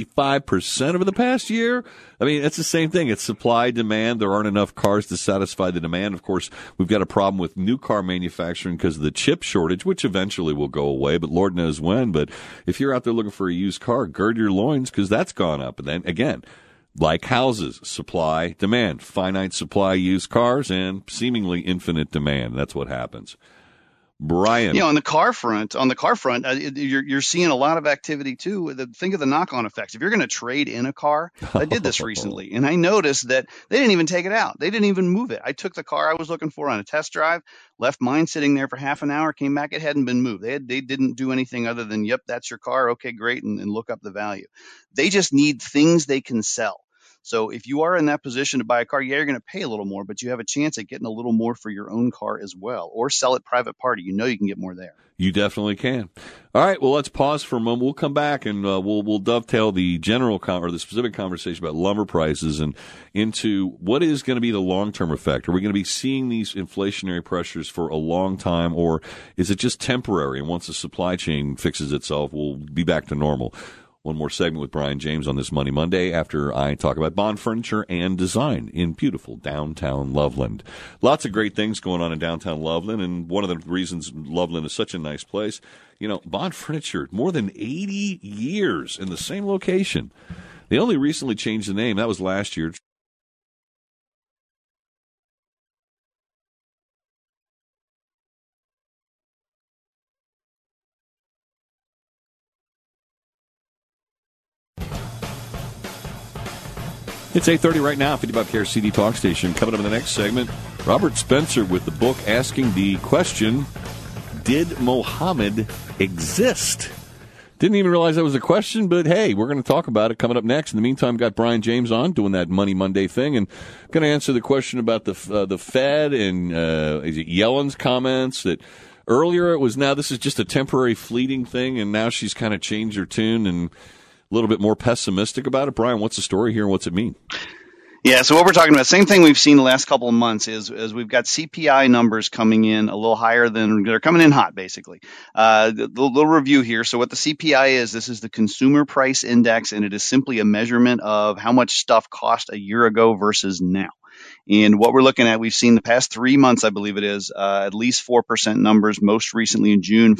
45% over the past year. I mean, it's the same thing. It's supply, demand. There aren't enough cars to satisfy the demand. Of course, we've got a problem with new car manufacturing because of the chip shortage, which eventually will go away, but Lord knows when. But if you're out there looking for a used car, gird your loins because that's gone up. And then, again, like houses, supply, demand, finite supply used cars, and seemingly infinite demand. That's what happens. Brian, on the car front, you're seeing a lot of activity too. Think of the knock-on effects. If you're going to trade in a car, I did this recently, and I noticed that they didn't even take it out. They didn't even move it. I took the car I was looking for on a test drive, left mine sitting there for half an hour, came back, it hadn't been moved. They didn't do anything other than, yep, that's your car. Okay, great, and look up the value. They just need things they can sell. So if you are in that position to buy a car, you're going to pay a little more, but you have a chance at getting a little more for your own car as well, or sell it private party. You can get more there. You definitely can. All right, well, let's pause for a moment. We'll come back and we'll dovetail the general or the specific conversation about lumber prices and into what is going to be the long-term effect. Are we going to be seeing these inflationary pressures for a long time, or is it just temporary? And once the supply chain fixes itself, we'll be back to normal. One more segment with Brian James on this Money Monday after I talk about Bond Furniture and Design in beautiful downtown Loveland. Lots of great things going on in downtown Loveland, and one of the reasons Loveland is such a nice place, Bond Furniture, more than 80 years in the same location. They only recently changed the name. That was last year. It's 8:30 right now, 55 KRCD Talk Station. Coming up in the next segment, Robert Spencer with the book asking the question, did Mohammed exist? Didn't even realize that was a question, but hey, we're going to talk about it coming up next. In the meantime, got Brian James on doing that Money Monday thing, and going to answer the question about the Fed and is it Yellen's comments that earlier it was now this is just a temporary fleeting thing, and now she's kind of changed her tune and a little bit more pessimistic about it. Brian, what's the story here and what's it mean? Yeah, so what we're talking about, same thing we've seen the last couple of months is we've got CPI numbers coming in a little higher than they're coming in hot, basically. The little review here. So what the CPI is, this is the Consumer Price Index, and it is simply a measurement of how much stuff cost a year ago versus now. And what we're looking at, we've seen the past 3 months, I believe it is, at least 4% numbers, most recently in June,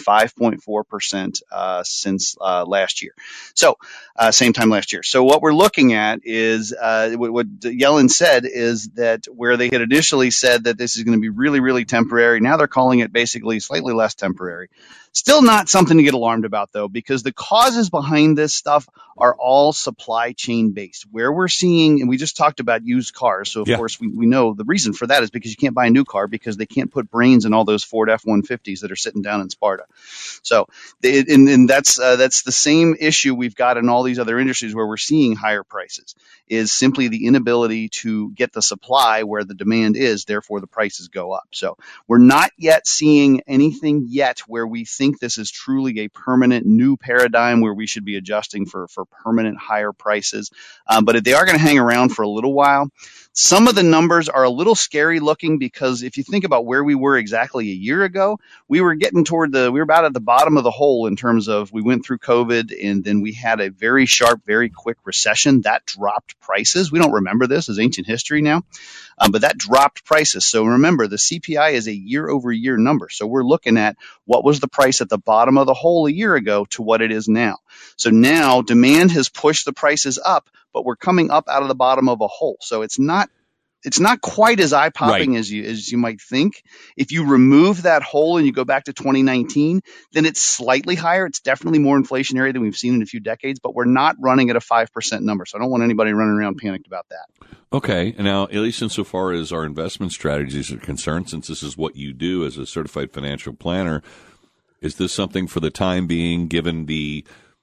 5.4% since last year. So same time last year. So what we're looking at is what Yellen said is that where they had initially said that this is going to be really, really temporary, now they're calling it basically slightly less temporary. Still not something to get alarmed about, though, because the causes behind this stuff are all supply chain based. Where we're seeing, and we just talked about used cars. So, of course, we know the reason for that is because you can't buy a new car because they can't put brains in all those Ford F-150s that are sitting down in Sparta. So, and that's the same issue we've got in all these other industries where we're seeing higher prices, is simply the inability to get the supply where the demand is. Therefore, the prices go up. So we're not yet seeing anything yet where we think this is truly a permanent new paradigm where we should be adjusting for permanent higher prices. But they are going to hang around for a little while. Some of the numbers are a little scary looking because if you think about where we were exactly a year ago, we were getting we were about at the bottom of the hole in terms of we went through COVID and then we had a very sharp, very quick recession that dropped prices. We don't remember this as ancient history now, but that dropped prices. So remember, the CPI is a year over year number. So we're looking at what was the price at the bottom of the hole a year ago to what it is now. So now demand has pushed the prices up, but we're coming up out of the bottom of a hole. So it's not quite as eye-popping as you might think. If you remove that hole and you go back to 2019, then it's slightly higher. It's definitely more inflationary than we've seen in a few decades, but we're not running at a 5% number. So I don't want anybody running around panicked about that. Okay. Now, at least insofar as our investment strategies are concerned, since this is what you do as a certified financial planner, is this something for the time being, given the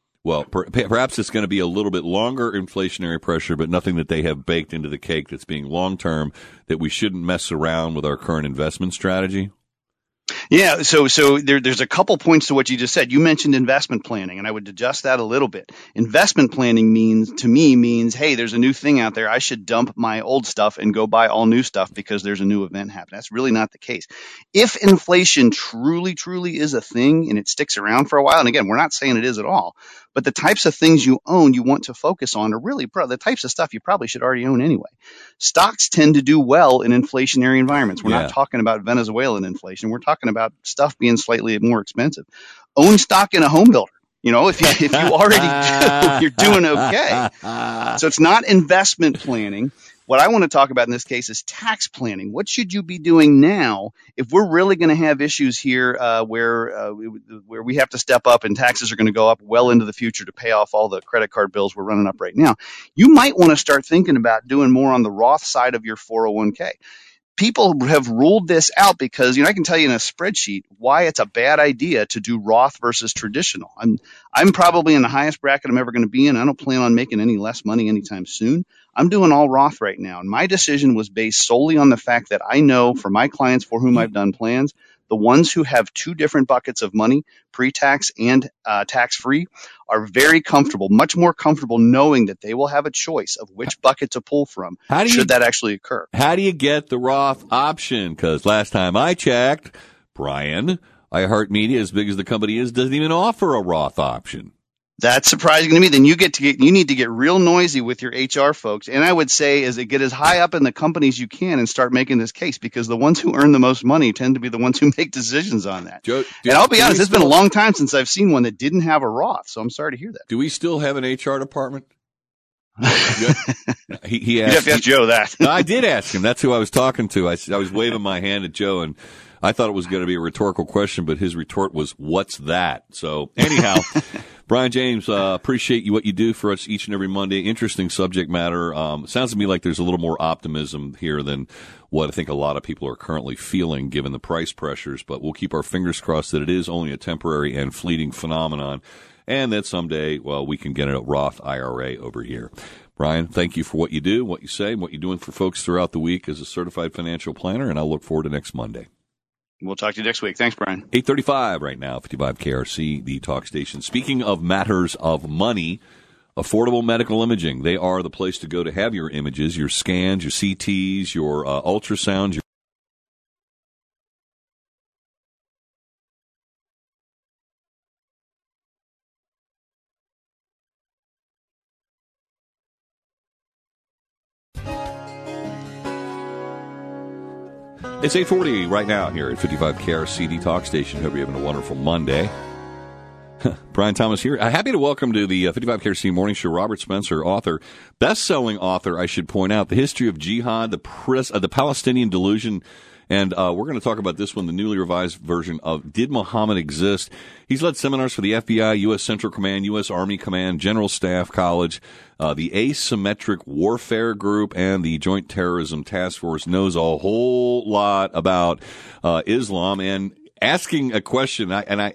perhaps it's going to be a little bit longer inflationary pressure, but nothing that they have baked into the cake that's being long-term, that we shouldn't mess around with our current investment strategy? Yeah, so there's a couple points to what you just said. You mentioned investment planning, and I would adjust that a little bit. Investment planning means, hey, there's a new thing out there. I should dump my old stuff and go buy all new stuff because there's a new event happening. That's really not the case. If inflation truly, truly is a thing and it sticks around for a while, and again, we're not saying it is at all, but the types of things you own, you want to focus on are really the types of stuff you probably should already own anyway. Stocks tend to do well in inflationary environments. We're not talking about Venezuelan inflation. We're talking about stuff being slightly more expensive. Own stock in a home builder. You know, if you already do, you're doing okay. So it's not investment planning. What I want to talk about in this case is tax planning. What should you be doing now if we're really going to have issues here where we have to step up and taxes are going to go up well into the future to pay off all the credit card bills we're running up right now? You might want to start thinking about doing more on the Roth side of your 401k. People have ruled this out because, I can tell you in a spreadsheet why it's a bad idea to do Roth versus traditional. I'm probably in the highest bracket I'm ever going to be in. I don't plan on making any less money anytime soon. I'm doing all Roth right now. And my decision was based solely on the fact that I know for my clients for whom I've done plans, the ones who have two different buckets of money, pre-tax and tax-free, are very comfortable, much more comfortable knowing that they will have a choice of which bucket to pull from should that actually occur. How do you get the Roth option? Because last time I checked, Brian, iHeartMedia, as big as the company is, doesn't even offer a Roth option. That's surprising to me. Then you need to get real noisy with your HR folks. And I would say get as high up in the companies you can and start making this case, because the ones who earn the most money tend to be the ones who make decisions on that. And I'll be honest, it's been a long time since I've seen one that didn't have a Roth. So I'm sorry to hear that. Do we still have an HR department? He asked, you have to ask Joe that. I did ask him. That's who I was talking to. I was waving my hand at Joe, and I thought it was going to be a rhetorical question, but his retort was, "What's that?" So anyhow, Brian James, appreciate what you do for us each and every Monday. Interesting subject matter. Sounds to me like there's a little more optimism here than what I think a lot of people are currently feeling given the price pressures, but we'll keep our fingers crossed that it is only a temporary and fleeting phenomenon and that someday, well, we can get a Roth IRA over here. Brian, thank you for what you do, what you say, and what you're doing for folks throughout the week as a certified financial planner, and I'll look forward to next Monday. We'll talk to you next week. Thanks, Brian. 8:35 right now, 55 KRC, the talk station. Speaking of matters of money, Affordable Medical Imaging. They are the place to go to have your images, your scans, your CTs, your ultrasounds, your It's 8:40 right now here at 55 KRCD Talk Station. Hope you're having a wonderful Monday. Brian Thomas here. Happy to welcome to the 55 KRC Morning Show Robert Spencer, author, best-selling author, I should point out, The History of Jihad, the Palestinian Delusion, and we're going to talk about this one, the newly revised version of Did Muhammad Exist? He's led seminars for the FBI, U.S. Central Command, U.S. Army Command, General Staff College, the Asymmetric Warfare Group, and the Joint Terrorism Task Force. Knows a whole lot about Islam, and asking a question,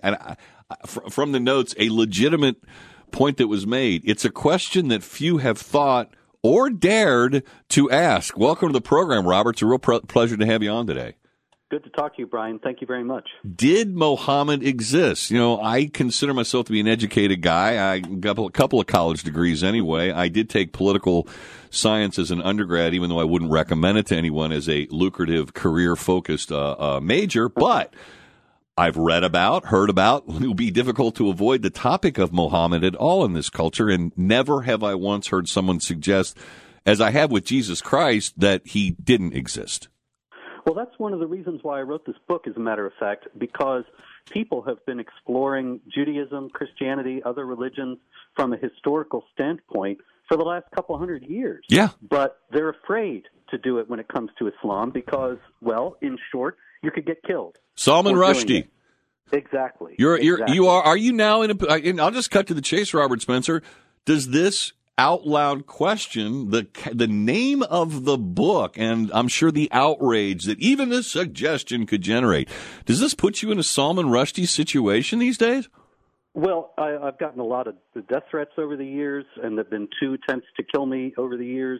from the notes, a legitimate point that was made. It's a question that few have thought or dared to ask. Welcome to the program, Robert. It's a real pleasure to have you on today. Good to talk to you, Brian. Thank you very much. Did Muhammad exist? You know, I consider myself to be an educated guy. I got a couple of college degrees anyway. I did take political science as an undergrad, even though I wouldn't recommend it to anyone as a lucrative, career-focused major. But I've read about, heard about, it will be difficult to avoid the topic of Muhammad at all in this culture, and never have I once heard someone suggest, as I have with Jesus Christ, that he didn't exist. Well, that's one of the reasons why I wrote this book, as a matter of fact, because people have been exploring Judaism, Christianity, other religions from a historical standpoint for the last couple hundred years. Yeah. But they're afraid to do it when it comes to Islam because, well, in short, you could get killed. Salman Rushdie. Exactly. Are you now in a, and I'll just cut to the chase, Robert Spencer. Does this out loud question the name of the book, and I'm sure the outrage that even this suggestion could generate, does this put you in a Salman Rushdie situation these days? Well, I've gotten a lot of death threats over the years, and there have been 2 attempts to kill me over the years,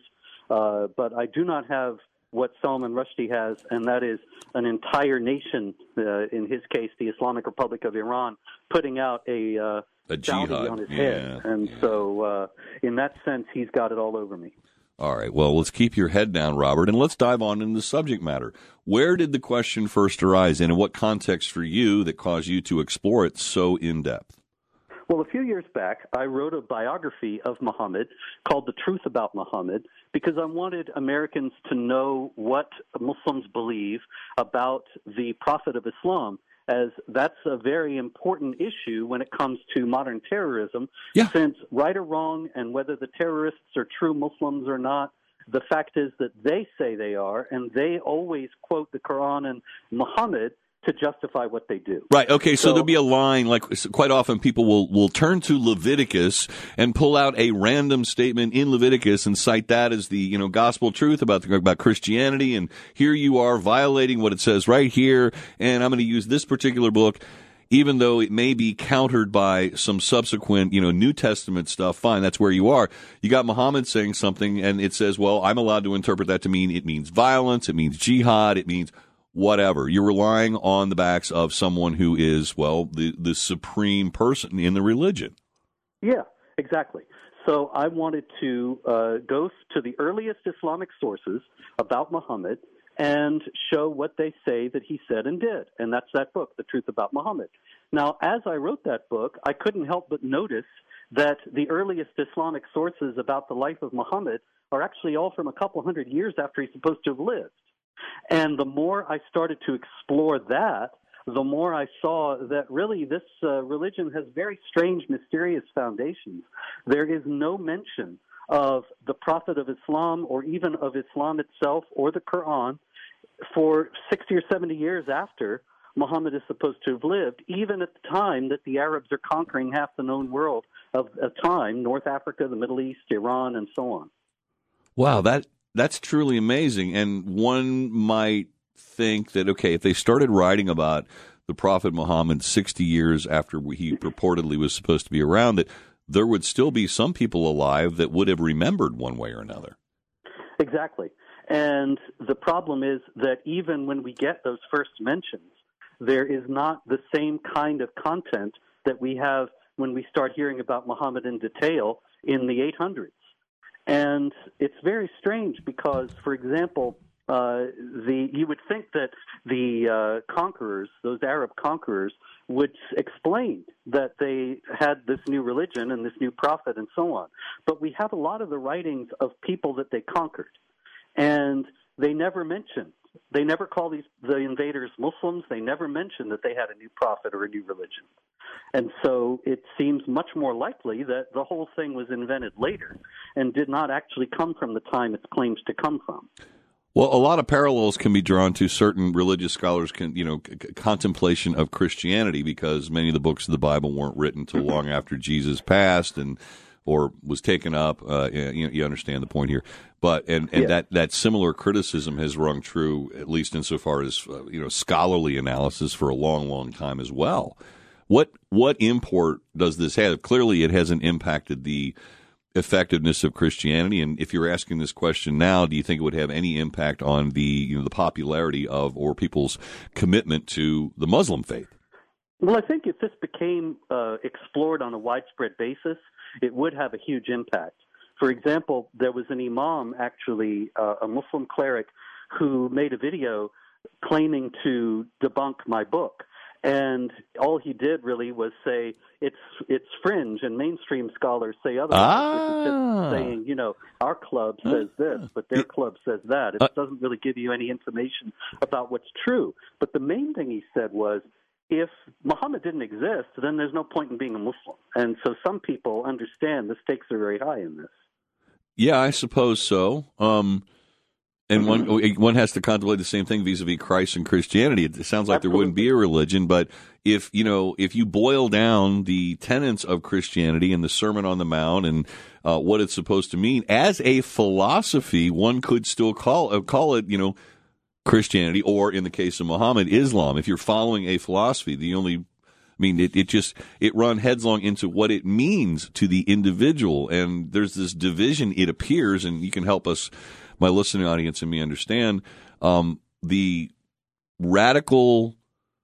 but I do not have what Salman Rushdie has, and that is an entire nation, in his case, the Islamic Republic of Iran, putting out a bounty on his head. And so in that sense, he's got it all over me. All right. Well, let's keep your head down, Robert, and let's dive on into the subject matter. Where did the question first arise, and in what context for you that caused you to explore it so in-depth? Well, a few years back, I wrote a biography of Muhammad called The Truth About Muhammad because I wanted Americans to know what Muslims believe about the Prophet of Islam, as that's a very important issue when it comes to modern terrorism, since right or wrong, and whether the terrorists are true Muslims or not, the fact is that they say they are, and they always quote the Quran and Muhammad to justify what they do. Right. Okay. So there'll be a line, like quite often people will turn to Leviticus and pull out a random statement in Leviticus and cite that as the, gospel truth about Christianity. And here you are violating what it says right here. And I'm going to use this particular book, even though it may be countered by some subsequent, New Testament stuff. Fine. That's where you are. You got Muhammad saying something and it says, well, I'm allowed to interpret that to mean it means violence. It means jihad. It means whatever. You're relying on the backs of someone who is, well, the supreme person in the religion. Yeah, exactly. So I wanted to go to the earliest Islamic sources about Muhammad and show what they say that he said and did. And that's that book, The Truth About Muhammad. Now, as I wrote that book, I couldn't help but notice that the earliest Islamic sources about the life of Muhammad are actually all from a couple hundred years after he's supposed to have lived. And the more I started to explore that, the more I saw that really this religion has very strange, mysterious foundations. There is no mention of the Prophet of Islam or even of Islam itself or the Quran for 60 or 70 years after Muhammad is supposed to have lived, even at the time that the Arabs are conquering half the known world of a time, North Africa, the Middle East, Iran, and so on. Wow, that's truly amazing. And one might think that, okay, if they started writing about the Prophet Muhammad 60 years after he purportedly was supposed to be around, that there would still be some people alive that would have remembered one way or another. Exactly. And the problem is that even when we get those first mentions, there is not the same kind of content that we have when we start hearing about Muhammad in detail in the 800s. And it's very strange because, for example, you would think that the conquerors, those Arab conquerors, would explain that they had this new religion and this new prophet and so on. But we have a lot of the writings of people that they conquered, and they never call the invaders Muslims. They never mention that they had a new prophet or a new religion. And so it seems much more likely that the whole thing was invented later and did not actually come from the time it claims to come from. Well, a lot of parallels can be drawn to certain religious scholars' contemplation of Christianity, because many of the books of the Bible weren't written till long after Jesus passed or was taken up. You understand the point here. But that similar criticism has rung true, at least insofar as scholarly analysis, for a long, long time as well. What import does this have? Clearly, it hasn't impacted the effectiveness of Christianity. And if you're asking this question now, do you think it would have any impact on the popularity of or people's commitment to the Muslim faith? Well, I think if this became explored on a widespread basis, it would have a huge impact. For example, there was an imam, actually, a Muslim cleric, who made a video claiming to debunk my book. And all he did really was say it's fringe, and mainstream scholars say otherwise. This is just saying, our club says this, but their club says that. It doesn't really give you any information about what's true. But the main thing he said was, if Muhammad didn't exist, then there's no point in being a Muslim. And so some people understand the stakes are very high in this. Yeah, I suppose so. And one has to contemplate the same thing vis-a-vis Christ and Christianity. It sounds like there wouldn't be a religion, but if you boil down the tenets of Christianity and the Sermon on the Mount and what it's supposed to mean as a philosophy, one could still call it Christianity, or in the case of Muhammad, Islam. If you're following a philosophy, it run headlong into what it means to the individual, and there's this division. It appears, and you can help us, my listening audience, and me understand the radical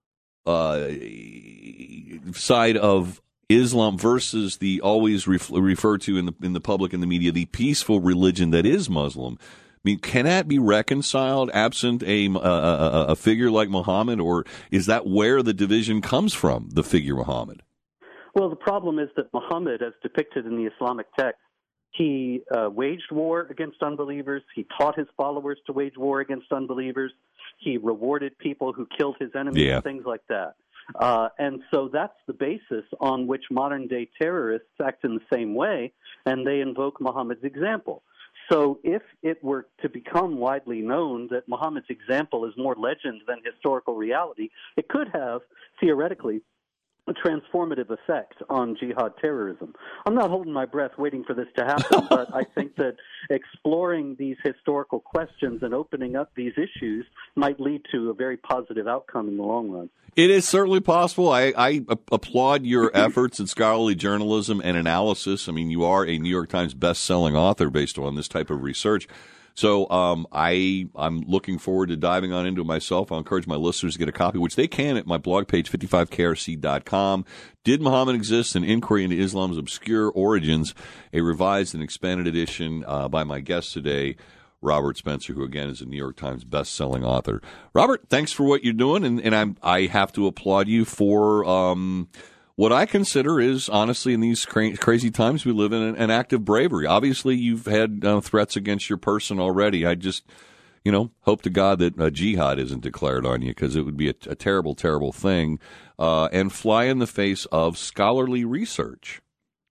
side of Islam versus the always referred to in the public and the media, the peaceful religion that is Muslim. Can that be reconciled absent a figure like Muhammad, or is that where the division comes from, the figure Muhammad? Well, the problem is that Muhammad, as depicted in the Islamic text, he waged war against unbelievers. He taught his followers to wage war against unbelievers. He rewarded people who killed his enemies, things like that. And so that's the basis on which modern-day terrorists act in the same way, and they invoke Muhammad's example. So if it were to become widely known that Muhammad's example is more legend than historical reality, it could have, theoretically, a transformative effect on jihad terrorism. I'm not holding my breath waiting for this to happen, but I think that exploring these historical questions and opening up these issues might lead to a very positive outcome in the long run. It is certainly possible. I applaud your efforts in scholarly journalism and analysis. You are a New York Times best-selling author based on this type of research. So I'm looking forward to diving on into it myself. I'll encourage my listeners to get a copy, which they can at my blog page, 55krc.com. Did Muhammad Exist? An Inquiry into Islam's Obscure Origins, a revised and expanded edition by my guest today, Robert Spencer, who, again, is a New York Times best-selling author. Robert, thanks for what you're doing, and I have to applaud you for what I consider is, honestly, in these crazy times we live in, an act of bravery. Obviously, you've had threats against your person already. I just, hope to God that jihad isn't declared on you, because it would be a terrible, terrible thing, and fly in the face of scholarly research.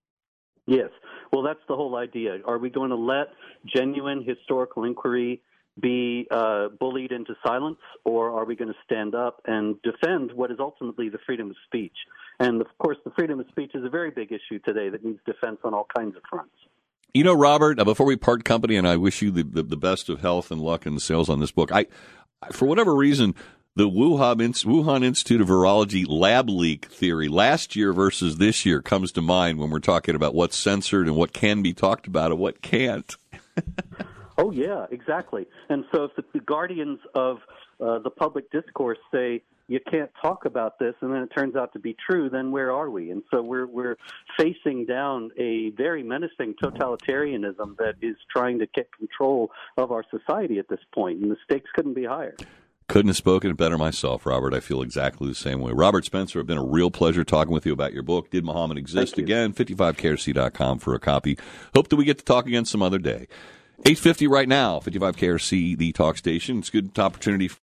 Yes. Well, that's the whole idea. Are we going to let genuine historical inquiry be bullied into silence, or are we going to stand up and defend what is ultimately the freedom of speech? And, of course, the freedom of speech is a very big issue today that needs defense on all kinds of fronts. You know, Robert, before we part company, and I wish you the best of health and luck and sales on this book, I for whatever reason, the Wuhan Institute of Virology lab leak theory last year versus this year comes to mind when we're talking about what's censored and what can be talked about and what can't. Oh, yeah, exactly. And so if the guardians of the public discourse say you can't talk about this, and then it turns out to be true, then where are we? And so we're facing down a very menacing totalitarianism that is trying to get control of our society at this point, and the stakes couldn't be higher. Couldn't have spoken it better myself, Robert. I feel exactly the same way. Robert Spencer, it's been a real pleasure talking with you about your book, Did Muhammad Exist? Again, 55krc.com for a copy. Hope that we get to talk again some other day. 8:50 right now, 55KRC, the talk station. It's a good opportunity